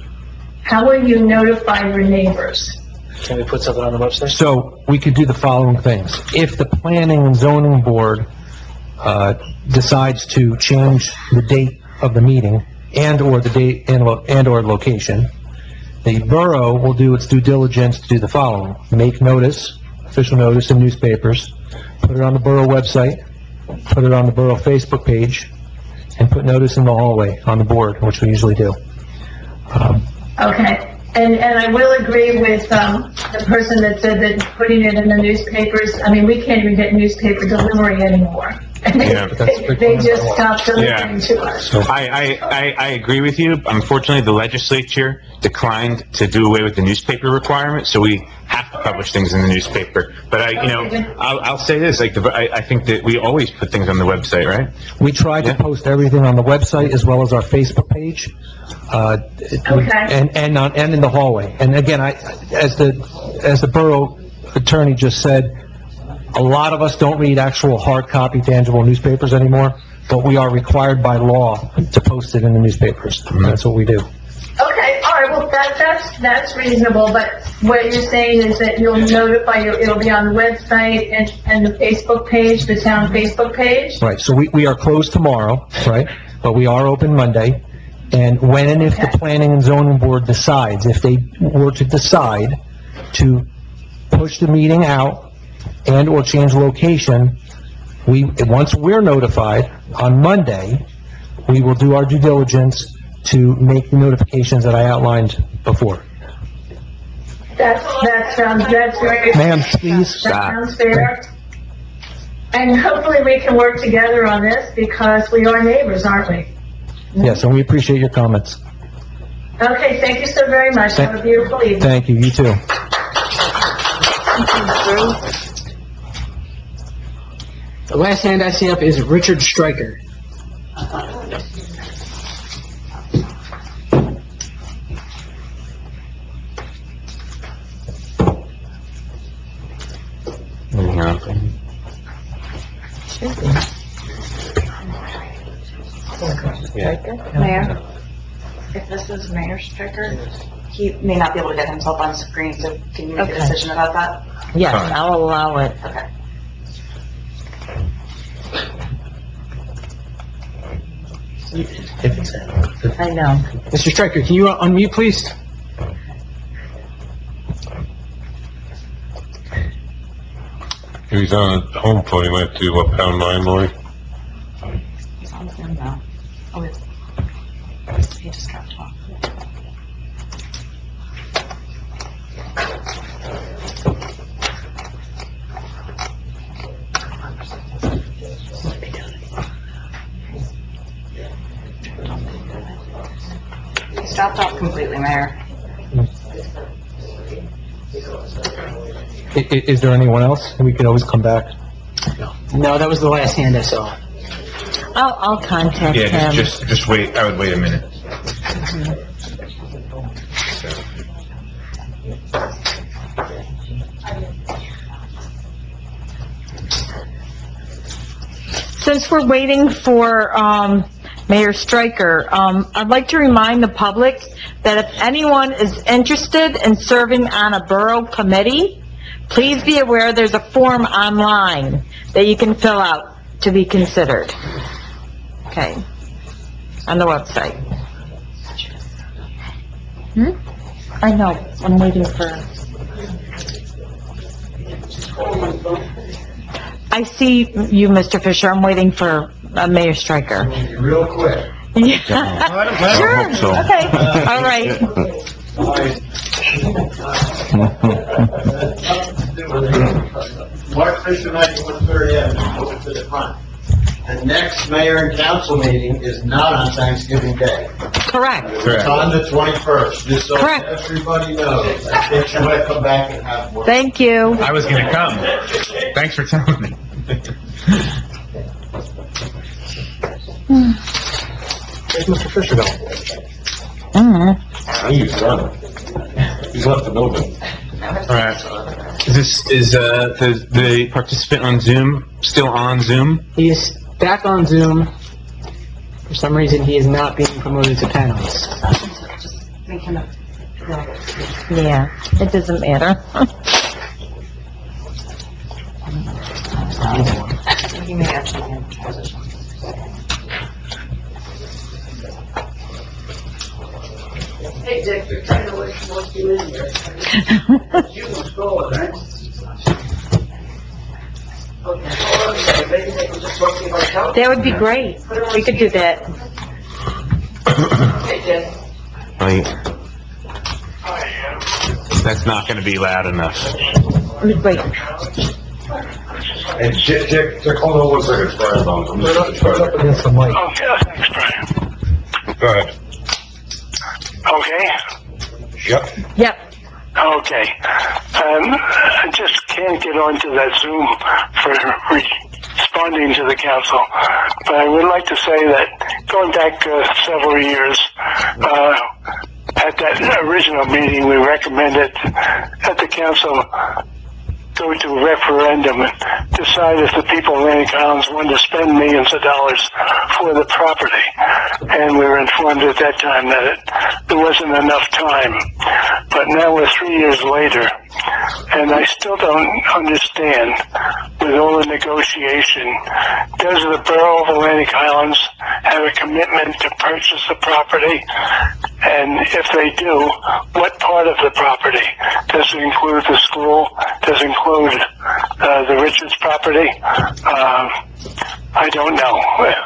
How will you notify your neighbors? Can we put something on the website? So we could do the following things. If the Planning and Zoning Board uh, decides to change the date of the meeting and/or the date and lo- and/or location, the borough will do its due diligence to do the following: make notice, official notice in newspapers, put it on the borough website, put it on the borough Facebook page, and put notice in the hallway on the board, which we usually do. Um, Okay, and, and I will agree with, um, the person that said that putting it in the newspapers, I mean, we can't even get newspaper delivery anymore. Yeah, but that's a big They one. just stopped Yeah. delivering to us. I, I, I, I agree with you. Unfortunately, the legislature declined to do away with the newspaper requirement, so we have to publish things in the newspaper. But I, you know, I'll, I'll say this, like, the, I, I think that we always put things on the website, right? We try to post everything on the website as well as our Facebook page, uh, and, and on, and in the hallway. And again, I, as the, as the borough attorney just said, a lot of us don't read actual hard copy tangible newspapers anymore, but we are required by law to post it in the newspapers. That's what we do. Okay, all right, well, that, that's, that's reasonable, but what you're saying is that you'll notify, you- it'll be on the website and, and the Facebook page, the town Facebook page? Right, so we, we are closed tomorrow, right, but we are open Monday, and when and if the Planning and Zoning Board decides, if they were to decide to push the meeting out and/or change location, we, once we're notified on Monday, we will do our due diligence to make the notifications that I outlined before. That's, that sounds, that's very... Ma'am, please That stop. sounds fair. And hopefully we can work together on this because we are neighbors, aren't we? Yes, and we appreciate your comments. Okay, thank you so very much. Have a beautiful evening. Thank you, you too. The last hand I see up is Richard Stryker. Mayor, if this is Mayor Stricker, he may not be able to get himself on screen, so can you make a Okay. decision about that? Yes, I'll allow it. Okay. I know. Mister Stryker, can you uh, unmute, please? If he's on a home phone, he might do what, pound nine, Lori? He's on Zoom now. Oh, wait. He just dropped off. He's dropped off completely, Mayor. I- i- Is there anyone else? We can always come back. No, that was the last hand I saw. I'll, I'll contact Yeah, him. just, just, just wait, I would wait a minute. Since we're waiting for, um, Mayor Stryker, um, I'd like to remind the public that if anyone is interested in serving on a borough committee, please be aware there's a form online that you can fill out to be considered. Okay, on the website. Hmm? I know, I'm waiting for... I see you, Mister Fisher, I'm waiting for uh, Mayor Stryker. Real quick. Yeah. Sure, so. okay, all right. Mark Fisher, ninety-one Third Avenue, over to the front. the next mayor and council meeting is not on Thanksgiving Day. Correct. It's on the twenty-first, just so Correct. everybody knows. I think you might come back and have one. Thank you. I was gonna come. Thanks for telling me. Where's Mister Fisher going? Mm. I think he's done. He's left the building. All right. Is this, is, uh, the, the participant on Zoom still on Zoom? He is back on Zoom. For some reason, he is not being promoted to panelist. Yeah, it doesn't matter. You may actually have a position. Hey, Dick, you're trying to let most you in here. You must go, right? Okay, hold on a second, maybe they can just talk to you about help. That would be great. We could do that. Hey, Dick. Like, that's not gonna be loud enough. Wait. Hey, Dick, Dick, Dick, hold on one second, it's Brian Bones. I'm just gonna try to- Against the mic. Okay, thanks, Brian. Go ahead. Okay? Yep. Yep. Okay. Um, I just can't get onto that Zoom for responding to the council. But I would like to say that going back uh, several years, uh, at that original meeting, we recommended that the council go to referendum and decide if the people of Atlantic Islands wanted to spend millions of dollars for the property. And we were informed at that time that it, there wasn't enough time. But now we're three years later, and I still don't understand, with all the negotiation, does the Borough of Atlantic Islands have a commitment to purchase the property? And if they do, what part of the property? Does it include the school? Does it include uh, the Richards property? Um, I don't know.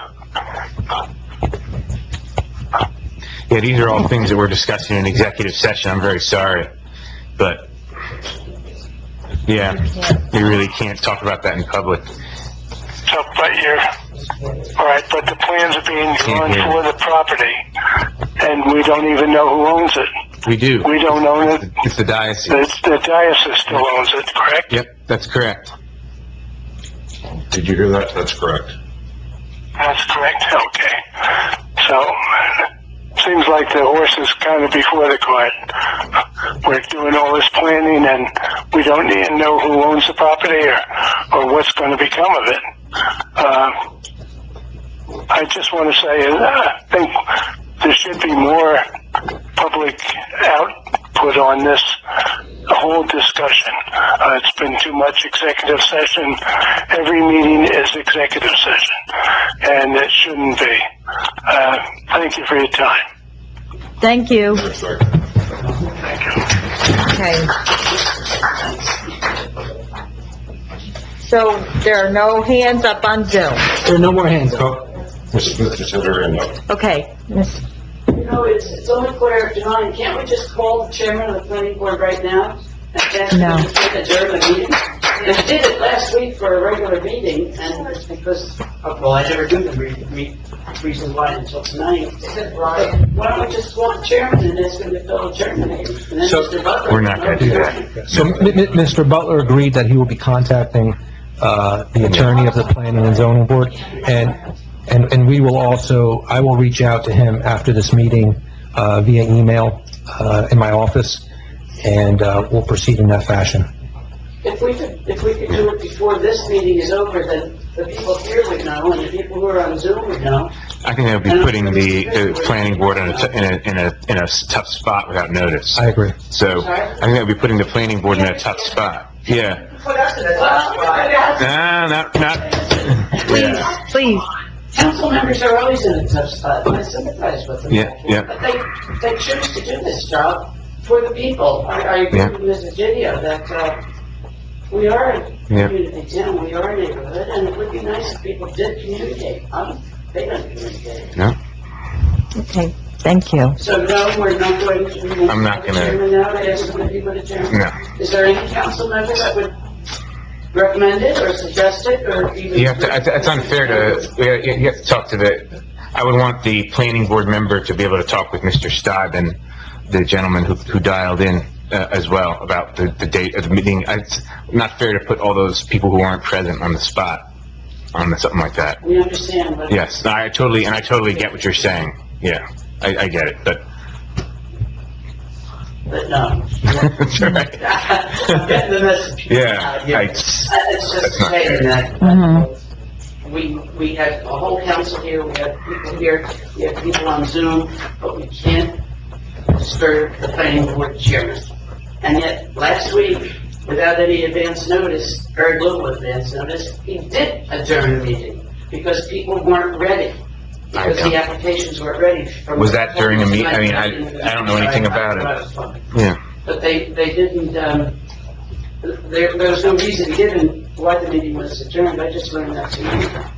Yeah, these are all things that we're discussing in executive session. I'm very sorry. But, yeah, you really can't talk about that in public. So, but you're, all right, but the plans are being drawn for the property, and we don't even know who owns it. We do. We don't own it. It's the diocese. The, the diocese still owns it, correct? Yep, that's correct. Did you hear that? That's correct. That's correct, okay. So, seems like the horse is kind of before the cart. We're doing all this planning and we don't even know who owns the property or, or what's going to become of it. Uh, I just want to say, uh, I think there should be more public output on this whole discussion. Uh, it's been too much executive session. Every meeting is executive session, and it shouldn't be. Uh, thank you for your time. Thank you. Okay. So there are no hands up on Zoom. There are no more hands up. Mister Smith just had her hand up. Okay. Miss- You know, it's, it's only quarter after nine, can't we just call the chairman of the planning board right now? And ask him No. to adjourn the meeting? And I did it last week for a regular meeting, and it's because, oh, well, I never do the re, re, reasons why until tonight. But why don't we just call the chairman and ask him to fill the chairman meeting? And then So- Mister Butler. We're not gonna do that. So M- M- Mister Butler agreed that he will be contacting uh, the attorney of the Planning and Zoning Board, and, and and we will also, I will reach out to him after this meeting uh, via email uh, in my office, and uh, we'll proceed in that fashion. If we could, if we could do it before this meeting is over, then the people here would know, and the people who are on Zoom would know. I think that would be putting the, the planning board in a, t- in a, in a, in a tough spot without notice. I agree. So, I think that would be putting the planning board in a tough spot. Yeah. Put us in a tough spot. Nah, not, not, Please, please. Council members are always in a tough spot, and I sympathize with them. yeah, yeah. But they, they choose to do this job for the people. I, I agree Yeah. with Missus Didio that, uh, we are a Yeah. community town, we are a neighborhood, and it would be nice if people did communicate. Um, they don't communicate. No? Okay, thank you. So no, we're not going to. we won't I'm not have a gonna- chairman now, to ask them to be with the chairman. No. Is there any council member that would recommended or suggested or even... You have to, it's it's unfair to, you you have to talk to the, I would want the planning board member to be able to talk with Mister Stodd and the gentleman who, who dialed in uh, as well about the, the date of the meeting. It's not fair to put all those people who aren't present on the spot on something like that. We understand, but... Yes, I totally, and I totally get what you're saying. Yeah, I, I get it, but... But no. That's all right. I'm getting the message. Yeah, I, It's just not saying fair. that we, we had a whole council here, we had people here, we had people on Zoom, but we can't disturb the planning board chairman. And yet, last week, without any advance notice, very little advance notice, he did adjourn the meeting because people weren't ready. Because the applications weren't ready. from- Was that during a meet, I mean, I, I don't know anything about it. Yeah. But they, they didn't, um, there, there was no reason given why the meeting was adjourned, I just learned that tonight.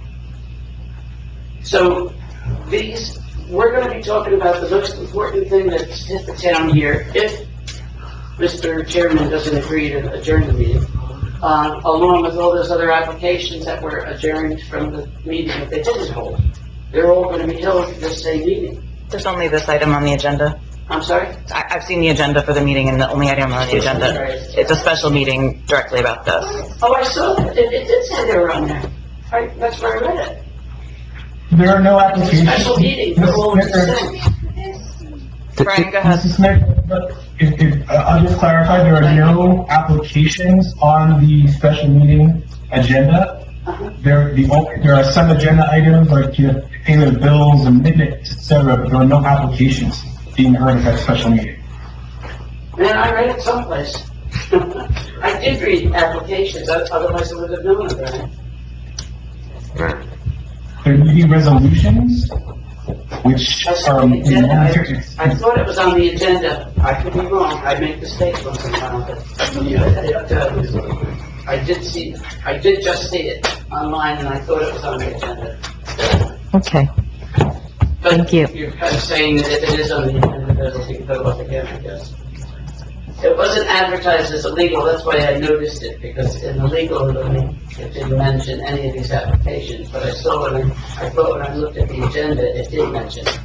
So, these, we're gonna be talking about the most important thing that's hit the town here, if Mister Chairman doesn't agree to adjourn the meeting, uh, along with all those other applications that were adjourned from the meeting that they didn't hold. They're all gonna be held at the same meeting. There's only this item on the agenda. I'm sorry? I, I've seen the agenda for the meeting, and the only item on the agenda, it's a special meeting directly about this. Oh, I saw that, it, it did say they were on there. I, that's where I read it. There are no applications. Special meeting, for all of the same. Brian, go ahead. Missus Smith, but if, if, uh, I'll just clarify, there are no applications on the special meeting agenda. There, the, only- there are some agenda items like, you know, payment of bills and minutes, et cetera, but there are no applications being heard at that special meeting. Man, I read it someplace. I did read applications, otherwise I would have known about it. There may be resolutions, which, I saw um, the agenda. in- I, I thought it was on the agenda. I could be wrong. I make mistakes once in a while, but, you know, it, uh, I did see, I did just see it online, and I thought it was on the agenda. Okay. But Thank you. You're kind of saying that if it is on the agenda, that it'll be put up again, I guess. It wasn't advertised as illegal, that's why I noticed it, because in the legal, it didn't mention any of these applications, but I saw it, and I thought when I looked at the agenda, it did mention it.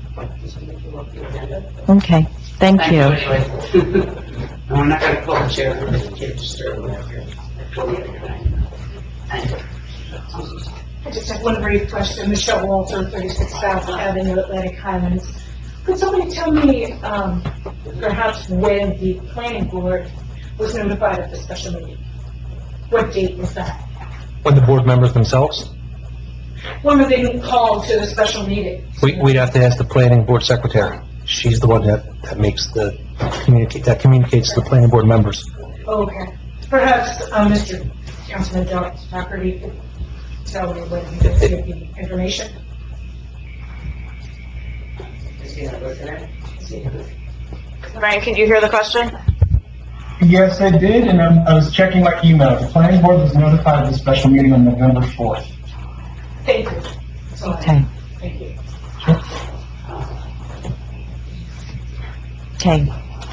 Okay, thank you. Anyway. No, I'm not gonna call the chair, I'm gonna keep disturbing her. Thank you. I just have one brief question. Michelle Walter, thirty-six South Avenue, Atlantic Highlands. Could somebody tell me, um, perhaps when the planning board was notified of the special meeting? What date was that? When the board members themselves, When were they called to the special meeting? we, we'd have to ask the planning board secretary. She's the one that, that makes the, communicate, that communicates to the planning board members. Okay. Perhaps, um, Mister Councilman Doherty could tell me when he did get the information? Brian, can you hear the question? Yes, I did, and I'm, I was checking my email. The planning board was notified of the special meeting on November fourth. Thank you. That's all I Okay. have. Thank you. Okay.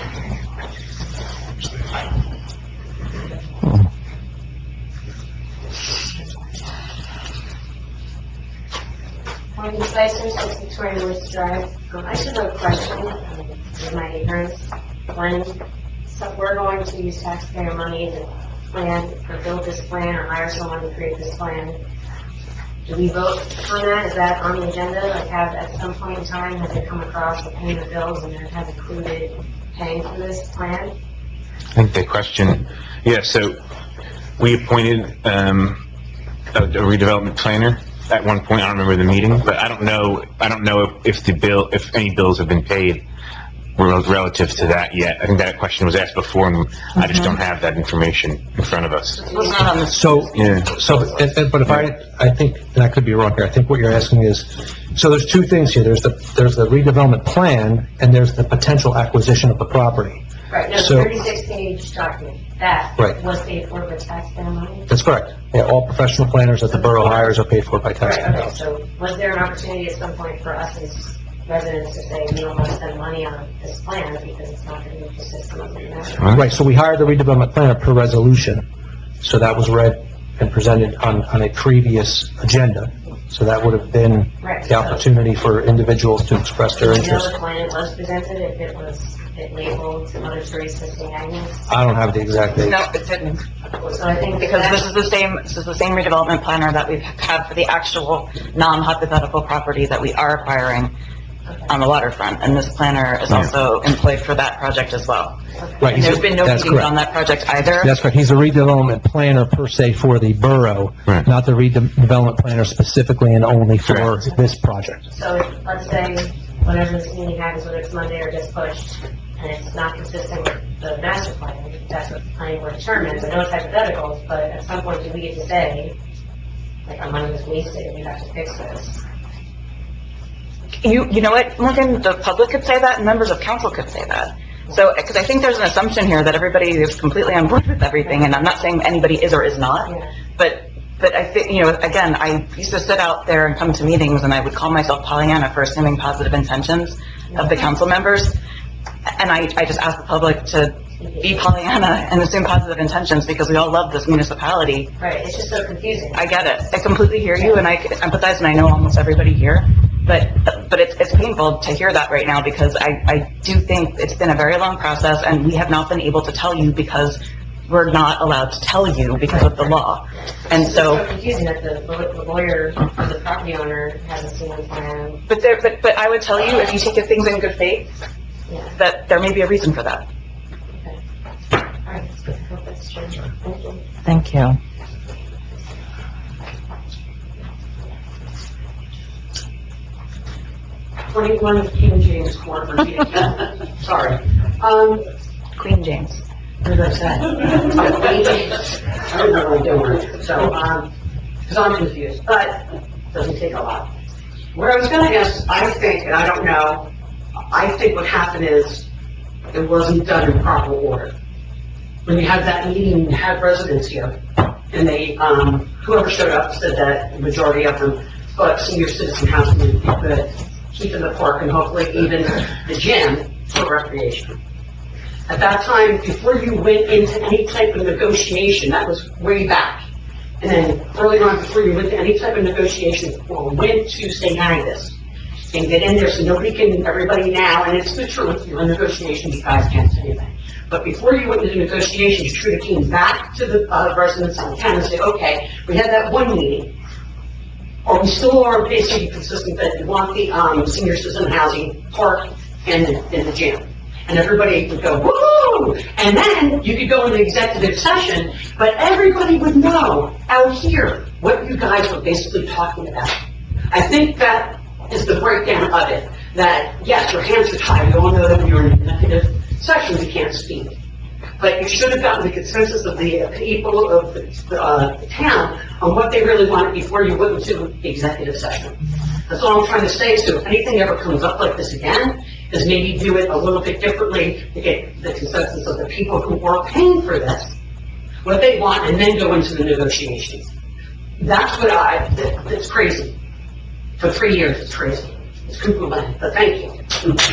Morning, Spicer, six Victoria Woods Drive. Um, I just have a question, um, with my ignorance. When, so we're going to use taxpayer money to plan, or build this plan, or hire someone to create this plan, do we vote on that? Is that on the agenda? Like, have, at some point in time, has it come across the paying the bills and it has included paying for this plan? I think the question, yeah, so we appointed, um, a a redevelopment planner at one point. I don't remember the meeting, but I don't know, I don't know if, if the bill, if any bills have been paid rel- relative to that yet. I think that question was asked before, and I just don't have that information in front of us. It was not on the... So, Yeah. so, and- and- but if I, I think, and I could be wrong here, I think what you're asking is, so there's two things here. There's the, there's the redevelopment plan, and there's the potential acquisition of the property. Right, no, So- thirty-six page document, that Right. was paid for by taxpayer money? That's correct. Yeah, all professional planners that the borough hires are paid for by Right, taxpayers. okay, so was there an opportunity at some point for us as residents to say, we don't want to spend money on this plan because it's not going to be consistent with the national? Right, so we hired the redevelopment planner per resolution. So that was read and presented on, on a previous agenda. So that would have been Right. the opportunity for individuals to express their Do you know interest. the plan was presented, if it was, it labeled Mother Teresa Saint Agnes? I don't have the exact date. No, it didn't. So I think Because this is the same, this is the same redevelopment planner that we've had for the actual non-hypothetical property that we are acquiring on the waterfront, and this planner is also employed for that project as well. Right, And there's been no that's meetings correct. on that project either. That's correct. He's a redevelopment planner per se for the borough, not the redevelopment planner specifically and only for this project. So if, let's say, whenever this meeting happens, whether it's Monday or just pushed, and it's not consistent with the master plan, that's what the planning board determines, I know it's hypotheticals, but at some point, do we get to say, like, our money was wasted, we have to fix this? You, you know what, Morgan, the public could say that, and members of council could say that. So, because I think there's an assumption here that everybody is completely on board with everything, and I'm not saying anybody is or is not, but, but I think, you know, again, I used to sit out there and come to meetings, and I would call myself Pollyanna for assuming positive intentions of the council members, and I, I just ask the public to be Pollyanna and assume positive intentions, because we all love this municipality. Right, it's just so confusing. I get it. I completely hear you, and I empathize, and I know almost everybody here. But, but it's, it's painful to hear that right now, because I, I do think it's been a very long process, and we have not been able to tell you because we're not allowed to tell you because of the law. And It's so, so confusing that the law- the lawyer or the property owner hasn't seen the plan. but there, but, but I would tell you, if you take things in good faith, that there may be a reason for that. All right, I hope that's true. Thank you. Thank you. twenty-one King James Court, Virginia. Sorry. Um, Queen James. What did I say? Oh, Queen James. I don't know what I'm doing. So, um, because I'm confused, but it doesn't take a lot. What I was gonna ask, I think, and I don't know, I think what happened is it wasn't done in proper order. When you had that meeting, you had residents here, and they, um, whoever showed up said that the majority of them thought senior citizen housing would be good, keeping the park and hopefully even the gym for recreation. At that time, before you went into any type of negotiation, that was way back. And then earlier on, before you went to any type of negotiation, or went to Saint Agnes, and get in there so nobody can, everybody now, and it's the truth, you're in negotiation, you guys can't say anything. But before you went into negotiations, you should have came back to the uh, residents of the town and say, okay, we had that one meeting. Or we still are basically consistent that we want the, um, senior citizen housing park and the, and the gym. And everybody would go, woo! And then you could go into executive session, but everybody would know out here what you guys were basically talking about. I think that is the breakdown of it, that yes, your hands are tied, we all know that when you're in executive session, you can't speak. But you should have gotten the consensus of the people of the, uh, the town on what they really wanted before you went into the executive session. That's all I'm trying to say. So if anything ever comes up like this again, is maybe do it a little bit differently to get the consensus of the people who are paying for this, what they want, and then go into the negotiations. That's what I, that, that's crazy. For three years, it's crazy. It's cuckoo land, but thank you.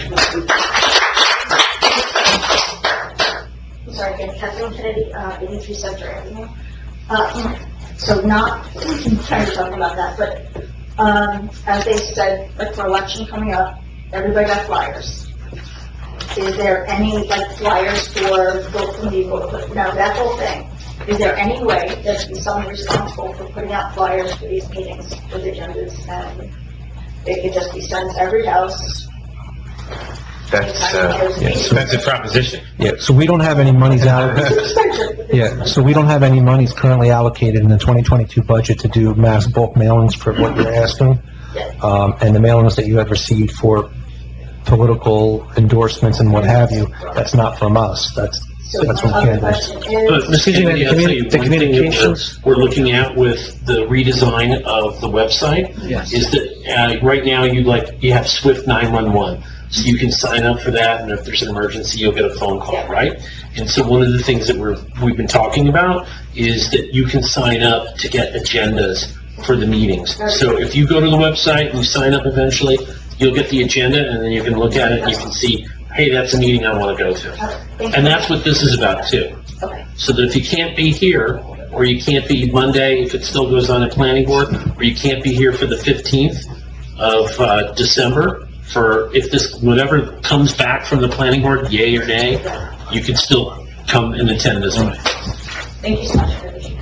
I'm sorry, again, Kathleen Kennedy, uh, eighty-three Center Avenue. Uh, so not trying to talk about that, but, um, as they said, like for election coming up, everybody got flyers. Is there any, like, flyers for vote for me, vote for, no, that whole thing? Is there any way that be someone responsible for putting out flyers for these meetings, for the agendas, and they could just be sent to every house? That's uh, an expensive proposition. Yeah, so we don't have any monies allocated. Yeah, so we don't have any monies currently allocated in the twenty twenty-two budget to do mass bulk mailings for what you're asking. Um, and the mailings that you have received for political endorsements and what have you, that's not from us. That's, that's from candidates. But, Mister Kennedy, I'll tell you, one thing that we're, we're looking at with the redesign of the website Yes. is that, uh, right now, you like, you have Swift nine one one. So you can sign up for that, and if there's an emergency, you'll get a phone call, right? And so one of the things that we're, we've been talking about is that you can sign up to get agendas for the meetings. So if you go to the website and you sign up eventually, you'll get the agenda, and then you can look at it and you can see, hey, that's a meeting I want to go to. And that's what this is about too. So that if you can't be here, or you can't be Monday if it still goes on at planning board, or you can't be here for the fifteenth of uh, December, for if this, whatever comes back from the planning board, yay or nay, you can still come and attend this way. Thank you so much for this.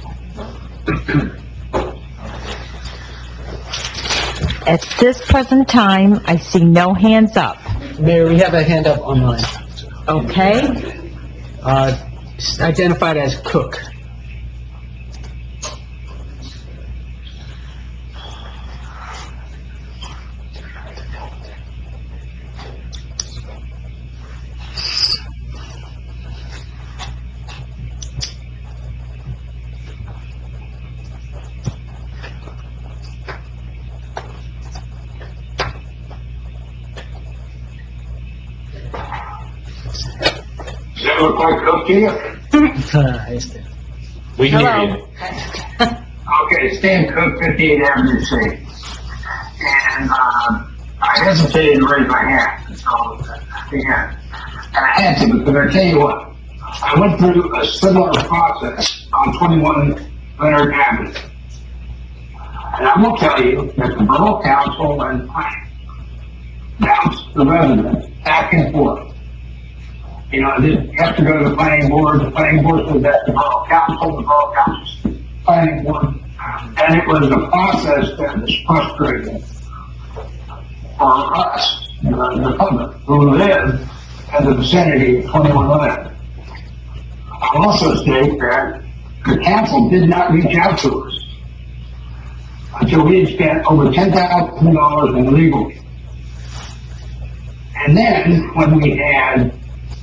At this present time, I see no hands up. Mayor, we have a hand up online. Okay? Uh, identified as Cook. Does that look like Cook to you? We can hear Hello. you. Okay, Stan Cook, fifty-eight Avenue C. And, uh, I hesitated to raise my hand, so, yeah. And I had to, because I tell you what, I went through a similar process on twenty-one Leonard Avenue. And I will tell you that the Borough Council and planning bounced the residents back and forth. You know, this has to go to the planning board, the planning board says that's the Borough Council, the Borough Council, planning board. And it was a process that was frustrating for us, you know, the public, who live in the vicinity of twenty-one Leonard. I'll also state that the council did not reach out to us until we had spent over ten thousand dollars in legal fees. And then, when we had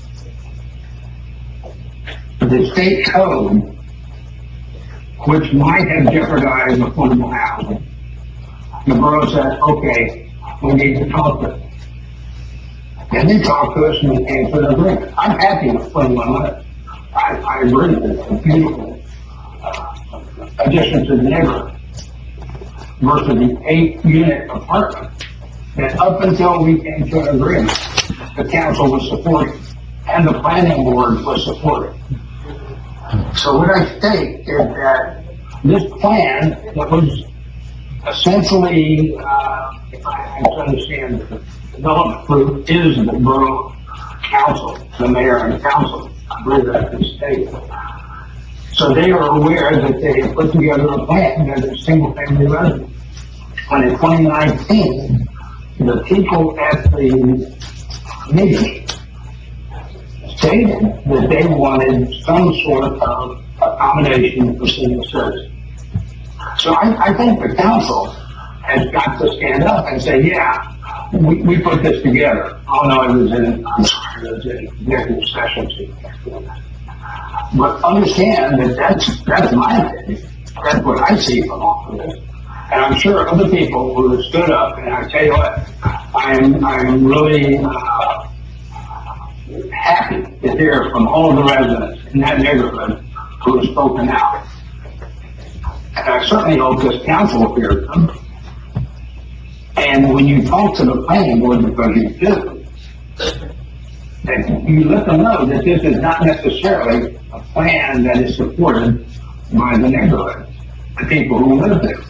the state code, which might have jeopardized affordable housing, the borough said, okay, we need to talk to them. And they talked to us and we came to an agreement. I'm happy with twenty-one Leonard. I, I agree with it's a beautiful uh, addition to the neighborhood versus the eight-unit apartment that up until we came to an agreement, the council was supporting and the planning board was supporting. So what I state is that this plan that was essentially, uh, if I understand the development group, is the borough council, the mayor and council. I believe that's the state. So they are aware that they have put together a plan as a single-family residence. When in twenty nineteen, the people at the meeting stated that they wanted some sort of accommodation for senior citizens. So I, I think the council has got to stand up and say, yeah, we, we put this together. Oh no, it was in, I'm sorry, it was in executive session too. But understand that that's, that's my opinion. That's what I see from all of this. And I'm sure other people who have stood up, and I tell you what, I'm, I'm really, uh, happy to hear from all of the residents in that neighborhood who have spoken out. And I certainly hope this council hears them. And when you talk to the planning board, because you do, that you let them know that this is not necessarily a plan that is supported by the neighborhood, the people who live there.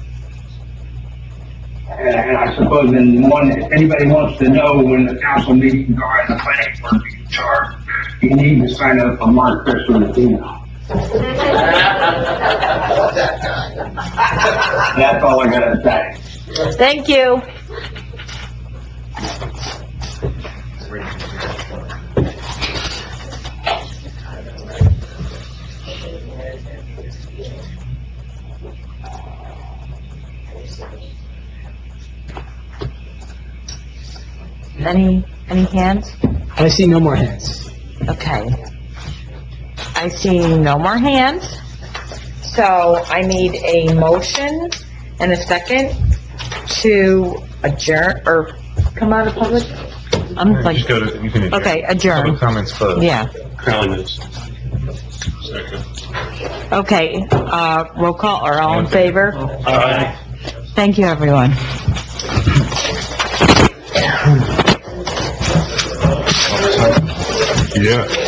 And, and I suppose in one, if anybody wants to know when the council meetings are and the planning board meetings are, you need to sign up for Mark Fisher's email. That's all I gotta say. Thank you. Any, any hands? I see no more hands. Okay. I see no more hands. So I need a motion and a second to adjourn, or come out of public? I'm like, Just go to, you can adjourn. okay, adjourn. Public comments closed. Yeah. Comments. Okay, uh, roll call, or all in favor? Aye. Thank you, everyone. Yeah.